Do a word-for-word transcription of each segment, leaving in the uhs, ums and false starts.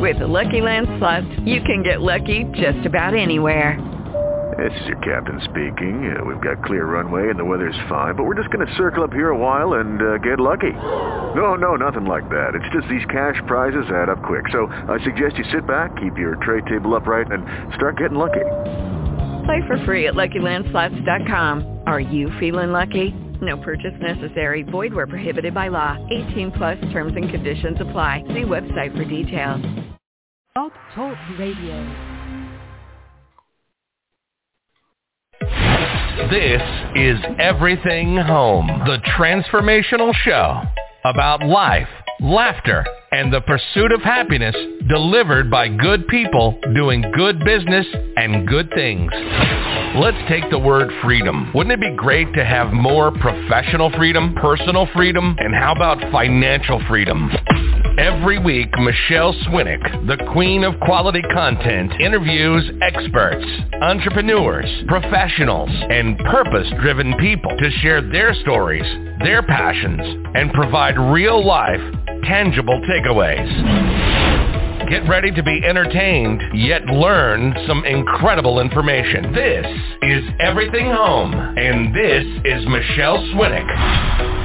With the Lucky Land Slots, you can get lucky just about anywhere. This is your captain speaking. Uh, we've got clear runway and the weather's fine, but we're just going to circle up here a while and uh, get lucky. No, no, nothing like that. It's just these cash prizes add up quick. So I suggest you sit back, keep your tray table upright, and start getting lucky. Play for free at Lucky Land Slots dot com. Are you feeling lucky? No purchase necessary. Void where prohibited by law. eighteen plus terms and conditions apply. See website for details. Blog Talk Radio. This is Everything Home, the transformational show about life, laughter, and the pursuit of happiness delivered by good people doing good business and good things. Let's take the word freedom. Wouldn't it be great to have more professional freedom, personal freedom, and how about financial freedom? Every week, Michelle Swinick, the queen of quality content, interviews experts, entrepreneurs, professionals, and purpose-driven people to share their stories, their passions, and provide real-life, tangible takeaways. Get ready to be entertained, yet learn some incredible information. This is Everything Home, and this is Michelle Swinick.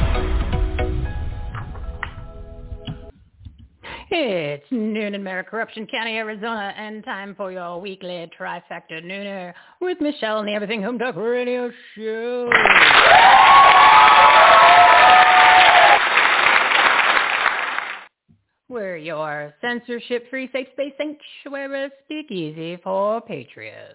It's noon in Mara Corruption County, Arizona, and time for your weekly trifecta nooner with Michelle on the Everything Home Talk Radio Show. We're your censorship-free safe space sanctuary speakeasy for patriots.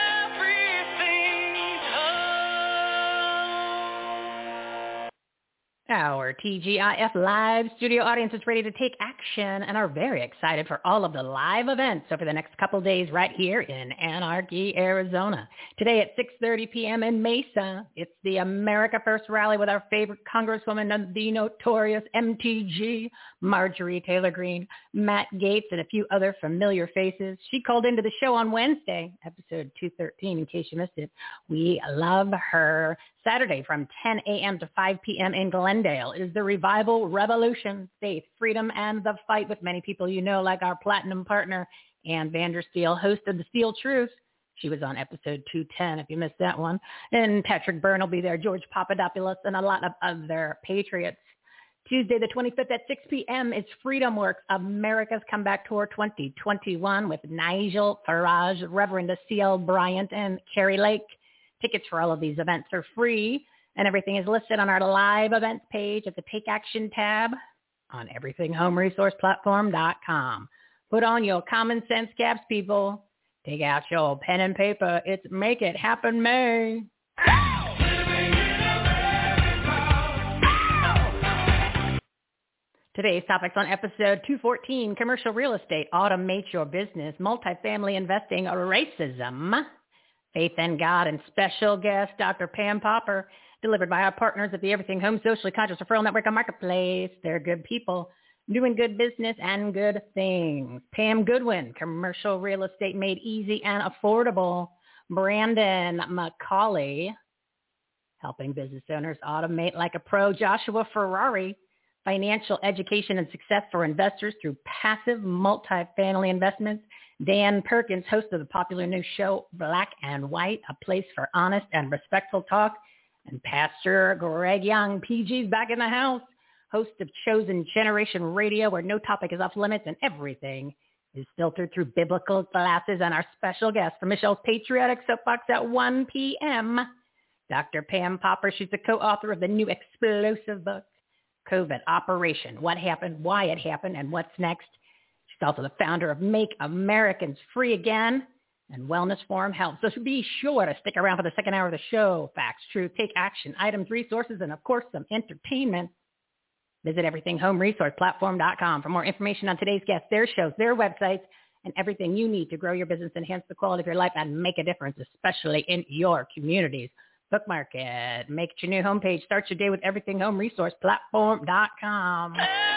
Our T G I F live studio audience is ready to take action and are very excited for all of the live events over the next couple days right here in Anarchy, Arizona. Today at six thirty p.m. in Mesa, it's the America First rally with our favorite Congresswoman, the notorious M T G, Marjorie Taylor Greene, Matt Gaetz, and a few other familiar faces. She called into the show on Wednesday, episode two thirteen, in case you missed it. We love her. Saturday from ten a.m. to five p.m. in Glendale is the Revival Revolution, Faith, Freedom, and the Fight with many people you know, like our platinum partner, Ann Vandersteel, host of The Steel Truth. She was on episode two ten, if you missed that one. And Patrick Byrne will be there, George Papadopoulos, and a lot of other patriots. Tuesday the twenty-fifth at six p.m. is Freedom Works, America's Comeback Tour twenty twenty-one with Nigel Farage, Reverend C L Bryant, and Carrie Lake. Tickets for all of these events are free, and everything is listed on our live events page at the Take Action tab on everything home resource platform dot com. Put on your common sense caps, people. Take out your pen and paper. It's Make It Happen May. Today's topics on episode two fourteen, commercial real estate, automate your business, multifamily investing, racism, Faith in God, and special guest, Doctor Pam Popper, delivered by our partners at the Everything Home Socially Conscious Referral Network and Marketplace. They're good people doing good business and good things. Pam Goodwin, commercial real estate made easy and affordable. Brandon McCauley, helping business owners automate like a pro. Joshua Ferrari, financial education and success for investors through passive multifamily investments. Dan Perkins, host of the popular new show Black and White, a place for honest and respectful talk. And Pastor Greg Young, P G's back in the house, host of Chosen Generation Radio, where no topic is off limits and everything is filtered through biblical glasses. And our special guest from Michelle's Patriotic Soapbox at one p.m., Doctor Pam Popper. She's the co-author of the new explosive book, COVID Operation, What Happened, Why It Happened, and What's Next. She's also the founder of Make Americans Free Again and Wellness Forum Health. So be sure to stick around for the second hour of the show. Facts, truth, take action, items, resources, and of course, some entertainment. Visit everything home resource platform dot com for more information on today's guests, their shows, their websites, and everything you need to grow your business, enhance the quality of your life, and make a difference, especially in your communities. Bookmark it. Make it your new homepage. Start your day with everything home resource platform dot com.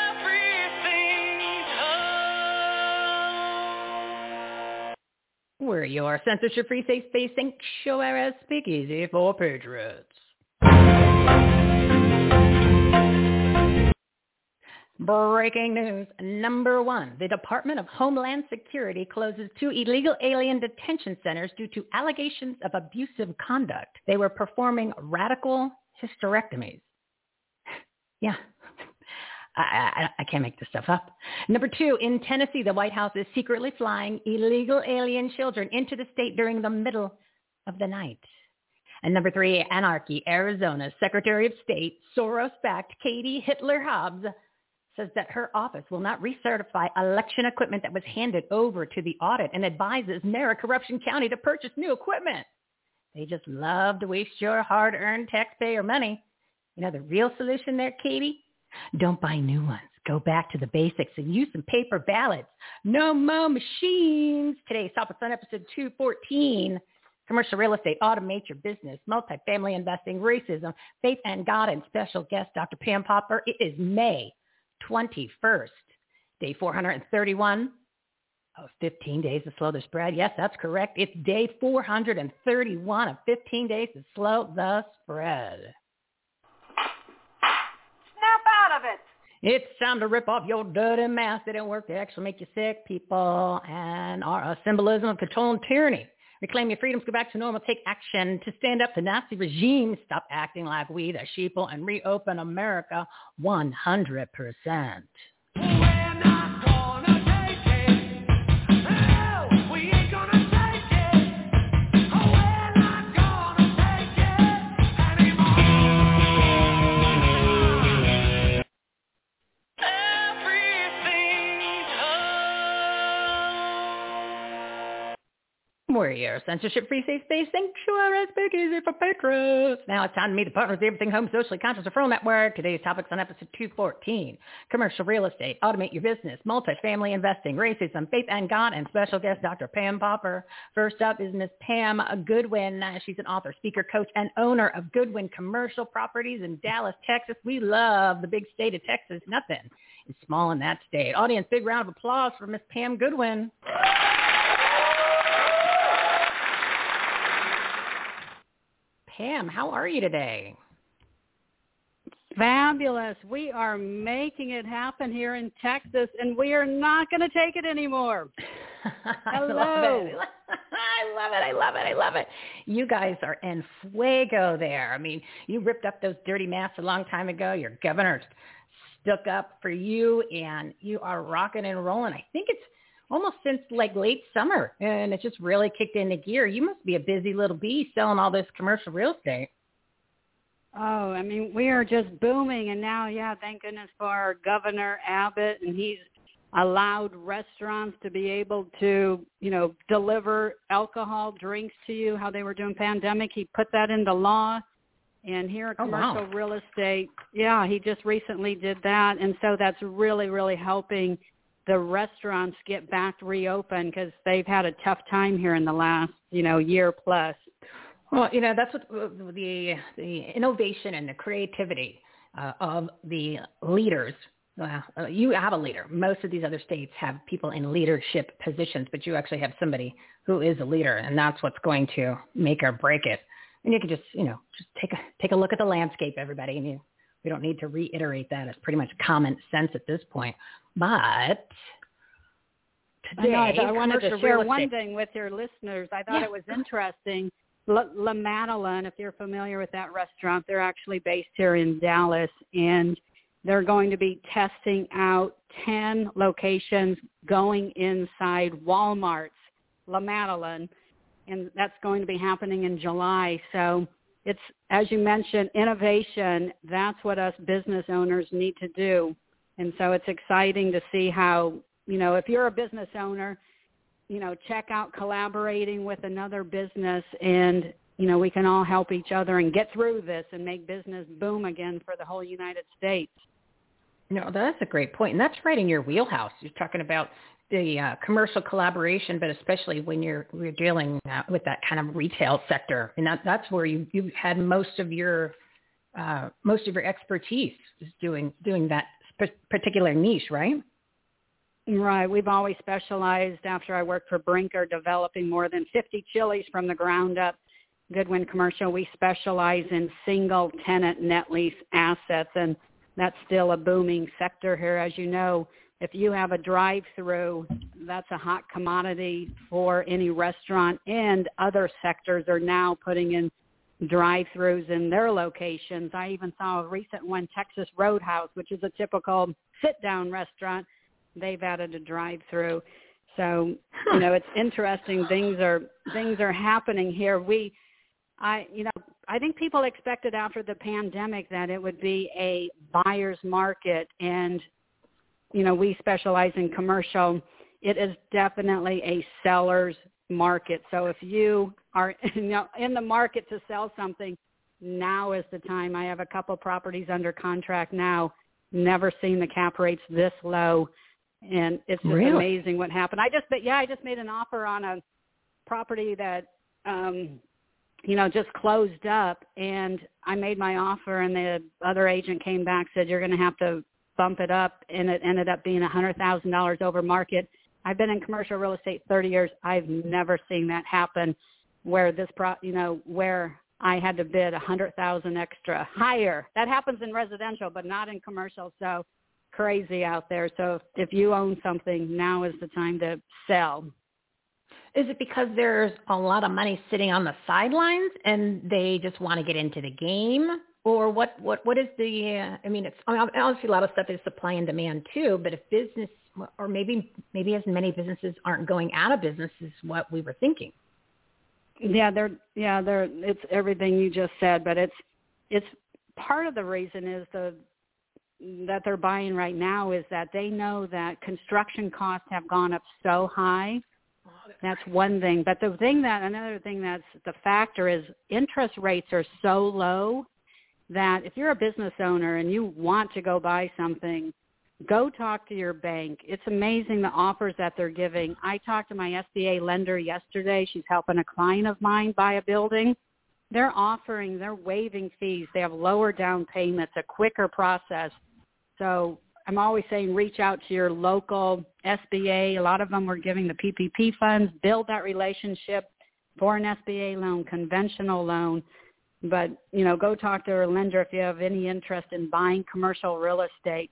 We're your censorship-free safe space sanctuary speakeasy for patriots. Breaking news. Number one, the Department of Homeland Security closes two illegal alien detention centers due to allegations of abusive conduct. They were performing radical hysterectomies. Yeah. I, I, I can't make this stuff up. Number two, in Tennessee, the White House is secretly flying illegal alien children into the state during the middle of the night. And number three, Anarchy, Arizona, Secretary of State, Soros-backed Katie Hitler Hobbs says that her office will not recertify election equipment that was handed over to the audit and advises Mayor of Corruption County to purchase new equipment. They just love to waste your hard-earned taxpayer money. You know the real solution there, Katie? Don't buy new ones. Go back to the basics and use some paper ballots. No more machines. Today's topics on episode two fourteen. Commercial real estate, automate your business, multifamily investing, racism, faith and God, and special guest, Doctor Pam Popper. It is May twenty-first, day four hundred thirty-one of fifteen days to slow the spread. Yes, that's correct. It's day four hundred thirty-one of fifteen days to slow the spread. Snap out of it. It's time to rip off your dirty mask. They don't work. They actually make you sick, people, and are a symbolism of control and tyranny. Reclaim your freedoms, go back to normal, take action to stand up to Nazi regime, stop acting like we, the sheeple, and reopen America one hundred percent. Warrior, censorship-free, safe-space, sanctuary, speakeasy for patriots. Now it's time to meet the partners of the Everything Home Socially Conscious Referral Network. Today's topics on episode two fourteen. Commercial real estate, automate your business, multifamily investing, racism, faith and God, and special guest Doctor Pam Popper. First up is Miss Pam Goodwin. She's an author, speaker, coach, and owner of Goodwin Commercial Properties in Dallas, Texas. We love the big state of Texas. Nothing is small in that state. Audience, big round of applause for Miss Pam Goodwin. Pam, how are you today? Fabulous. We are making it happen here in Texas, and we are not going to take it anymore. Hello. I love it. I love it. I love it. I love it. You guys are en fuego there. I mean, you ripped up those dirty masks a long time ago. Your governor stuck up for you, and you are rocking and rolling. I think it's almost since like late summer, and it just really kicked into gear. You must be a busy little bee selling all this commercial real estate. Oh, I mean, we are just booming, and now, yeah, thank goodness for our Governor Abbott, and he's allowed restaurants to be able to, you know, deliver alcohol drinks to you, how they were doing pandemic. He put that into law, and here at Commercial oh, wow. Real Estate, yeah, he just recently did that, and so that's really, really helping the restaurants get back to reopen because they've had a tough time here in the last, you know, year plus. Well, you know, that's what the the innovation and the creativity uh, of the leaders. Uh, you have a leader. Most of these other states have people in leadership positions, but you actually have somebody who is a leader, and that's what's going to make or break it. And you can just, you know, just take a take a look at the landscape, everybody, and you. We don't need to reiterate that. It's pretty much common sense at this point. But today, I, know, I wanted to share one thing with your listeners. I thought yeah. it was interesting. La, La Madeleine, if you're familiar with that restaurant, they're actually based here in Dallas, and they're going to be testing out ten locations going inside Walmart's La Madeleine, and that's going to be happening in July. So it's, as you mentioned, innovation. That's what us business owners need to do. And so it's exciting to see how, you know, if you're a business owner, you know, check out collaborating with another business, and, you know, we can all help each other and get through this and make business boom again for the whole United States. No, that's a great point. And that's right in your wheelhouse. You're talking about the uh, commercial collaboration, but especially when you're, you're dealing uh, with that kind of retail sector. And that, that's where you, you had most of your uh, most of your expertise is doing doing that sp- particular niche, right? Right. We've always specialized, after I worked for Brinker, developing more than fifty chilies from the ground up. Goodwin Commercial, we specialize in single tenant net lease assets. And that's still a booming sector here. As you know, if you have a drive-through, that's a hot commodity for any restaurant, and other sectors are now putting in drive-throughs in their locations. I even saw a recent one, Texas Roadhouse, which is a typical sit-down restaurant. They've added a drive-through. So, you know, it's interesting. Things are things are happening here. We, I, you know, I think people expected after the pandemic that it would be a buyer's market, and you know, we specialize in commercial. It is definitely a seller's market. So if you are, you know, in the market to sell something, now is the time. I have a couple properties under contract now. Never seen the cap rates this low, and it's just really? amazing what happened. I just, but yeah, I just made an offer on a property that, um, you know, just closed up, and I made my offer, and the other agent came back, said, you're going to have to bump it up, and it ended up being one hundred thousand dollars over market. I've been in commercial real estate thirty years. I've never seen that happen where this, pro, you know, where I had to bid one hundred thousand dollars extra higher. That happens in residential, but not in commercial. So crazy out there. So if, if you own something, now is the time to sell. Is it because there's a lot of money sitting on the sidelines and they just want to get into the game? Or what, what, what is the, uh, I mean, it's I mean, obviously a lot of stuff is supply and demand too, but if business, or maybe, maybe as many businesses aren't going out of business is what we were thinking. Yeah, they're, yeah, they're, it's everything you just said, but it's, it's part of the reason is the, that they're buying right now is that they know that construction costs have gone up so high. That's one thing. But the thing that, another thing that's the factor is interest rates are so low that if you're a business owner and you want to go buy something, go talk to your bank. It's amazing the offers that they're giving. I talked to my S B A lender yesterday. She's helping a client of mine buy a building. They're offering, they're waiving fees. They have lower down payments, a quicker process. So I'm always saying reach out to your local S B A. A lot of them were giving the P P P funds, build that relationship for an S B A loan, conventional loan. But, you know, go talk to a lender if you have any interest in buying commercial real estate.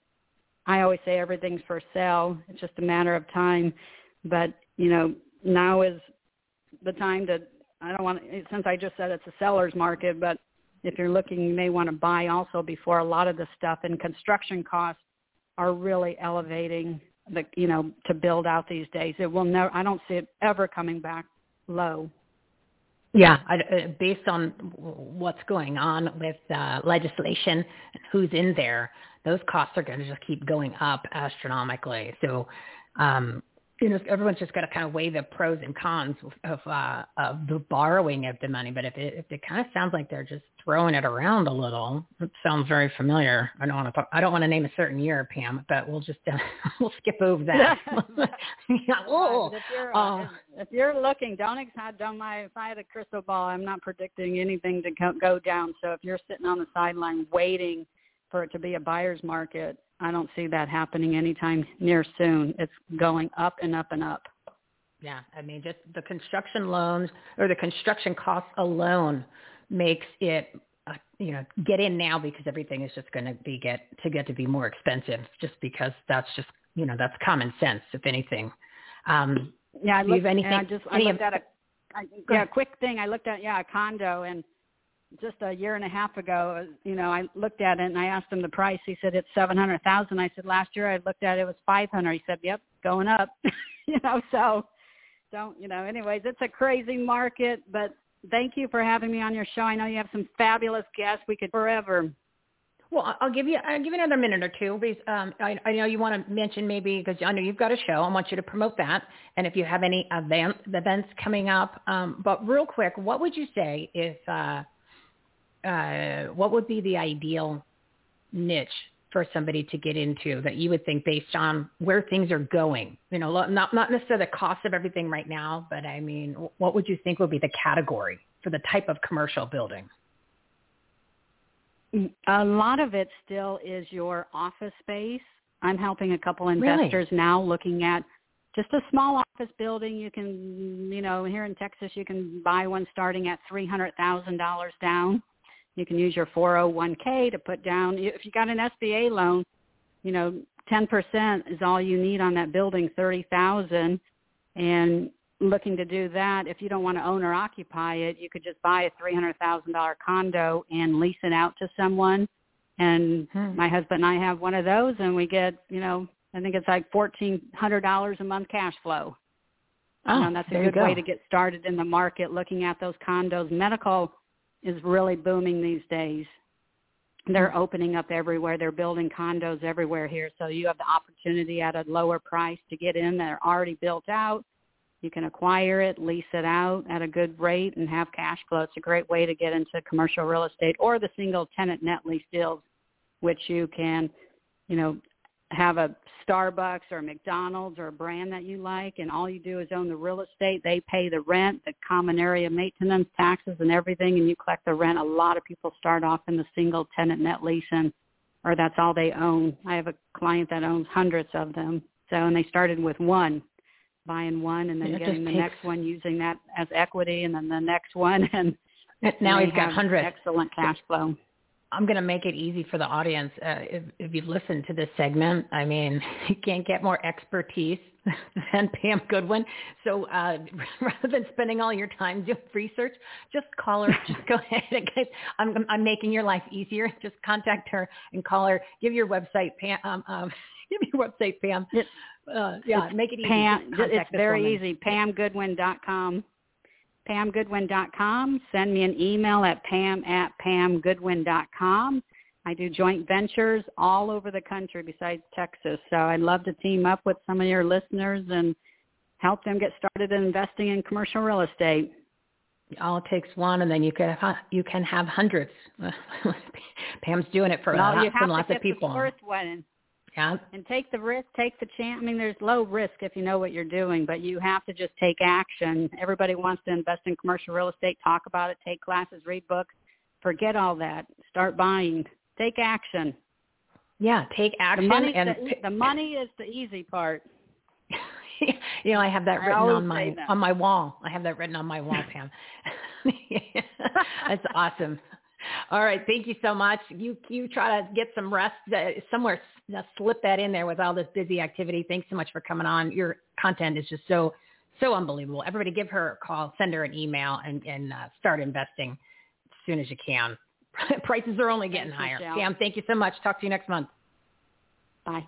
I always say everything's for sale. It's just a matter of time. But, you know, now is the time to, I don't want to, since I just said it's a seller's market, but if you're looking, you may want to buy also before a lot of the stuff, and construction costs are really elevating, the, you know, to build out these days. It will never, I don't see it ever coming back low. Yeah, I, based on what's going on with uh, legislation and who's in there, those costs are going to just keep going up astronomically. So, um, you know, everyone's just got to kind of weigh the pros and cons of, uh, of the borrowing of the money. But if it, if it kind of sounds like they're just throwing it around a little, it sounds very familiar. I don't want to talk, I don't want to name a certain year, Pam, but we'll just uh, we'll skip over that. yeah, oh, if, you're, uh, if you're looking, don't don't my if I had a crystal ball, I'm not predicting anything to go, go down. So if you're sitting on the sideline waiting for it to be a buyer's market, I don't see that happening anytime near soon. It's going up and up and up. Yeah, I mean, just the construction loans or the construction costs alone makes it, uh, you know, get in now because everything is just going to be get to get to be more expensive, just because that's just, you know, that's common sense, if anything. Um, yeah, I do you looked, have anything? I just I any looked of, at a I, yeah, quick thing. I looked at yeah a condo, and just a year and a half ago, you know, I looked at it and I asked him the price. He said it's seven hundred thousand. I said last year I looked at it, it was five hundred. He said, yep, going up. you know, so don't you know. Anyways, it's a crazy market, but. Thank you for having me on your show. I know you have some fabulous guests. We could forever. Well, I'll give you I'll give you another minute or two. Because um, I, I know you want to mention maybe because I know you've got a show. I want you to promote that. And if you have any event, events coming up. Um, but real quick, what would you say if uh, uh, what would be the ideal niche for somebody to get into that you would think based on where things are going? You know, not not necessarily the cost of everything right now, but I mean, what would you think would be the category for the type of commercial building? A lot of it still is your office space. I'm helping a couple investors really? now looking at just a small office building. You can, you know, here in Texas, you can buy one starting at three hundred thousand dollars down. You can use your four oh one k to put down. If you got an S B A loan, you know, ten percent is all you need on that building, thirty thousand dollars. And looking to do that, if you don't want to own or occupy it, you could just buy a three hundred thousand dollars condo and lease it out to someone. And hmm. my husband and I have one of those, and we get, you know, I think it's like fourteen hundred dollars a month cash flow. Oh, you know, and that's a good go. way to get started in the market, looking at those condos. Medical is really booming these days. They're opening up everywhere. They're building condos everywhere here. So you have the opportunity at a lower price to get in. They're already built out. You can acquire it, lease it out at a good rate, and have cash flow. It's a great way to get into commercial real estate or the single tenant net lease deals, which you can, you know, have a Starbucks or a McDonald's or a brand that you like, and all you do is own the real estate. They pay the rent, the common area maintenance, taxes, and everything, and you collect the rent. A lot of people start off in the single tenant net lease, and or that's all they own. I have a client that owns hundreds of them. So, and they started with one, buying one, and then it getting the takes... next one, using that as equity, and then the next one, and now he's got hundreds. Excellent cash flow. I'm going to make it easy for the audience. Uh, if, if you've listened to this segment, I mean, you can't get more expertise than Pam Goodwin. So uh, rather than spending all your time doing research, just call her. Just go ahead. And get, I'm, I'm making your life easier. Just contact her and call her. Give your website, Pam. Um, um, give your website, Pam. Uh, yeah, it's make it easy. Pam, it's very woman. easy. pam goodwin dot com. pam goodwin dot com. Send me an email at pam at pam goodwin dot com. I do joint ventures all over the country besides Texas. So I'd love to team up with some of your listeners and help them get started in investing in commercial real estate. All it takes one, and then you can you can have hundreds. Pam's doing it for well, lots you have and lots to get of people. The first one. Yeah. And take the risk, take the chance. I mean, there's low risk if you know what you're doing, but you have to just take action. Everybody wants to invest in commercial real estate, talk about it, take classes, read books. Forget all that. Start buying. Take action. Yeah, take action. The money, and the, the money is the easy part. You know, I have that I written on my on my wall. I have that written on my wall, Pam. That's awesome. All right, thank you so much. You you try to get some rest uh, somewhere. Uh, slip that in there with all this busy activity. Thanks so much for coming on. Your content is just so so unbelievable. Everybody, give her a call, send her an email, and and uh, start investing as soon as you can. Prices are only getting higher. Pam, thank you so much. Talk to you next month. Bye.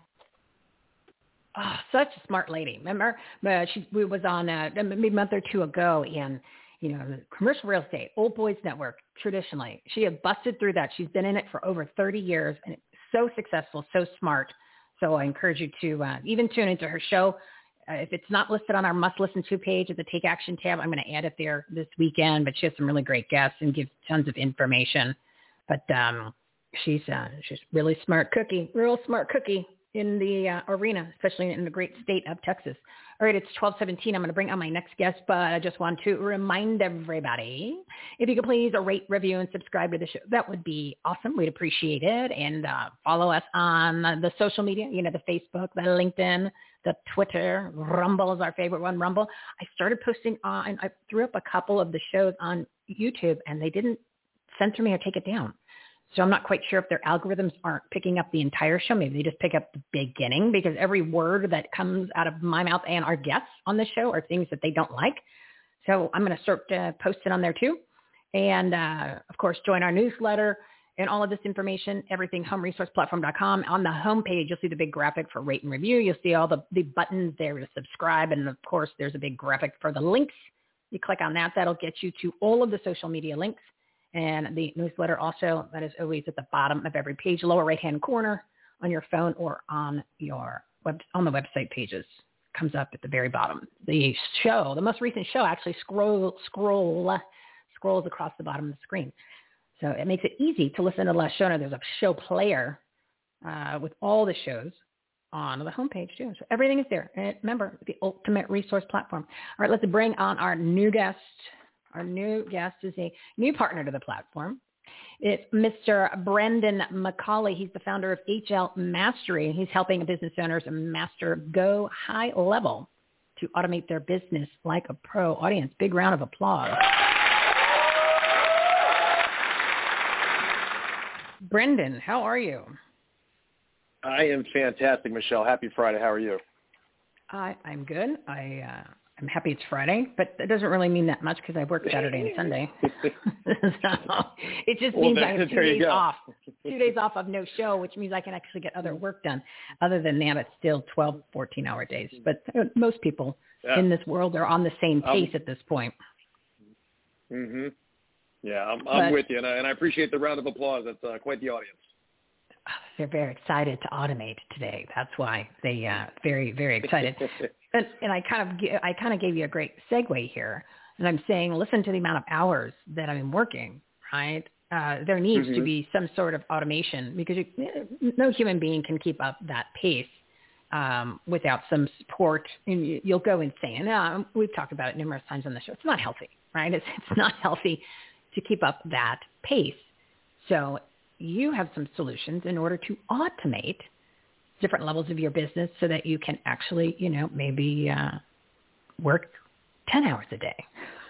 Oh, such a smart lady. Remember, uh, she we was on uh, maybe a month or two ago, and you know, commercial real estate, Old Boys Network, traditionally. She had busted through that. She's been in it for over thirty years, and it's so successful, so smart. So I encourage you to uh, even tune into her show. Uh, if it's not listed on our must-listen to page at the Take Action tab, I'm going to add it there this weekend. But she has some really great guests and gives tons of information. But um, she's uh, she's really smart cookie, real smart cookie in the uh, arena, especially in the great state of Texas. All right, it's twelve seventeen. I'm going to bring on my next guest, but I just want to remind everybody, if you could please rate, review, and subscribe to the show. That would be awesome. We'd appreciate it. And uh, follow us on the social media, you know, the Facebook, the LinkedIn, the Twitter. Rumble is our favorite one, Rumble. I started posting on, I threw up a couple of the shows on YouTube, and they didn't censor me or take it down. So I'm not quite sure if their algorithms aren't picking up the entire show. Maybe they just pick up the beginning, because every word that comes out of my mouth and our guests on the show are things that they don't like. So I'm going to start uh, posting on there too. And, uh, of course, join our newsletter and all of this information, everything home resource platform dot com. On the homepage, you'll see the big graphic for rate and review. You'll see all the, the buttons there to subscribe. And, of course, there's a big graphic for the links. You click on that. That'll get you to all of the social media links. And the newsletter also, that is always at the bottom of every page, lower right-hand corner on your phone or on your web, on the website pages. Comes up at the very bottom. The show, the most recent show, actually scroll scroll scrolls across the bottom of the screen. So it makes it easy to listen to the last show. Now there's a show player uh, with all the shows on the homepage too. So everything is there. And remember, the ultimate resource platform. All right, let's bring on our new guest. Our new guest is a new partner to the platform. It's Mister Brendan McCauley. He's the founder of H L Mastery. He's helping business owners master go high level to automate their business like a pro. Audience, big round of applause. Brendan, how are you? I am fantastic, Michelle. Happy Friday. How are you? I, I'm good. I, uh, I'm happy it's Friday, but it doesn't really mean that much because I work Saturday and Sunday. So it just means well, I have two days off. Two days off of no show, which means I can actually get other work done. Other than that, it's still twelve, fourteen-hour days. But most people yeah. in this world are on the same pace um, at this point. Mm-hmm. Yeah, I'm, I'm but, with you, and I, and I appreciate the round of applause. That's uh, quite the audience. They're very excited to automate today. That's why they uh, very, very excited. and, and I kind of I kind of gave you a great segue here. And I'm saying, listen to the amount of hours that I'm working, right? Uh, there needs mm-hmm. to be some sort of automation because you, no human being can keep up that pace um, without some support. And you, you'll go insane. Uh, we've talked about it numerous times on the show. It's not healthy, right? It's, it's not healthy to keep up that pace. So you have some solutions in order to automate different levels of your business so that you can actually, you know, maybe uh, work ten hours a day.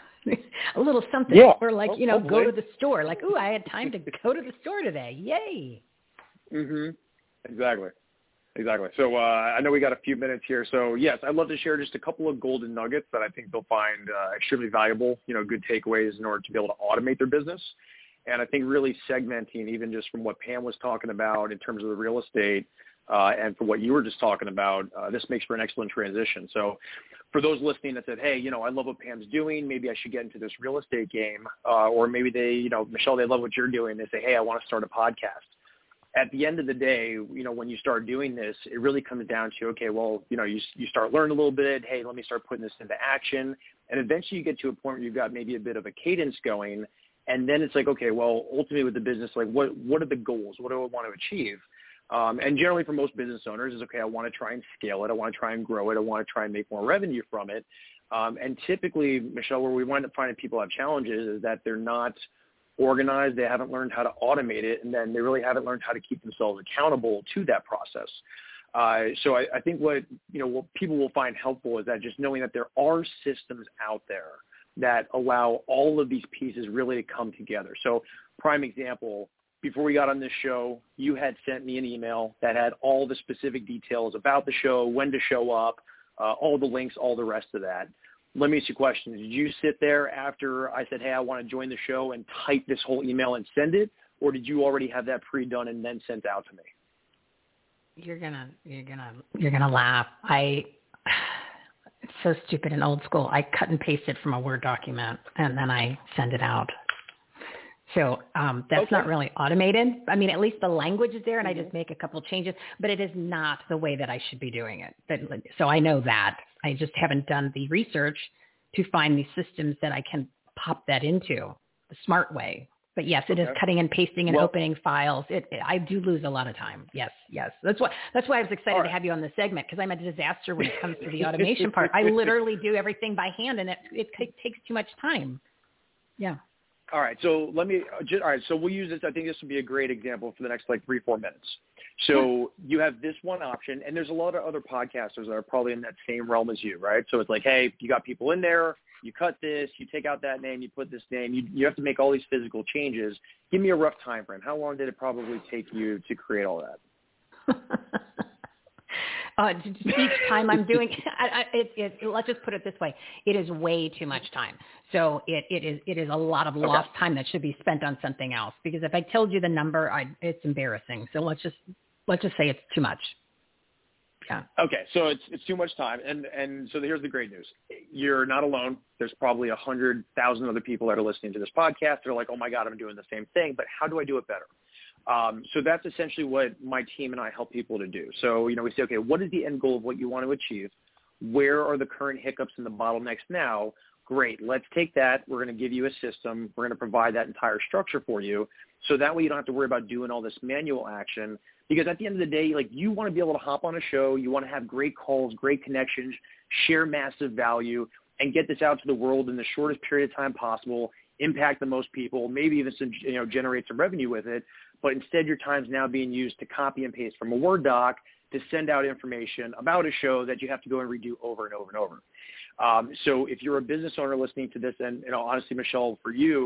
A little something. Yeah. Or like, you know, Hopefully. go to the store. Like, ooh, I had time to go to the store today. Yay. Mm-hmm. Exactly. Exactly. So uh, I know we got a few minutes here. So, yes, I'd love to share just a couple of golden nuggets that I think they'll find uh, extremely valuable, you know, good takeaways in order to be able to automate their business. And I think really segmenting, even just from what Pam was talking about in terms of the real estate uh, and for what you were just talking about, uh, this makes for an excellent transition. So for those listening that said, hey, you know, I love what Pam's doing. Maybe I should get into this real estate game. Uh, or maybe they, you know, Michelle, they love what you're doing. They say, hey, I want to start a podcast. At the end of the day, you know, when you start doing this, it really comes down to, okay, well, you know, you you start learning a little bit. Hey, let me start putting this into action. And eventually you get to a point where you've got maybe a bit of a cadence going. And then it's like, okay, well, ultimately with the business, like what, what are the goals? What do I want to achieve? Um, and generally for most business owners is, okay, I want to try and scale it. I want to try and grow it. I want to try and make more revenue from it. Um, and typically, Michelle, where we wind up finding people have challenges is that they're not organized. They haven't learned how to automate it. And then they really haven't learned how to keep themselves accountable to that process. Uh, so I, I think what, you know, what people will find helpful is that just knowing that there are systems out there that allow all of these pieces really to come together. So prime example, before we got on this show, you had sent me an email that had all the specific details about the show, when to show up, uh, all the links, all the rest of that. Let me ask you a question. Did you sit there after I said, hey, I want to join the show and type this whole email and send it? Or did you already have that pre-done and then sent out to me? You're gonna, you're gonna, you're gonna laugh. I, it's so stupid and old school. I cut and paste it from a Word document and then I send it out. So um, that's okay. Not really automated. I mean, at least the language is there and mm-hmm. I just make a couple changes, but it is not the way that I should be doing it. But, so I know that. I just haven't done the research to find the systems that I can pop that into the smart way. But yes, it okay. is cutting and pasting and well, opening files. It, it, I do lose a lot of time. Yes, yes. That's why. That's why I was excited right. to have you on this segment because I'm a disaster when it comes to the automation part. I literally do everything by hand, and it, it it takes too much time. Yeah. All right. So let me. All right. So we'll use this. I think this would be a great example for the next like three, four minutes. So you have this one option, and there's a lot of other podcasters that are probably in that same realm as you, right? So it's like, hey, you got people in there. You cut this, you take out that name, you put this name. You you have to make all these physical changes. Give me a rough time frame. How long did it probably take you to create all that? uh, each time I'm doing I, I, it, it, let's just put it this way. It is way too much time. So it, it is it is a lot of lost okay. time that should be spent on something else. Because if I told you the number, I, it's embarrassing. So let's just let's just say it's too much. Yeah. Okay, so it's it's too much time, and and so here's the great news: you're not alone. There's probably a hundred thousand other people that are listening to this podcast. They're like, oh my God, I'm doing the same thing, but how do I do it better? Um, so that's essentially what my team and I help people to do. So you know, we say, okay, what is the end goal of what you want to achieve? Where are the current hiccups and the bottlenecks now? Great, let's take that. We're going to give you a system. We're going to provide that entire structure for you, so that way you don't have to worry about doing all this manual action. Because at the end of the day, like you want to be able to hop on a show, you want to have great calls, great connections, share massive value, and get this out to the world in the shortest period of time possible, impact the most people, maybe even some, you know, generate some revenue with it. But instead, your time's now being used to copy and paste from a Word doc to send out information about a show that you have to go and redo over and over and over. Um, so if you're a business owner listening to this, and you know, honestly, Michelle, for you,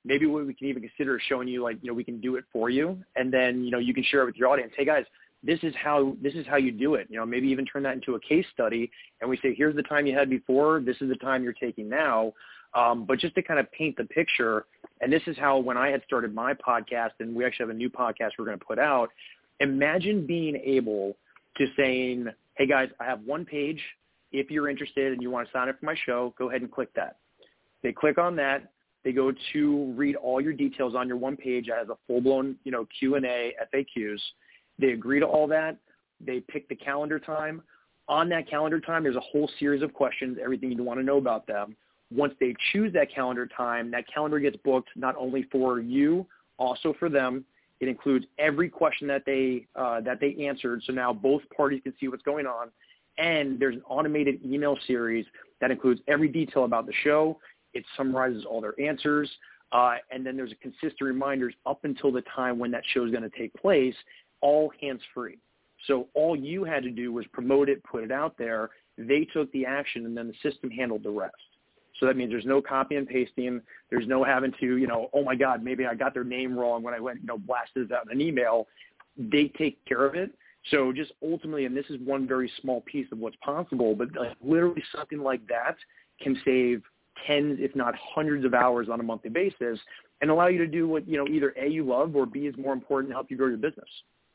maybe what we can even consider is showing you, like, you know, we can do it for you. And then, you know, you can share it with your audience. Hey, guys, this is how this is how you do it. You know, maybe even turn that into a case study. And we say, here's the time you had before. This is the time you're taking now. Um, but just to kind of paint the picture, and this is how when I had started my podcast, and we actually have a new podcast we're going to put out, imagine being able to saying, hey, guys, I have one page. If you're interested and you want to sign up for my show, go ahead and click that. They click on that. They go to read all your details on your one page. It has a full-blown, you know, Q and A, F A Qs. They agree to all that. They pick the calendar time. On that calendar time, there's a whole series of questions, everything you want to know about them. Once they choose that calendar time, that calendar gets booked not only for you, also for them. It includes every question that they uh, that they answered, so now both parties can see what's going on. And there's an automated email series that includes every detail about the show. It summarizes all their answers. Uh, and then there's a consistent reminders up until the time when that show is going to take place, all hands-free. So all you had to do was promote it, put it out there. They took the action, and then the system handled the rest. So that means there's no copy and pasting. There's no having to, you know, oh, my God, maybe I got their name wrong when I went, you know, blasted out in an email. They take care of it. So just ultimately, and this is one very small piece of what's possible, but like literally something like that can save tens, if not hundreds of hours on a monthly basis and allow you to do what, you know, either A, you love, or B, is more important to help you grow your business.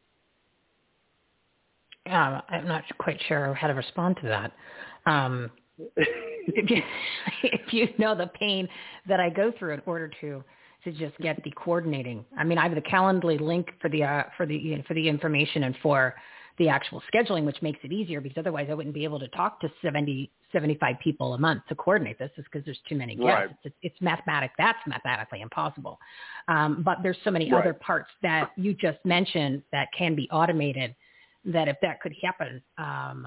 Yeah, I'm not quite sure how to respond to that. Um, if, you, if you know the pain that I go through in order to to just get the coordinating. I mean, I have the Calendly link for the uh, for the for the information and for the actual scheduling, which makes it easier because otherwise I wouldn't be able to talk to seventy, seventy-five people a month to coordinate this, just because there's too many guests. Right. It's, it's mathematic. That's mathematically impossible. Um, but there's so many right. other parts that you just mentioned that can be automated. That if that could happen, um,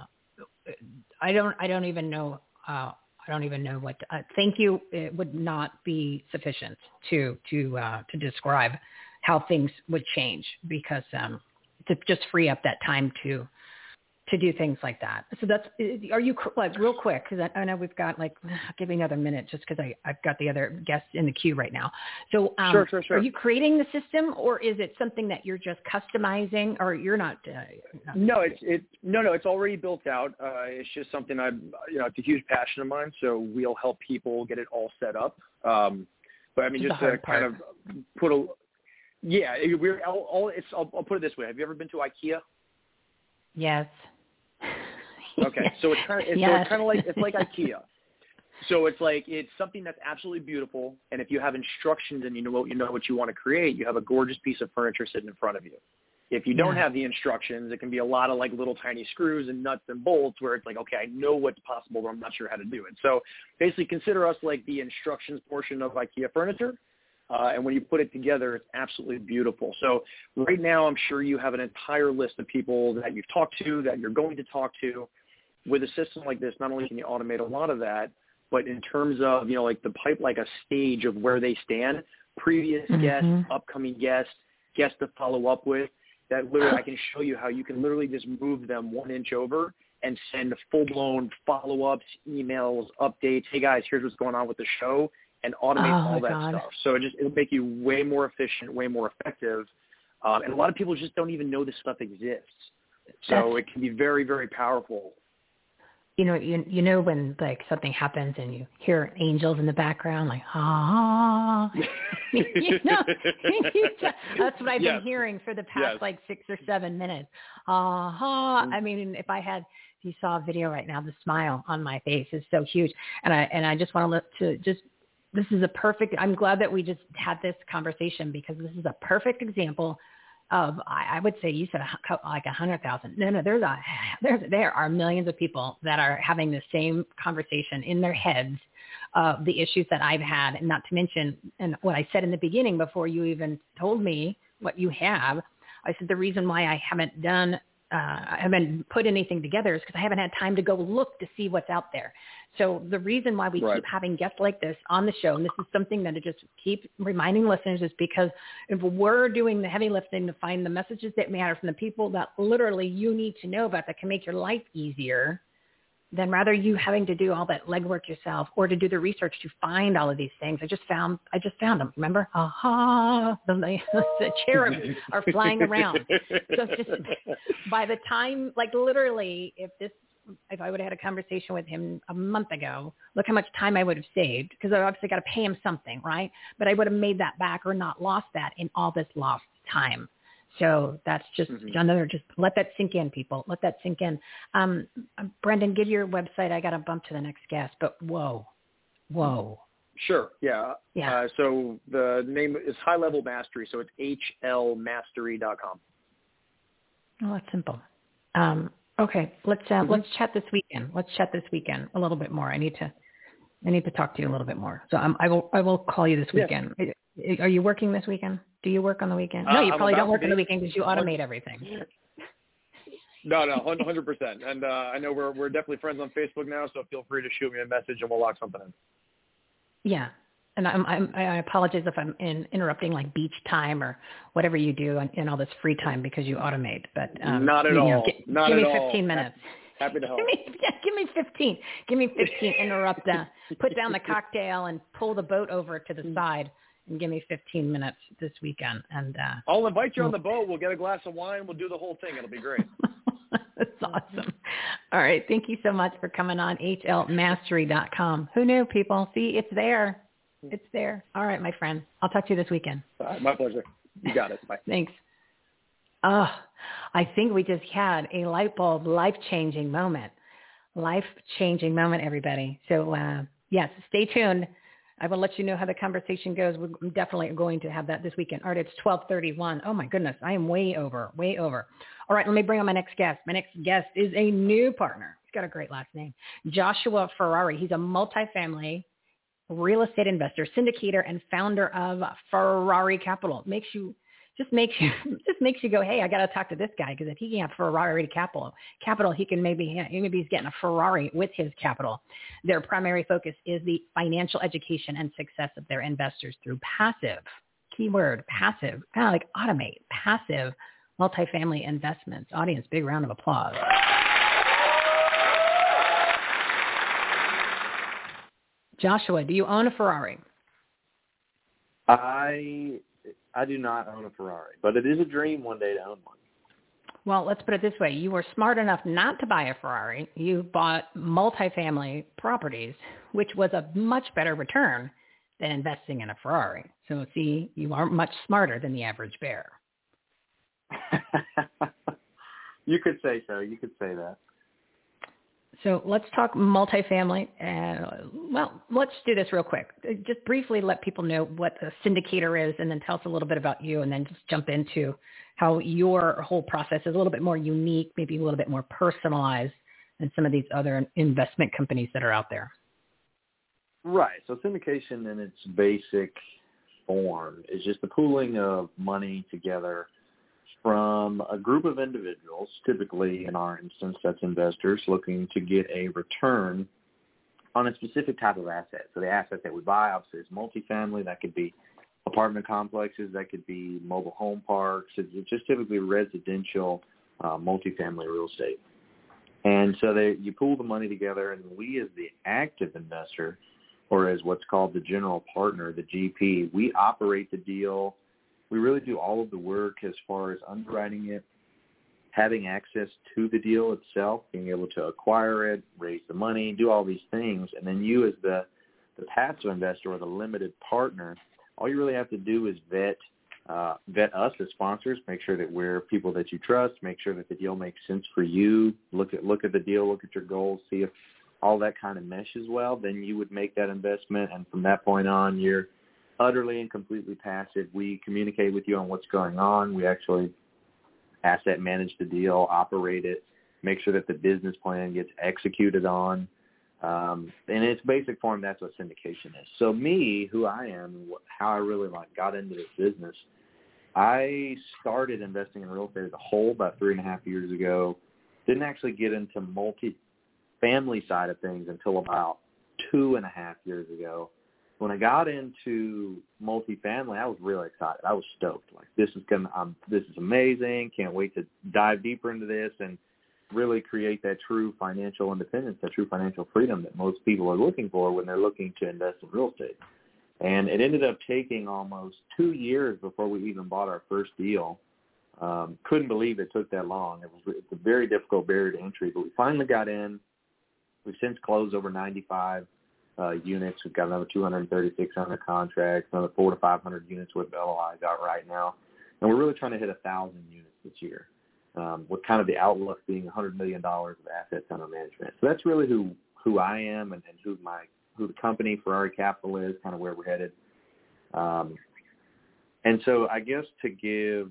I don't. I don't even know. Uh, I don't even know what. To, uh, thank you. It would not be sufficient to to uh, to describe how things would change because um, to just free up that time to to do things like that. So that's. Are you like real quick? Because I, I know we've got like give me another minute just because I I've got the other guests in the queue right now. So um, sure, sure, sure. Are you creating the system or is it something that you're just customizing or you're not? Uh, not no, it's it no no it's already built out. Uh, it's just something I you know it's a huge passion of mine. So we'll help people get it all set up. Um, but I mean just to kind of put a yeah we're all, all it's I'll, I'll put it this way. Have you ever been to IKEA? Yes. Okay, so it's kind of it's, yes. so it's kind of like it's like IKEA. So it's like it's something that's absolutely beautiful, and if you have instructions and you know what you know what you want to create, you have a gorgeous piece of furniture sitting in front of you. If you don't yeah. have the instructions, it can be a lot of like little tiny screws and nuts and bolts where it's like, okay, I know what's possible, but I'm not sure how to do it. So basically, consider us like the instructions portion of IKEA furniture. Uh, and when you put it together, it's absolutely beautiful. So right now, I'm sure you have an entire list of people that you've talked to, that you're going to talk to. With a system like this, not only can you automate a lot of that, but in terms of, you know, like the pipe, like a stage of where they stand, previous mm-hmm. guests, upcoming guests, guests to follow up with, that literally I can show you how you can literally just move them one inch over and send full-blown follow-ups, emails, updates. Hey, guys, here's what's going on with the show. And automate oh all that God. stuff. So it just it'll make you way more efficient, way more effective. Um, and a lot of people just don't even know this stuff exists. So That's, it can be very, very powerful. You know, you you know when like something happens and you hear angels in the background, like ah, you know, that's what I've yes. been hearing for the past yes. like six or seven minutes. Ah, mm-hmm. I mean, if I had. If you saw a video right now, the smile on my face is so huge, and I and I just want to to just. This is a perfect, I'm glad that we just had this conversation because this is a perfect example of, I, I would say you said a, like a hundred thousand. No, no, there's a, there's, there are millions of people that are having the same conversation in their heads of the issues that I've had. And not to mention, and what I said in the beginning before you even told me what you have, I said the reason why I haven't done Uh, I haven't put anything together is because I haven't had time to go look to see what's out there. So the reason why we right. keep having guests like this on the show, and this is something that I just keep reminding listeners, is because if we're doing the heavy lifting to find the messages that matter from the people that literally you need to know about that can make your life easier, then rather you having to do all that legwork yourself or to do the research to find all of these things, I just found, I just found them. Remember? Aha, the, the cherubs are flying around. So just by the time, like literally, if this, if I would have had a conversation with him a month ago, look how much time I would have saved, because I obviously got to pay him something, right? But I would have made that back or not lost that in all this lost time. So that's just mm-hmm. another, just let that sink in, people. Let that sink in. Um, Brendan, give your website. I got to bump to the next guest, but whoa, whoa. Sure. Yeah. Yeah. Uh, so the name is High Level Mastery. So it's H L mastery dot com. Oh, that's simple. Um, okay. Let's, uh, mm-hmm. let's chat this weekend. Let's chat this weekend a little bit more. I need to, I need to talk to you a little bit more. So um, I will, I will call you this weekend. Yeah. Are you working this weekend? Do you work on the weekend? No, you uh, probably don't work on the weekend because you automate everything. No, no, one hundred percent. And uh, I know we're we're definitely friends on Facebook now, so feel free to shoot me a message and we'll lock something in. Yeah, and I'm, I'm, I apologize if I'm in, interrupting like beach time or whatever you do in, in all this free time because you automate. But um, not at you all. Know, g- not give at me all. fifteen minutes. Happy to help. Give me, yeah, give me fifteen. Give me fifteen. Interrupt. Uh, put down the cocktail and pull the boat over to the side. And give me fifteen minutes this weekend. And uh, I'll invite you on the boat. We'll get a glass of wine. We'll do the whole thing. It'll be great. That's awesome. All right. Thank you so much for coming on H L mastery dot com. Who knew, people? See, it's there. It's there. All right, my friend. I'll talk to you this weekend. All right, my pleasure. You got it. Bye. Thanks. Oh, I think we just had a light bulb, life-changing moment. Life-changing moment, everybody. So, uh, yes, stay tuned. I will let you know how the conversation goes. We're definitely going to have that this weekend. All right, it's twelve thirty-one. Oh, my goodness. I am way over, way over. All right, let me bring on my next guest. My next guest is a new partner. He's got a great last name. Joshua Ferrari. He's a multifamily real estate investor, syndicator, and founder of Ferrari Capital. Makes you just makes you just makes you go, hey, I got to talk to this guy, because if he can have Ferrari Capital, capital, he can maybe maybe he's getting a Ferrari with his capital. Their primary focus is the financial education and success of their investors through passive, keyword passive, kind of like automate, passive multifamily investments. Audience, big round of applause. Joshua, do you own a Ferrari? I I do not own a Ferrari, but it is a dream one day to own one. Well, let's put it this way. You were smart enough not to buy a Ferrari. You bought multifamily properties, which was a much better return than investing in a Ferrari. So, see, you are much smarter than the average bear. You could say so. You could say that. So let's talk multifamily. Uh, well, let's do this real quick. Just briefly let people know what a syndicator is, and then tell us a little bit about you, and then just jump into how your whole process is a little bit more unique, maybe a little bit more personalized than some of these other investment companies that are out there. Right. So syndication in its basic form is just the pooling of money together from a group of individuals, typically in our instance, that's investors looking to get a return on a specific type of asset. So the asset that we buy, obviously, is multifamily. That could be apartment complexes. That could be mobile home parks. It's just typically residential uh, multifamily real estate. And so they, you pool the money together, and we as the active investor, or as what's called the general partner, the G P, we operate the deal. We really do all of the work as far as underwriting it, having access to the deal itself, being able to acquire it, raise the money, do all these things. And then you as the, the passive investor or the limited partner, all you really have to do is vet uh, vet us as sponsors, make sure that we're people that you trust, make sure that the deal makes sense for you, look at look at the deal, look at your goals, see if all that kind of meshes well. Then you would make that investment, and from that point on, you're utterly and completely passive. We communicate with you on what's going on. We actually asset manage the deal, operate it, make sure that the business plan gets executed on. Um, in its basic form, that's what syndication is. So me, who I am, how I really like got into this business, I started investing in real estate as a whole about three and a half years ago. Didn't actually get into multi-family side of things until about two and a half years ago. When I got into multifamily, I was really excited. I was stoked. Like, this is gonna, um, this is amazing. Can't wait to dive deeper into this. And really create that true financial independence, that true financial freedom that most people are looking for when they're looking to invest in real estate. And it ended up taking almost two years before we even bought our first deal. Um, couldn't believe it took that long. It was it's a very difficult barrier to entry, but we finally got in. We've since closed over ninety-five uh, units. We've got another two hundred thirty-six under contracts, another four to five hundred units with L O Is out right now. And we're really trying to hit one thousand units this year, um, with kind of the outlook being one hundred million dollars of assets under management. So that's really who, who I am and, and who my who the company, Ferrari Capital, is, kind of where we're headed. Um, and so I guess to give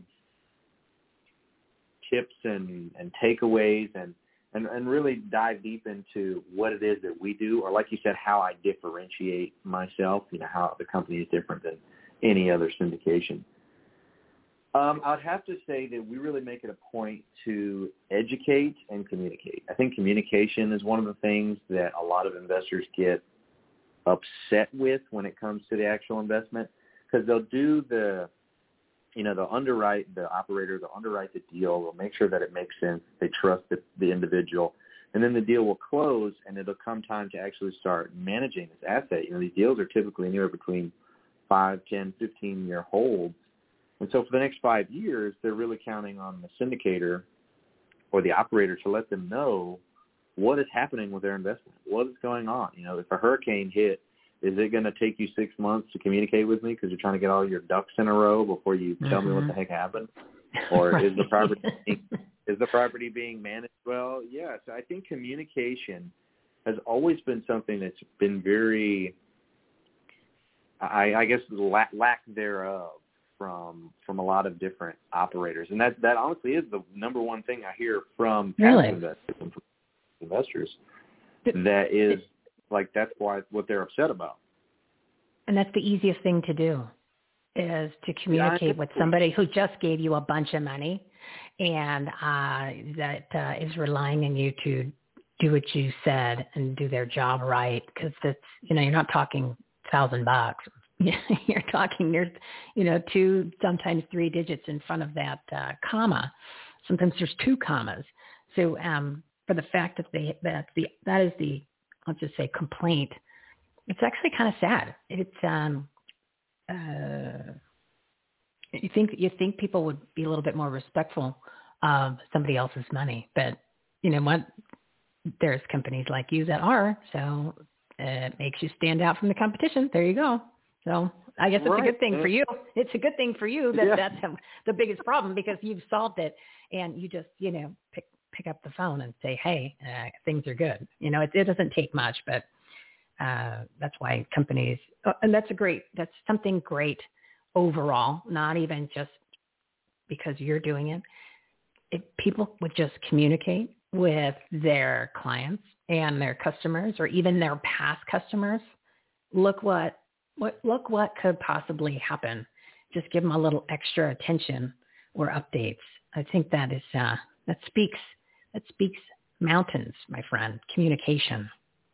tips and, and takeaways and, and, and really dive deep into what it is that we do, or like you said, how I differentiate myself, you know, how the company is different than any other syndication. Um, I'd have to say that we really make it a point to educate and communicate. I think communication is one of the things that a lot of investors get upset with when it comes to the actual investment, because they'll do the, you know, they'll underwrite the operator, they'll underwrite the deal, they'll make sure that it makes sense, they trust the, the individual, and then the deal will close, and it'll come time to actually start managing this asset. You know, these deals are typically anywhere between five, ten, fifteen-year holds, and so for the next five years, they're really counting on the syndicator or the operator to let them know what is happening with their investment, what is going on. You know, if a hurricane hit, is it going to take you six months to communicate with me because you're trying to get all your ducks in a row before you mm-hmm. tell me what the heck happened? Or right. is the property is the property being managed well? Yes, I think communication has always been something that's been very, I, I guess, lack, lack thereof from from a lot of different operators, and that that honestly is the number one thing I hear from really? investors and from investors. That is like that's why what they're upset about. And that's the easiest thing to do, is to communicate yeah, with somebody who just gave you a bunch of money and uh, that uh, is relying on you to do what you said and do their job right. Because that's, you know, you're not talking thousand bucks. You're talking, there's, you know, two, sometimes three digits in front of that uh, comma. Sometimes there's two commas. So um, for the fact that they that the that is the, I'll just say, complaint, it's actually kind of sad. It's um, uh, you think you think people would be a little bit more respectful of somebody else's money, but you know what? There's companies like you that are, so it makes you stand out from the competition. There you go. So I guess it's right. a good thing for you. It's a good thing for you that yeah. that's the biggest problem, because you've solved it, and you just, you know, pick pick up the phone and say, hey, uh, things are good. You know, it, it doesn't take much, but uh, that's why companies, oh, and that's a great, that's something great overall, not even just because you're doing it. If people would just communicate with their clients and their customers, or even their past customers, look what, What, look what could possibly happen. Just give them a little extra attention or updates. I think that is uh, that speaks that speaks mountains, my friend. Communication.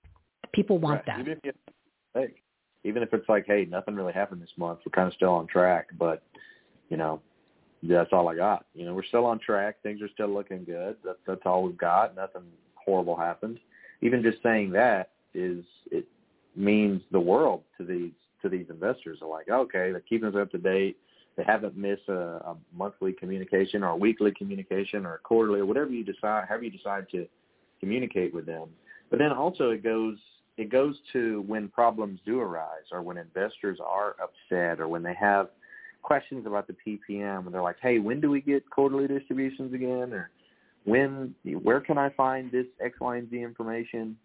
People want right. that. Even if, hey, even if it's like, hey, nothing really happened this month. We're kind of still on track, but you know, that's all I got. You know, we're still on track. Things are still looking good. That's that's all we've got. Nothing horrible happened. Even just saying that is it means the world to these. to these investors. Are like, okay, they're keeping us up to date. They haven't missed a, a monthly communication or a weekly communication or a quarterly or whatever you decide, however you decide to communicate with them. But then also it goes, it goes to when problems do arise, or when investors are upset, or when they have questions about the P P M and they're like, hey, when do we get quarterly distributions again? Or when, where can I find this X, Y, and Z information?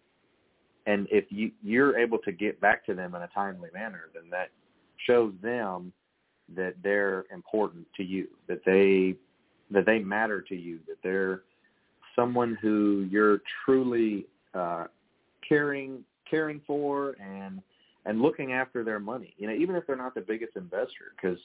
And if you, you're able to get back to them in a timely manner, then that shows them that they're important to you, that they that they matter to you, that they're someone who you're truly uh, caring caring for and and looking after their money. You know, even if they're not the biggest investor, because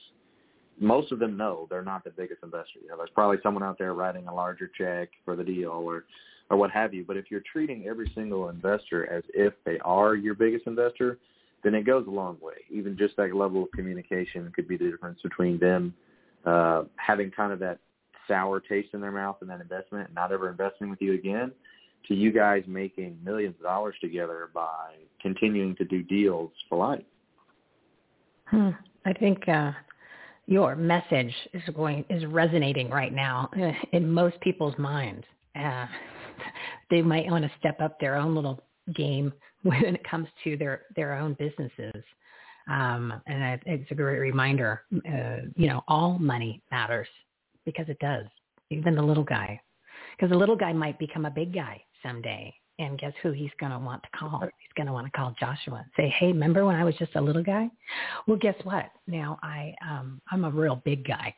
most of them know they're not the biggest investor. You know, there's probably someone out there writing a larger check for the deal, or or what have you. But if you're treating every single investor as if they are your biggest investor, then it goes a long way. Even just that level of communication could be the difference between them uh, having kind of that sour taste in their mouth in that investment and not ever investing with you again, to you guys making millions of dollars together by continuing to do deals for life. Hmm. I think uh, your message is going is resonating right now in most people's minds. Uh, they might want to step up their own little game when it comes to their, their own businesses. Um, and I, it's a great reminder, uh, you know, all money matters because it does, even the little guy. Because the little guy might become a big guy someday. And guess who he's going to want to call? He's going to want to call Joshua. Say, hey, remember when I was just a little guy? Well, guess what? Now I, um, I'm a real big guy.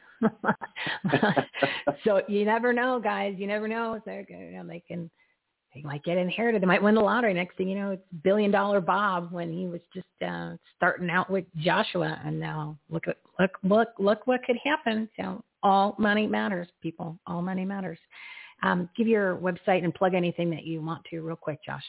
So you never know, guys. You never know. So, you know, they can, they might get inherited. They might win the lottery. Next thing you know, it's billion dollar Bob when he was just uh, starting out with Joshua. And now look at look look look what could happen. So all money matters, people. All money matters. Um, give your website and plug anything that you want to real quick, Josh.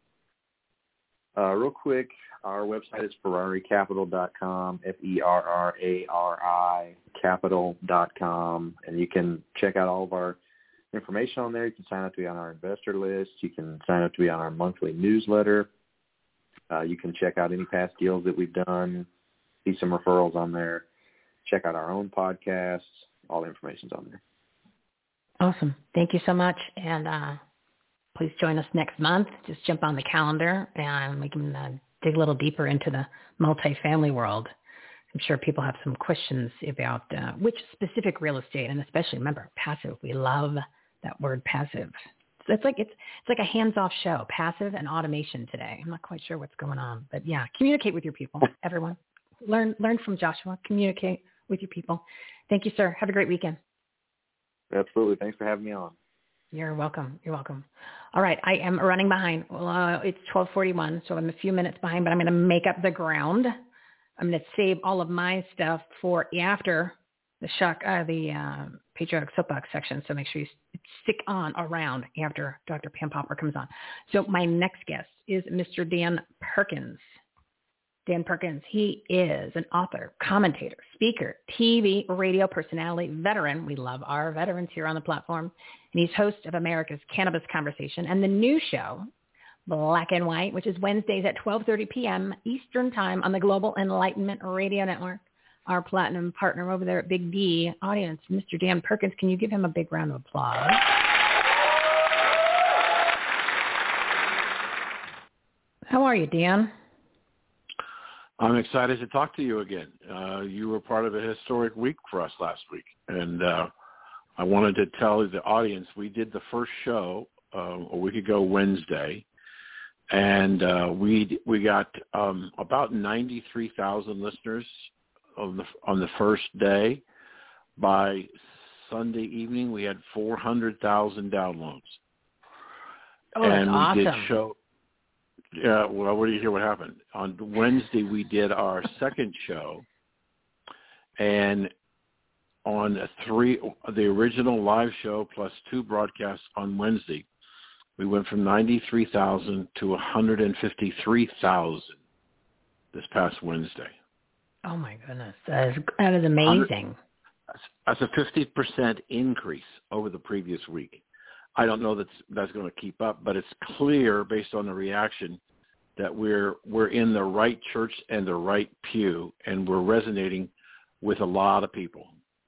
Uh, real quick, our website is Ferrari Capital dot com, F E R R A R I Capital dot com, and you can check out all of our information on there. You can sign up to be on our investor list. You can sign up to be on our monthly newsletter. Uh, you can check out any past deals that we've done, see some referrals on there, check out our own podcasts. All the information's on there. Awesome. Thank you so much. And uh, please join us next month. Just jump on the calendar and we can uh, dig a little deeper into the multifamily world. I'm sure people have some questions about uh, which specific real estate, and especially, remember, passive. We love that word passive. So it's like it's it's like a hands-off show, passive and automation today. I'm not quite sure what's going on, but yeah, communicate with your people, everyone. Learn learn from Joshua. Communicate with your people. Thank you, sir. Have a great weekend. Absolutely. Thanks for having me on. You're welcome. You're welcome. All right. I am running behind. Well, uh, it's twelve forty-one, so I'm a few minutes behind, but I'm going to make up the ground. I'm going to save all of my stuff for after the shock, uh, the uh, Patriotic Soapbox section. So make sure you stick on around after Doctor Pam Popper comes on. So my next guest is Mister Dan Perkins. Dan Perkins, he is an author, commentator, speaker, T V, radio personality, veteran. We love our veterans here on the platform. And he's host of America's Cannabis Conversation and the new show, Black and White, which is Wednesdays at twelve thirty p.m. Eastern Time on the Global Enlightenment Radio Network. Our platinum partner over there at Big D audience, Mister Dan Perkins. Can you give him a big round of applause? How are you, Dan? I'm excited to talk to you again. Uh, you were part of a historic week for us last week, and uh, I wanted to tell the audience we did the first show uh, a week ago Wednesday, and uh, we we got um, about ninety-three thousand listeners on the on the first day. By Sunday evening, we had four hundred thousand downloads. Oh, that's and we awesome. did show. Yeah, well, what do you hear what happened? On Wednesday, we did our second show, and on a three, the original live show plus two broadcasts on Wednesday, we went from ninety-three thousand to one hundred fifty-three thousand this past Wednesday. Oh, my goodness. That is, that is amazing. That's a fifty percent increase over the previous week. I don't know that that's going to keep up, but it's clear based on the reaction that we're we're in the right church and the right pew, and we're resonating with a lot of people.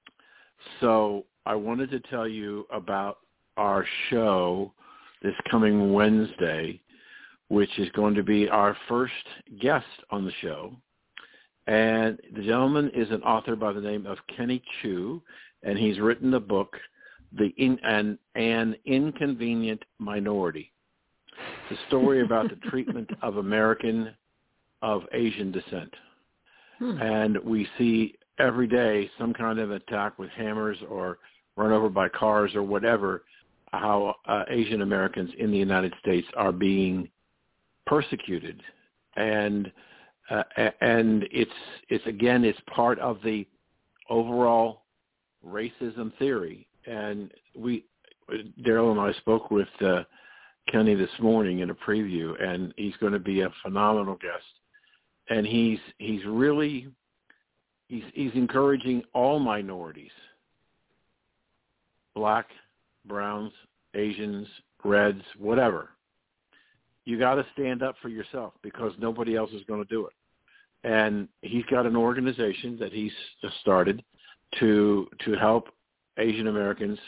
So I wanted to tell you about our show this coming Wednesday, which is going to be our first guest on the show. And the gentleman is an author by the name of Kenny Chu, and he's written the book, The in, an, an Inconvenient Minority. It's a story about the treatment of American of Asian descent. Hmm. And we see every day some kind of attack with hammers or run over by cars or whatever, how uh, Asian Americans in the United States are being persecuted. And uh, and it's it's again, it's part of the overall racism theory. And we, Daryl and I spoke with uh, Kenny this morning in a preview, and he's going to be a phenomenal guest. And he's he's really he's he's encouraging all minorities black, browns, Asians, reds, whatever, you got to stand up for yourself because nobody else is going to do it. And he's got an organization that he's started to to help Asian Americans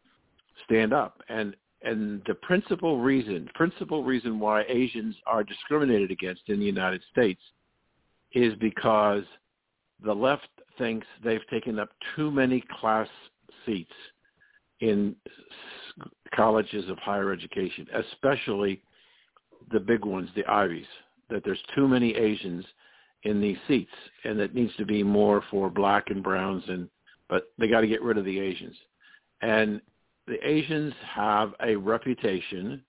stand up. And and the principal reason, principal reason why Asians are discriminated against in the United States is because the left thinks they've taken up too many class seats in colleges of higher education, especially the big ones, the Ivies, that there's too many Asians in these seats, and it needs to be more for black and browns, and but they got to get rid of the Asians. And the Asians have a reputation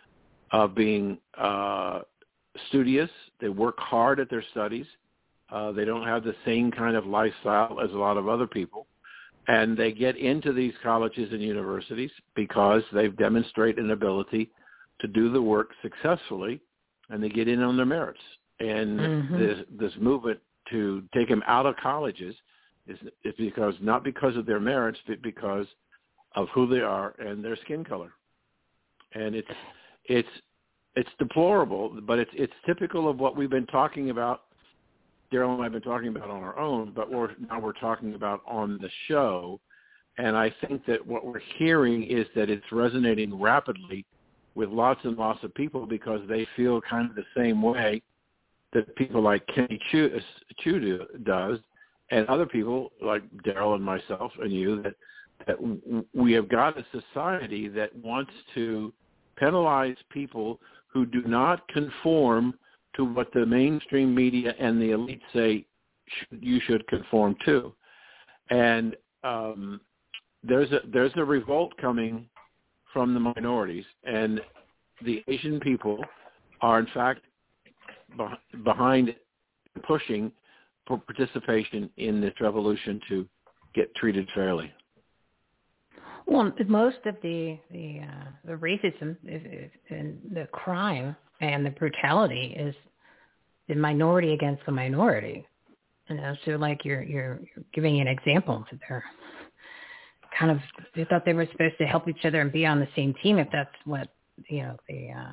of being uh, studious. They work hard at their studies. Uh, they don't have the same kind of lifestyle as a lot of other people. And they get into these colleges and universities because they've demonstrated an ability to do the work successfully, and they get in on their merits. And mm-hmm. this, this movement to take them out of colleges is, is because not because of their merits, but because of who they are and their skin color. And it's it's it's deplorable, but it's it's typical of what we've been talking about. Daryl and I have been talking about on our own, but we're, now we're talking about on the show. And I think that what we're hearing is that it's resonating rapidly with lots and lots of people because they feel kind of the same way that people like Kenny Chu, Chu do, does, and other people like Daryl and myself and you, that, that we have got a society that wants to penalize people who do not conform to what the mainstream media and the elite say sh- you should conform to. And um, there's a there's a revolt coming from the minorities, and the Asian people are in fact be- behind pushing for participation in this revolution to get treated fairly. Well, most of the the, uh, the racism is, is, and the crime and the brutality is the minority against the minority. You know, so like you're you're, you're giving an example that they're kind of they thought they were supposed to help each other and be on the same team if that's what you know the, uh,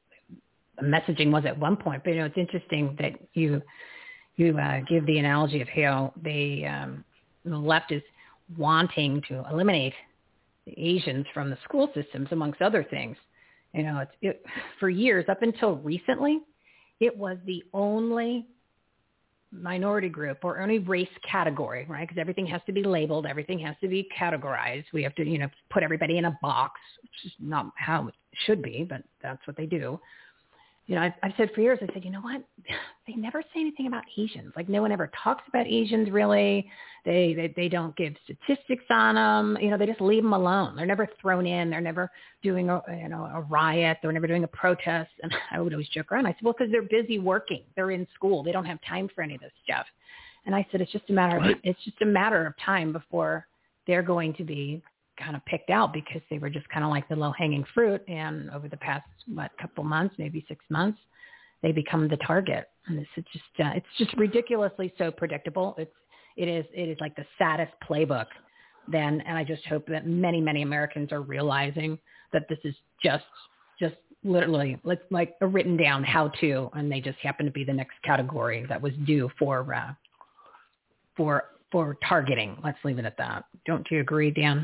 the messaging was at one point. But you know, it's interesting that you you uh, give the analogy of how they um, the left is wanting to eliminate the Asians from the school systems, amongst other things. You know, it's it, for years up until recently, it was the only minority group or only race category, right? Because everything has to be labeled, everything has to be categorized. We have to, you know, put everybody in a box, which is not how it should be, but that's what they do. You know, I've, I've said for years, I said, you know what? They never say anything about Asians. Like no one ever talks about Asians really. They, they they don't give statistics on them. You know, they just leave them alone. They're never thrown in. They're never doing a, you know, a riot. They're never doing a protest. And I would always joke around. I said, well, because they're busy working. They're in school. They don't have time for any of this stuff. And I said, it's just a matter of, it's just a matter of time before they're going to be kind of picked out because they were just kind of like the low-hanging fruit. And over the past, what, couple months, maybe six months, they become the target. And it's just, uh, it's just ridiculously so predictable. It's, it is, it is like the saddest playbook then. And I just hope that many, many Americans are realizing that this is just, just literally like, like a written down how to, and they just happen to be the next category that was due for, uh, for, for targeting. Let's leave it at that. Don't you agree, Dan?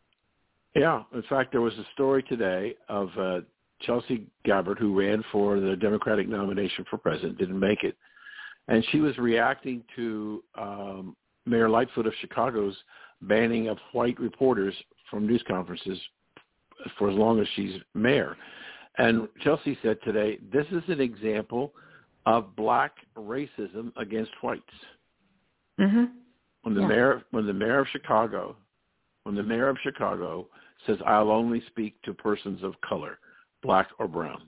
Yeah. In fact, there was a story today of uh, Chelsea Gabbard, who ran for the Democratic nomination for president, didn't make it. And she was reacting to um, Mayor Lightfoot of Chicago's banning of white reporters from news conferences for as long as she's mayor. And Chelsea said today, this is an example of black racism against whites. Mm-hmm. When the yeah. mayor, when the mayor of Chicago, when the mayor of Chicago says, I'll only speak to persons of color, black or brown.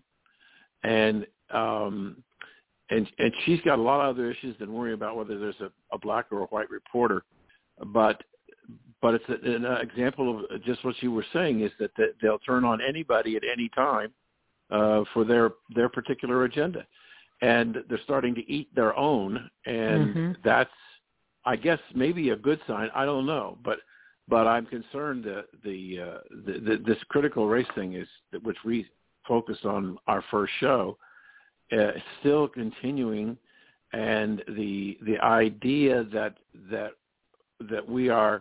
And um, and and she's got a lot of other issues than worrying about whether there's a, a black or a white reporter. But but it's an example of just what you were saying, is that, that they'll turn on anybody at any time uh, for their, their particular agenda. And they're starting to eat their own, and mm-hmm. that's, I guess, maybe a good sign. I don't know. But But I'm concerned that the, uh, the, the this critical race thing is, which we focused on our first show, uh, still continuing, and the the idea that that that we are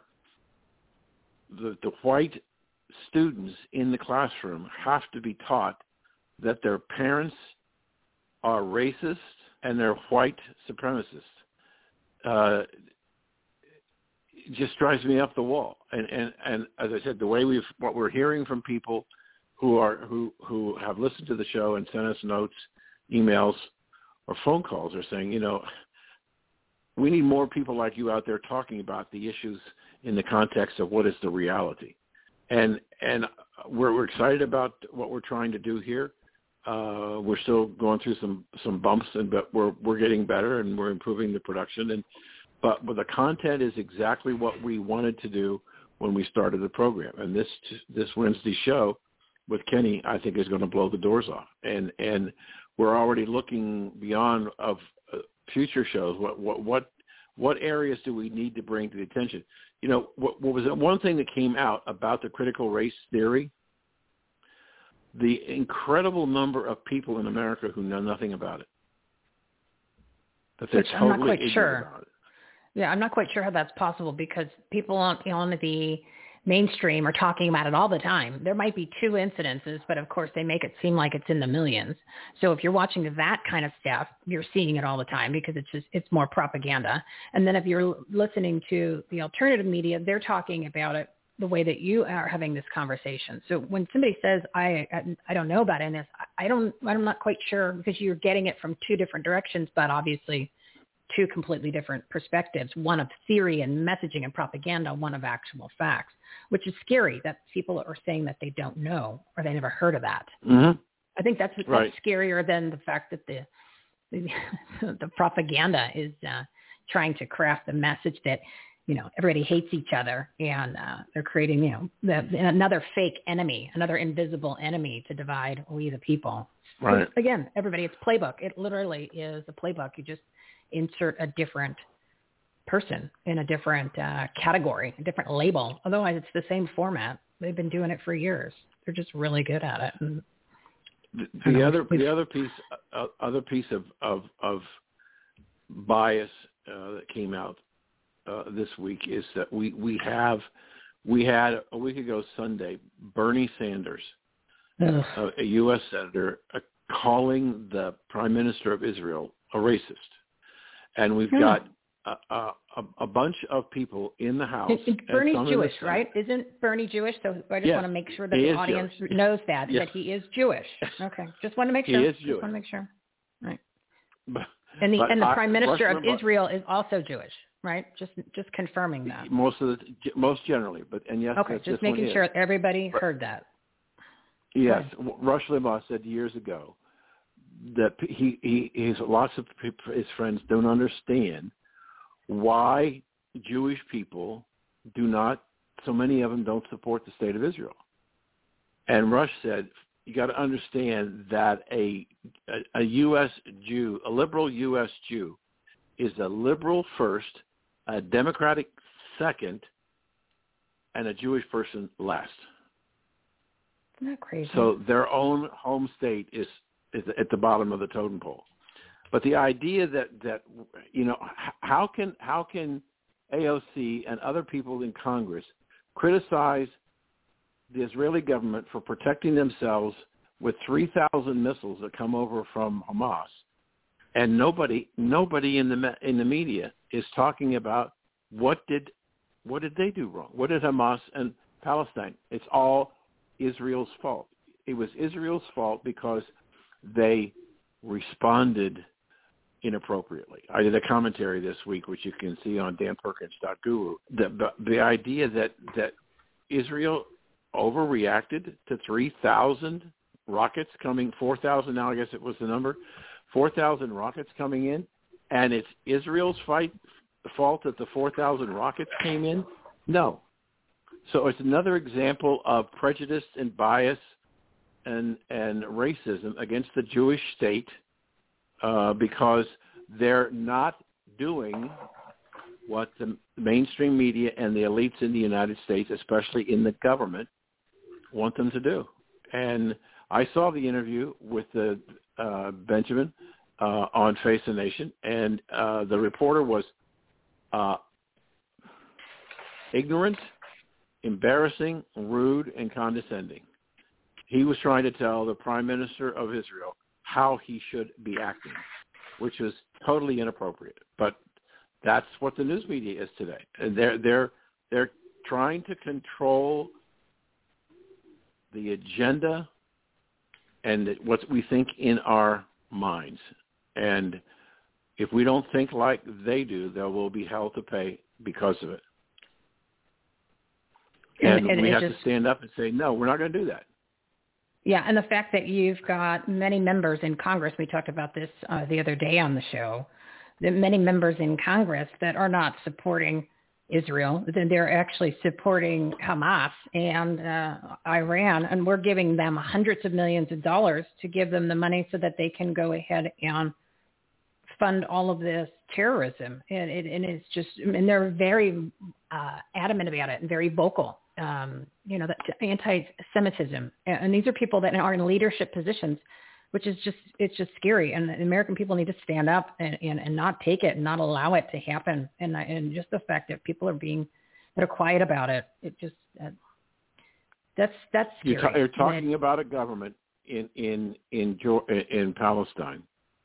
the, the white students in the classroom have to be taught that their parents are racist and they're white supremacists. Uh, it just drives me up the wall. And, and, and as I said, the way we've, what we're hearing from people who are, who, who have listened to the show and sent us notes, emails, or phone calls are saying, you know, we need more people like you out there talking about the issues in the context of what is the reality. And, and we're, we're excited about what we're trying to do here. Uh, we're still going through some, some bumps, and but we're we're getting better and we're improving the production. And but, but the content is exactly what we wanted to do when we started the program. And this this Wednesday show with Kenny, I think, is going to blow the doors off. And and we're already looking beyond of uh, future shows. What what what what areas do we need to bring to the attention? You know, what, what was it? One thing that came out about the critical race theory? The incredible number of people in America who know nothing about it. That they're Which totally I'm not quite ignorant sure. about it. Yeah, I'm not quite sure how that's possible because people on, on the mainstream are talking about it all the time. There might be two incidences, but of course they make it seem like it's in the millions. So if you're watching that kind of stuff, you're seeing it all the time because it's just, it's more propaganda. And then if you're listening to the alternative media, they're talking about it the way that you are having this conversation. So when somebody says, I, I, I don't know about any of this, I don't, I'm not quite sure because you're getting it from two different directions, but obviously two completely different perspectives, one of theory and messaging and propaganda, one of actual facts, which is scary that people are saying that they don't know or they never heard of that. Mm-hmm. I think that's, that's right. scarier than the fact that the, the, the propaganda is uh, trying to craft the message that, you know, everybody hates each other and uh, they're creating, you know, the, another fake enemy, another invisible enemy to divide we the people. Right. So again, everybody, it's playbook. It literally is a playbook. You just insert a different person in a different uh, category, a different label. Otherwise, it's the same format. They've been doing it for years. They're just really good at it. And, the the know, other the other piece uh, other piece of of, of bias uh, that came out Uh, this week is that we, we have we had a week ago Sunday Bernie Sanders, uh, a U S senator, uh, calling the Prime Minister of Israel a racist, and we've yeah. got a, a, a bunch of people in the House. It, it, Bernie's Jewish, the right? Isn't Bernie Jewish? So I just yes, want to make sure that the audience Jewish. knows that yes. that he is Jewish. Okay, just want to make sure. He is just Jewish. want to make sure. Right. But, and the and the I, Prime Minister Rush of Limbaugh, Israel is also Jewish. Right, just just confirming that. Most of the most generally, but and yes, okay, just making sure everybody but, heard that. Yes, Rush Limbaugh said years ago that he he his lots of his friends don't understand why Jewish people do not. So many of them don't support the state of Israel. And Rush said, you got to understand that a, a a U S Jew, a liberal U S Jew, is a liberal first, a Democratic second, and a Jewish person last. Isn't that crazy? So their own home state is, is at the bottom of the totem pole. But the idea that, that you know, how can how can A O C and other people in Congress criticize the Israeli government for protecting themselves with three thousand missiles that come over from Hamas, and nobody nobody in the in the media is talking about what did what did they do wrong? What did Hamas and Palestine? It's all Israel's fault. It was Israel's fault because they responded inappropriately. I did a commentary this week, which you can see on dan perkins dot guru. The, the, the idea that, that Israel overreacted to three thousand rockets coming, four thousand now I guess it was the number, four thousand rockets coming in, and it's Israel's fight, the fault that the four thousand rockets came in? No. So it's another example of prejudice and bias and and racism against the Jewish state uh, because they're not doing what the mainstream media and the elites in the United States, especially in the government, want them to do. And I saw the interview with the uh, Benjamin uh, on Face the Nation, and uh, the reporter was uh, ignorant, embarrassing, rude, and condescending. He was trying to tell the Prime Minister of Israel how he should be acting, which was totally inappropriate. But that's what the news media is today. And they're they're they're trying to control the agenda and what we think in our minds. And if we don't think like they do, there will be hell to pay because of it. And, and, and we have just, to stand up and say, no, we're not going to do that. Yeah, and the fact that you've got many members in Congress, we talked about this uh, the other day on the show, that many members in Congress that are not supporting Israel, then they're actually supporting Hamas and uh, Iran, and we're giving them hundreds of millions of dollars to give them the money so that they can go ahead and fund all of this terrorism. And, it, and it's just, and they're very uh, adamant about it and very vocal. Um, you know, that anti-Semitism. And these are people that are in leadership positions, which is just, it's just scary. And the American people need to stand up and, and, and not take it and not allow it to happen. And, and just the fact that people are being, that are quiet about it, it just, uh, that's, that's scary. You're, t- you're talking it, about a government in, in, in, in Palestine.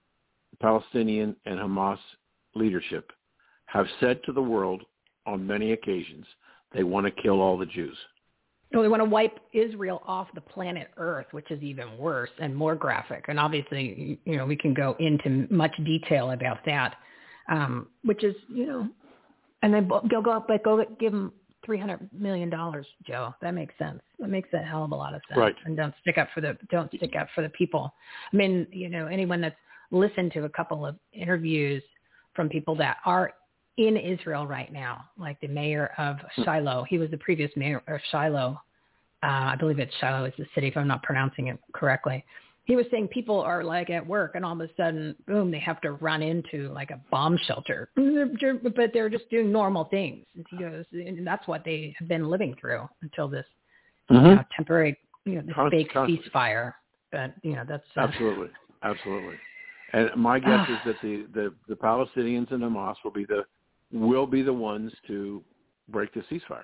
Palestinian and Hamas leadership have said to the world on many occasions, they want to kill all the Jews. No, they want to wipe Israel off the planet Earth, which is even worse and more graphic. And obviously, you know, we can go into much detail about that, um, which is, you know, and then they'll go up, but go give them three hundred million dollars, Joe. That makes sense. That makes a hell of a lot of sense. Right. And don't stick up for the, don't stick up for the people. I mean, you know, anyone that's listened to a couple of interviews from people that are in Israel right now, like the mayor of Shiloh. He was the previous mayor of Shiloh. Uh, I believe it's Shiloh is the city, if I'm not pronouncing it correctly. He was saying people are like at work and all of a sudden, boom, they have to run into like a bomb shelter, but they're just doing normal things. And he goes, and that's what they have been living through until this mm-hmm. you know, temporary, you know, this Const- fake constantly. ceasefire. But, you know, that's... Uh, absolutely. Absolutely. And my guess is that the, the, the Palestinians and Hamas will be the will be the ones to break the ceasefire.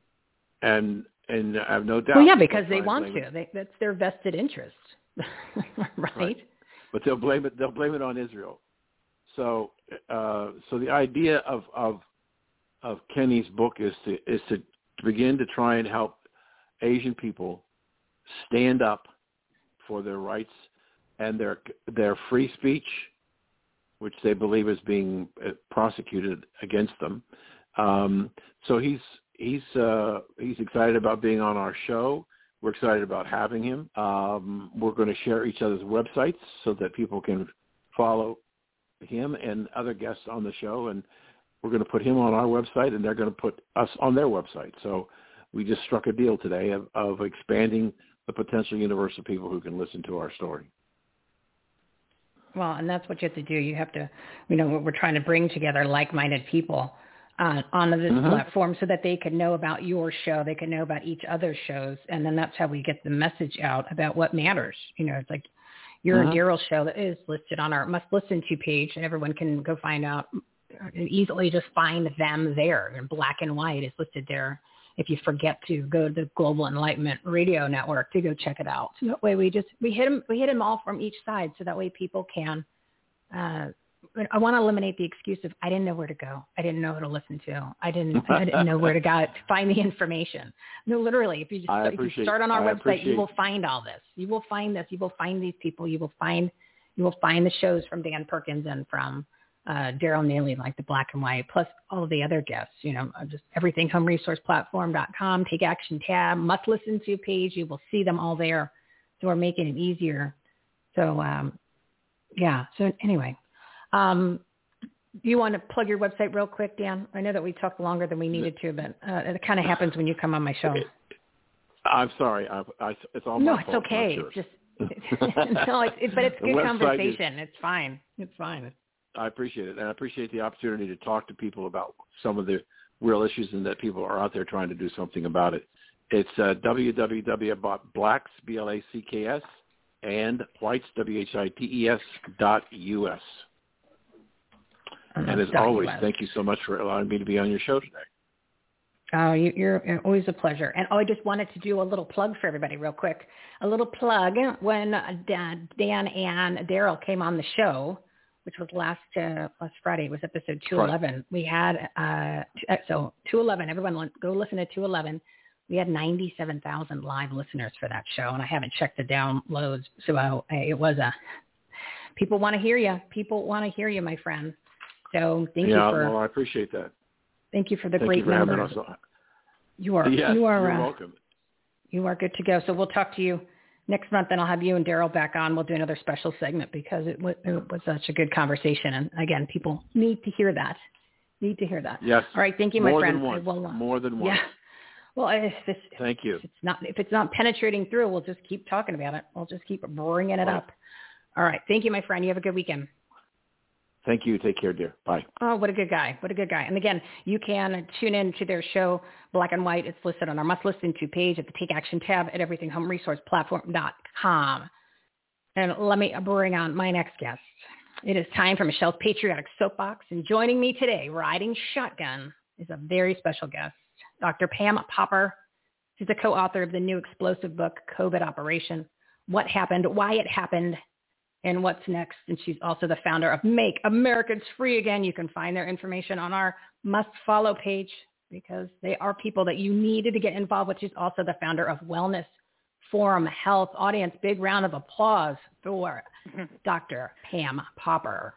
And and I have no doubt. Well, yeah, because they want to. They, that's their vested interest, right? right? But they'll blame it. They'll blame it on Israel. So uh, so the idea of, of of Kenny's book is to is to begin to try and help Asian people stand up for their rights and their their free speech, which they believe is being prosecuted against them. Um, so he's he's uh, he's excited about being on our show. We're excited about having him. Um, we're going to share each other's websites so that people can follow him and other guests on the show. And we're going to put him on our website, and they're going to put us on their website. So we just struck a deal today of, of expanding the potential universe of people who can listen to our story. Well, and that's what you have to do. You have to, you know, we're trying to bring together like-minded people uh, on this mm-hmm. platform so that they can know about your show, they can know about each other's shows, and then that's how we get the message out about what matters. You know, it's like your mm-hmm. Daryl show that is listed on our must-listen-to page, and everyone can go find out, easily just find them there. In black and white is listed there. If you forget to go to the Global Enlightenment Radio Network to go check it out. So that way we just, we hit them, we hit them all from each side. So that way people can, uh, I want to eliminate the excuse of, I didn't know where to go. I didn't know who to listen to. I didn't, I didn't know where to go to find the information. No, literally, if you just if you start on our I website, you will find all this. You will find this. You will find these people. You will find, you will find the shows from Dan Perkins and from Uh, Daryl Neely, like the black and white, plus all of the other guests, you know, just everything, home resource platform dot com, take action tab, must listen to page. You will see them all there. So we're making it easier. So, um, yeah. So anyway, um, do you want to plug your website real quick, Dan? I know that we talked longer than we needed to, but uh, it kind of happens when you come on my show. I'm sorry. I, I, it's all no, my it's fault, okay. It's just, no, it's, it, but it's good conversation. Is, it's fine. It's fine. I appreciate it, and I appreciate the opportunity to talk to people about some of the real issues and that people are out there trying to do something about it. It's uh, w w w dot blacks, B L A C K S, and whites, W H I T E S, dot U S. And as always, thank you so much for allowing me to be on your show today. Oh, you, you're always a pleasure. And oh, I just wanted to do a little plug for everybody real quick. A little plug. When Dan, Dan and Daryl came on the show, which was last uh, last Friday, it was episode two eleven. Right. We had, uh, so two eleven, everyone go listen to two eleven. We had ninety-seven thousand live listeners for that show, and I haven't checked the downloads. So I, it was a, people want to hear you. People want to hear you, my friend. So thank yeah, you for. Yeah, well, I appreciate that. Thank you for the Thank great you for numbers. having us. You are. Yes, you are. You're uh, welcome. You are good to go. So we'll talk to you next month, and I'll have you and Daryl back on. We'll do another special segment because it, w- it was such a good conversation. And again, people need to hear that. Need to hear that. Yes. All right. Thank you, my More friend. Than once. I will, uh, More than once. Yeah. Well, if it's, thank you. If it's not if it's not penetrating through, we'll just keep talking about it. We'll just keep bringing it right. up. All right. Thank you, my friend. You have a good weekend. Thank you. Take care, dear. Bye. Oh, what a good guy. What a good guy. And again, you can tune in to their show, Black and White. It's listed on our Must Listen To page at the Take Action tab at everything home resource platform dot com. And let me bring on my next guest. It is time for Michelle's Patriotic Soapbox. And joining me today, riding shotgun, is a very special guest, Doctor Pam Popper. She's the co-author of the new explosive book, COVID Operation, What Happened, Why It Happened, and What's Next. And she's also the founder of Make Americans Free Again. You can find their information on our Must Follow page because they are people that you needed to get involved with. She's also the founder of Wellness Forum Health. Audience, big round of applause for Doctor Pam Popper.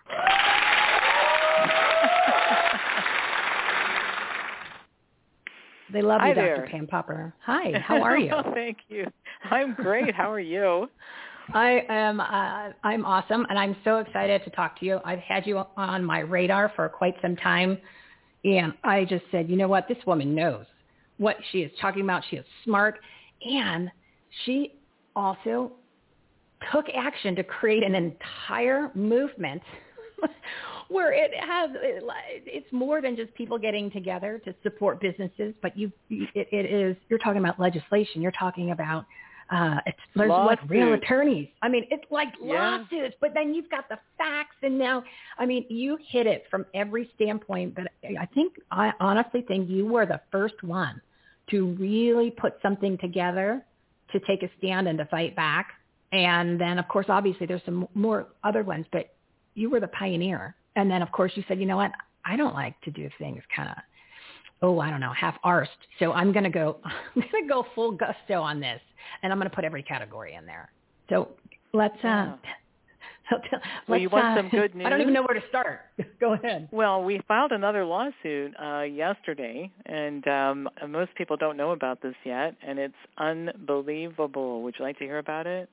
They love Hi you, there. Doctor Pam Popper. Hi, how are you? Thank you. I'm great. How are you? I am. Uh, I'm awesome, and I'm so excited to talk to you. I've had you on my radar for quite some time, and I just said, you know what? This woman knows what she is talking about. She is smart, and she also took action to create an entire movement where it has, it, it's more than just people getting together to support businesses, but you, it, it is, you're talking about legislation. You're talking about, uh, it's there's like real attorneys. I mean, it's like yeah. lawsuits, but then you've got the facts. And now, I mean, you hit it from every standpoint, but I think, I honestly think you were the first one to really put something together to take a stand and to fight back. And then, of course, obviously there's some more other ones, but you were the pioneer. And then, of course, you said, you know what? I don't like to do things kind of, oh, I don't know, half-arsed. So I'm going to go, I'm going to go full gusto on this. And I'm going to put every category in there. So let's, yeah. uh, so t- well, let's, you want uh, some good news? I don't even know where to start. Go ahead. Well, we filed another lawsuit uh, yesterday, and um, most people don't know about this yet, and it's unbelievable. Would you like to hear about it?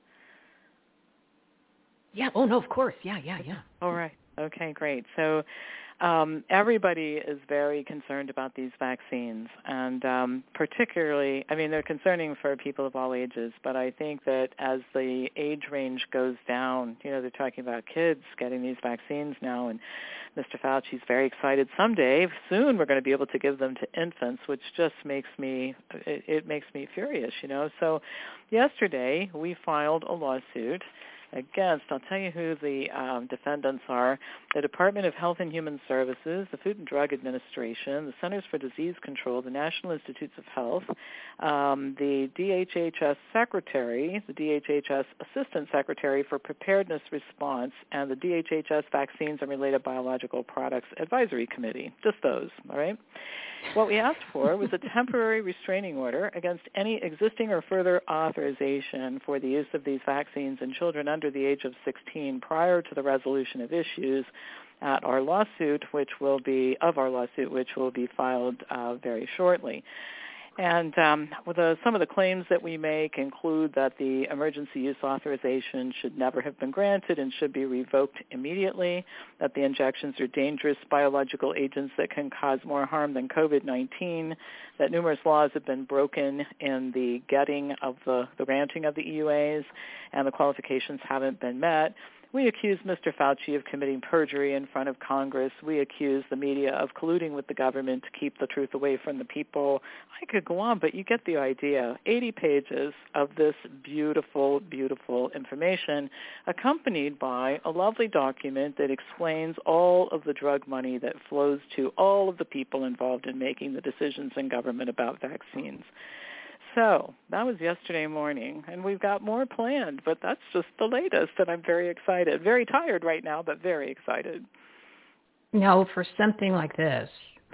Yeah. Oh, no, of course. Yeah, yeah, yeah. All right. Okay, great. So um, everybody is very concerned about these vaccines, and um, particularly, I mean, they're concerning for people of all ages, but I think that as the age range goes down, you know, they're talking about kids getting these vaccines now, and Mister Fauci's very excited someday, soon we're going to be able to give them to infants, which just makes me, it, it makes me furious, you know. So yesterday we filed a lawsuit against, I'll tell you who the um, defendants are, the Department of Health and Human Services, the Food and Drug Administration, the Centers for Disease Control, the National Institutes of Health, um, the D H H S Secretary, the D H H S Assistant Secretary for Preparedness Response, and the D H H S Vaccines and Related Biological Products Advisory Committee, just those, all right? What we asked for was a temporary restraining order against any existing or further authorization for the use of these vaccines in children under the age of sixteen prior to the resolution of issues at our lawsuit, which will be, of our lawsuit, which will be filed uh, very shortly. And um, with the, some of the claims that we make include that the emergency use authorization should never have been granted and should be revoked immediately, that the injections are dangerous biological agents that can cause more harm than COVID nineteen, that numerous laws have been broken in the getting of the, the granting of the E U As, and the qualifications haven't been met. We accuse Mister Fauci of committing perjury in front of Congress. We accuse the media of colluding with the government to keep the truth away from the people. I could go on, but you get the idea. eighty pages of this beautiful, beautiful information accompanied by a lovely document that explains all of the drug money that flows to all of the people involved in making the decisions in government about vaccines. So that was yesterday morning, and we've got more planned, but that's just the latest, and I'm very excited. Very tired right now, but very excited. Now, for something like this,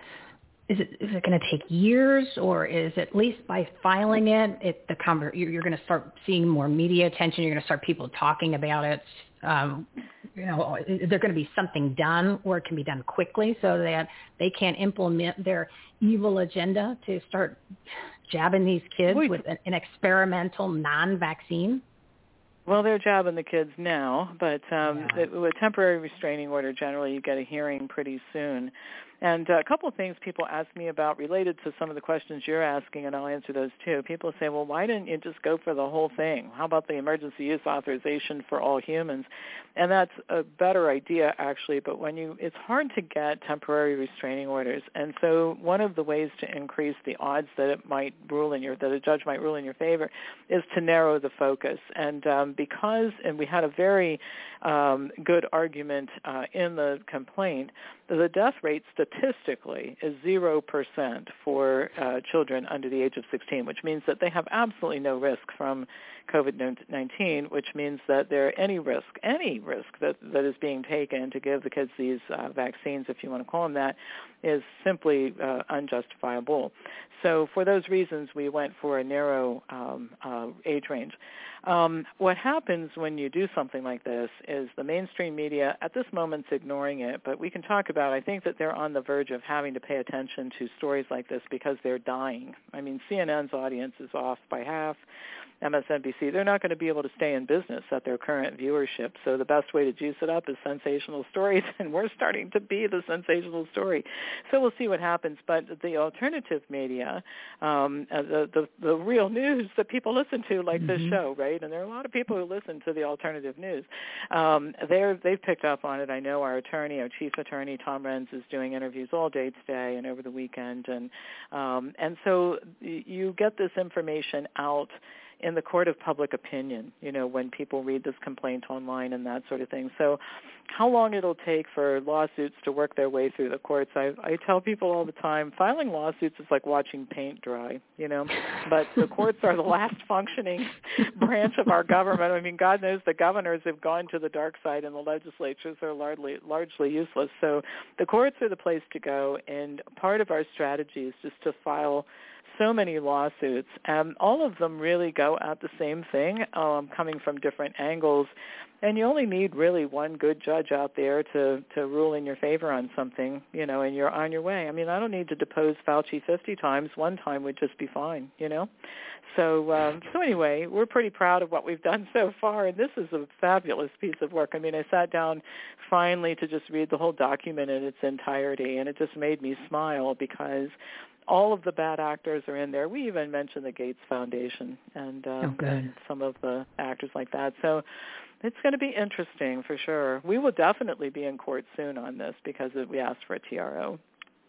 is it is it going to take years, or is it at least by filing it, it the conver- you're going to start seeing more media attention, you're going to start people talking about it? Um, you know, is there going to be something done, or it can be done quickly so that they can implement their evil agenda to start jabbing these kids Wait. with an, an experimental non-vaccine? Well, they're jabbing the kids now, but um, Yeah. it, with temporary restraining order, generally you get a hearing pretty soon. And uh, a couple of things people ask me about related to some of the questions you're asking, and I'll answer those too. People say, well, why didn't you just go for the whole thing? How about the emergency use authorization for all humans? And that's a better idea, actually, but when you, it's hard to get temporary restraining orders. And so one of the ways to increase the odds that it might rule in your, that a judge might rule in your favor is to narrow the focus. And um, because, and we had a very um, good argument uh, in the complaint, the death rate statistically is zero percent for uh, children under the age of sixteen, which means that they have absolutely no risk from COVID nineteen, which means that there any risk, any risk that, that is being taken to give the kids these uh, vaccines, if you want to call them that, is simply uh, unjustifiable. So for those reasons, we went for a narrow um, uh, age range. Um, what happens when you do something like this is the mainstream media at this moment is ignoring it, but we can talk about, I think that they're on the verge of having to pay attention to stories like this because they're dying. I mean, C N N's audience is off by half. M S N B C, they're not going to be able to stay in business at their current viewership. So the best way to juice it up is sensational stories, and we're starting to be the sensational story. So we'll see what happens. But the alternative media, um, the, the the real news that people listen to, like mm-hmm. this show, right? And there are a lot of people who listen to the alternative news. Um, they're they've picked up on it. I know our attorney, our chief attorney, Tom Renz, is doing interviews all day today and over the weekend, and um, and so you get this information out in the court of public opinion, you know, when people read this complaint online and that sort of thing. So how long it'll take for lawsuits to work their way through the courts, I, I tell people all the time, filing lawsuits is like watching paint dry, you know, but the courts are the last functioning branch of our government. I mean, God knows the governors have gone to the dark side and the legislatures are largely, largely useless. So the courts are the place to go, and part of our strategy is just to file so many lawsuits, and all of them really go at the same thing, um, coming from different angles, and you only need really one good judge out there to, to rule in your favor on something, you know, and you're on your way. I mean, I don't need to depose Fauci fifty times. One time would just be fine, you know. So, um, so anyway, we're pretty proud of what we've done so far, and this is a fabulous piece of work. I mean, I sat down finally to just read the whole document in its entirety, and it just made me smile because all of the bad actors are in there. We even mentioned the Gates Foundation and, um, oh, and some of the actors like that. So it's going to be interesting for sure. We will definitely be in court soon on this because we asked for a T R O.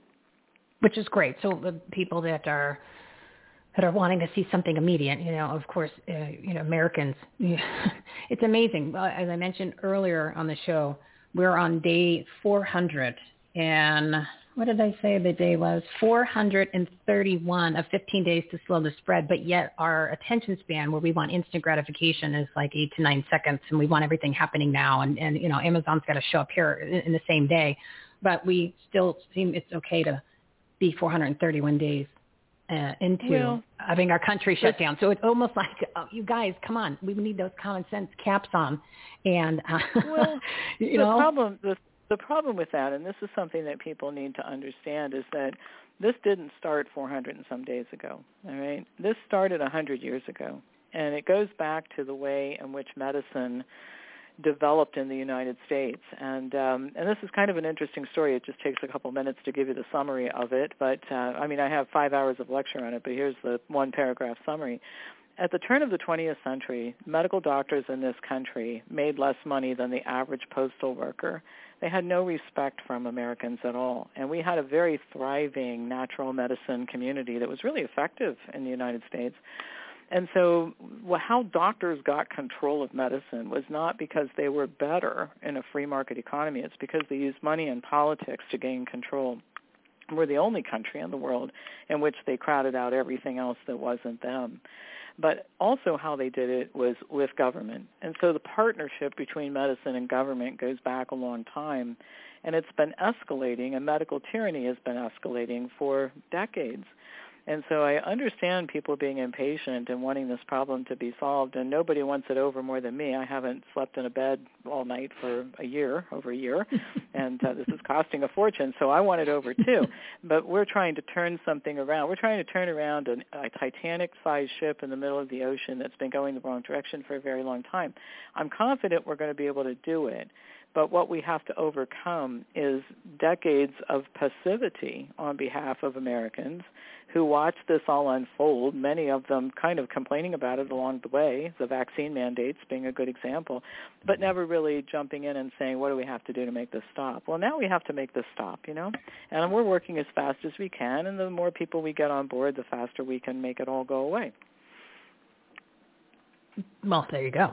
Which is great. So the people that are that are wanting to see something immediate, you know, of course, uh, you know, Americans, it's amazing. As I mentioned earlier on the show, we're on day four hundred, and what did I say the day was? four hundred thirty-one of fifteen days to slow the spread, but yet our attention span where we want instant gratification is like eight to nine seconds, and we want everything happening now. And, and you know, Amazon's got to show up here in, in the same day, but we still seem it's okay to be four hundred thirty-one days uh, into well, having our country shut down. So it's almost like, oh, you guys, come on, we need those common sense caps on. And, uh, well, you the know, problem, the The problem with that, and this is something that people need to understand, is that this didn't start four hundred and some days ago, all right? This started one hundred years ago, and it goes back to the way in which medicine developed in the United States. And um, and this is kind of an interesting story. It just takes a couple minutes to give you the summary of it. But, uh, I mean, I have five hours of lecture on it, but here's the one paragraph summary. at the turn of the twentieth century, medical doctors in this country made less money than the average postal worker. They had no respect from Americans at all. And we had a very thriving natural medicine community that was really effective in the United States. And so well, how doctors got control of medicine was not because they were better in a free market economy. It's because they used money and politics to gain control. We're the only country in the world in which they crowded out everything else that wasn't them. But also how they did it was with government. And so the partnership between medicine and government goes back a long time, and it's been escalating, and medical tyranny has been escalating for decades. And so I understand people being impatient and wanting this problem to be solved, and nobody wants it over more than me. I haven't slept in a bed all night for a year, over a year, and uh, this is costing a fortune, so I want it over too. But we're trying to turn something around. We're trying to turn around an, a Titanic-sized ship in the middle of the ocean that's been going the wrong direction for a very long time. I'm confident we're going to be able to do it. But what we have to overcome is decades of passivity on behalf of Americans who watched this all unfold, many of them kind of complaining about it along the way, the vaccine mandates being a good example, but never really jumping in and saying, what do we have to do to make this stop? Well, now we have to make this stop, you know, and we're working as fast as we can, and the more people we get on board, the faster we can make it all go away. Well, there you go.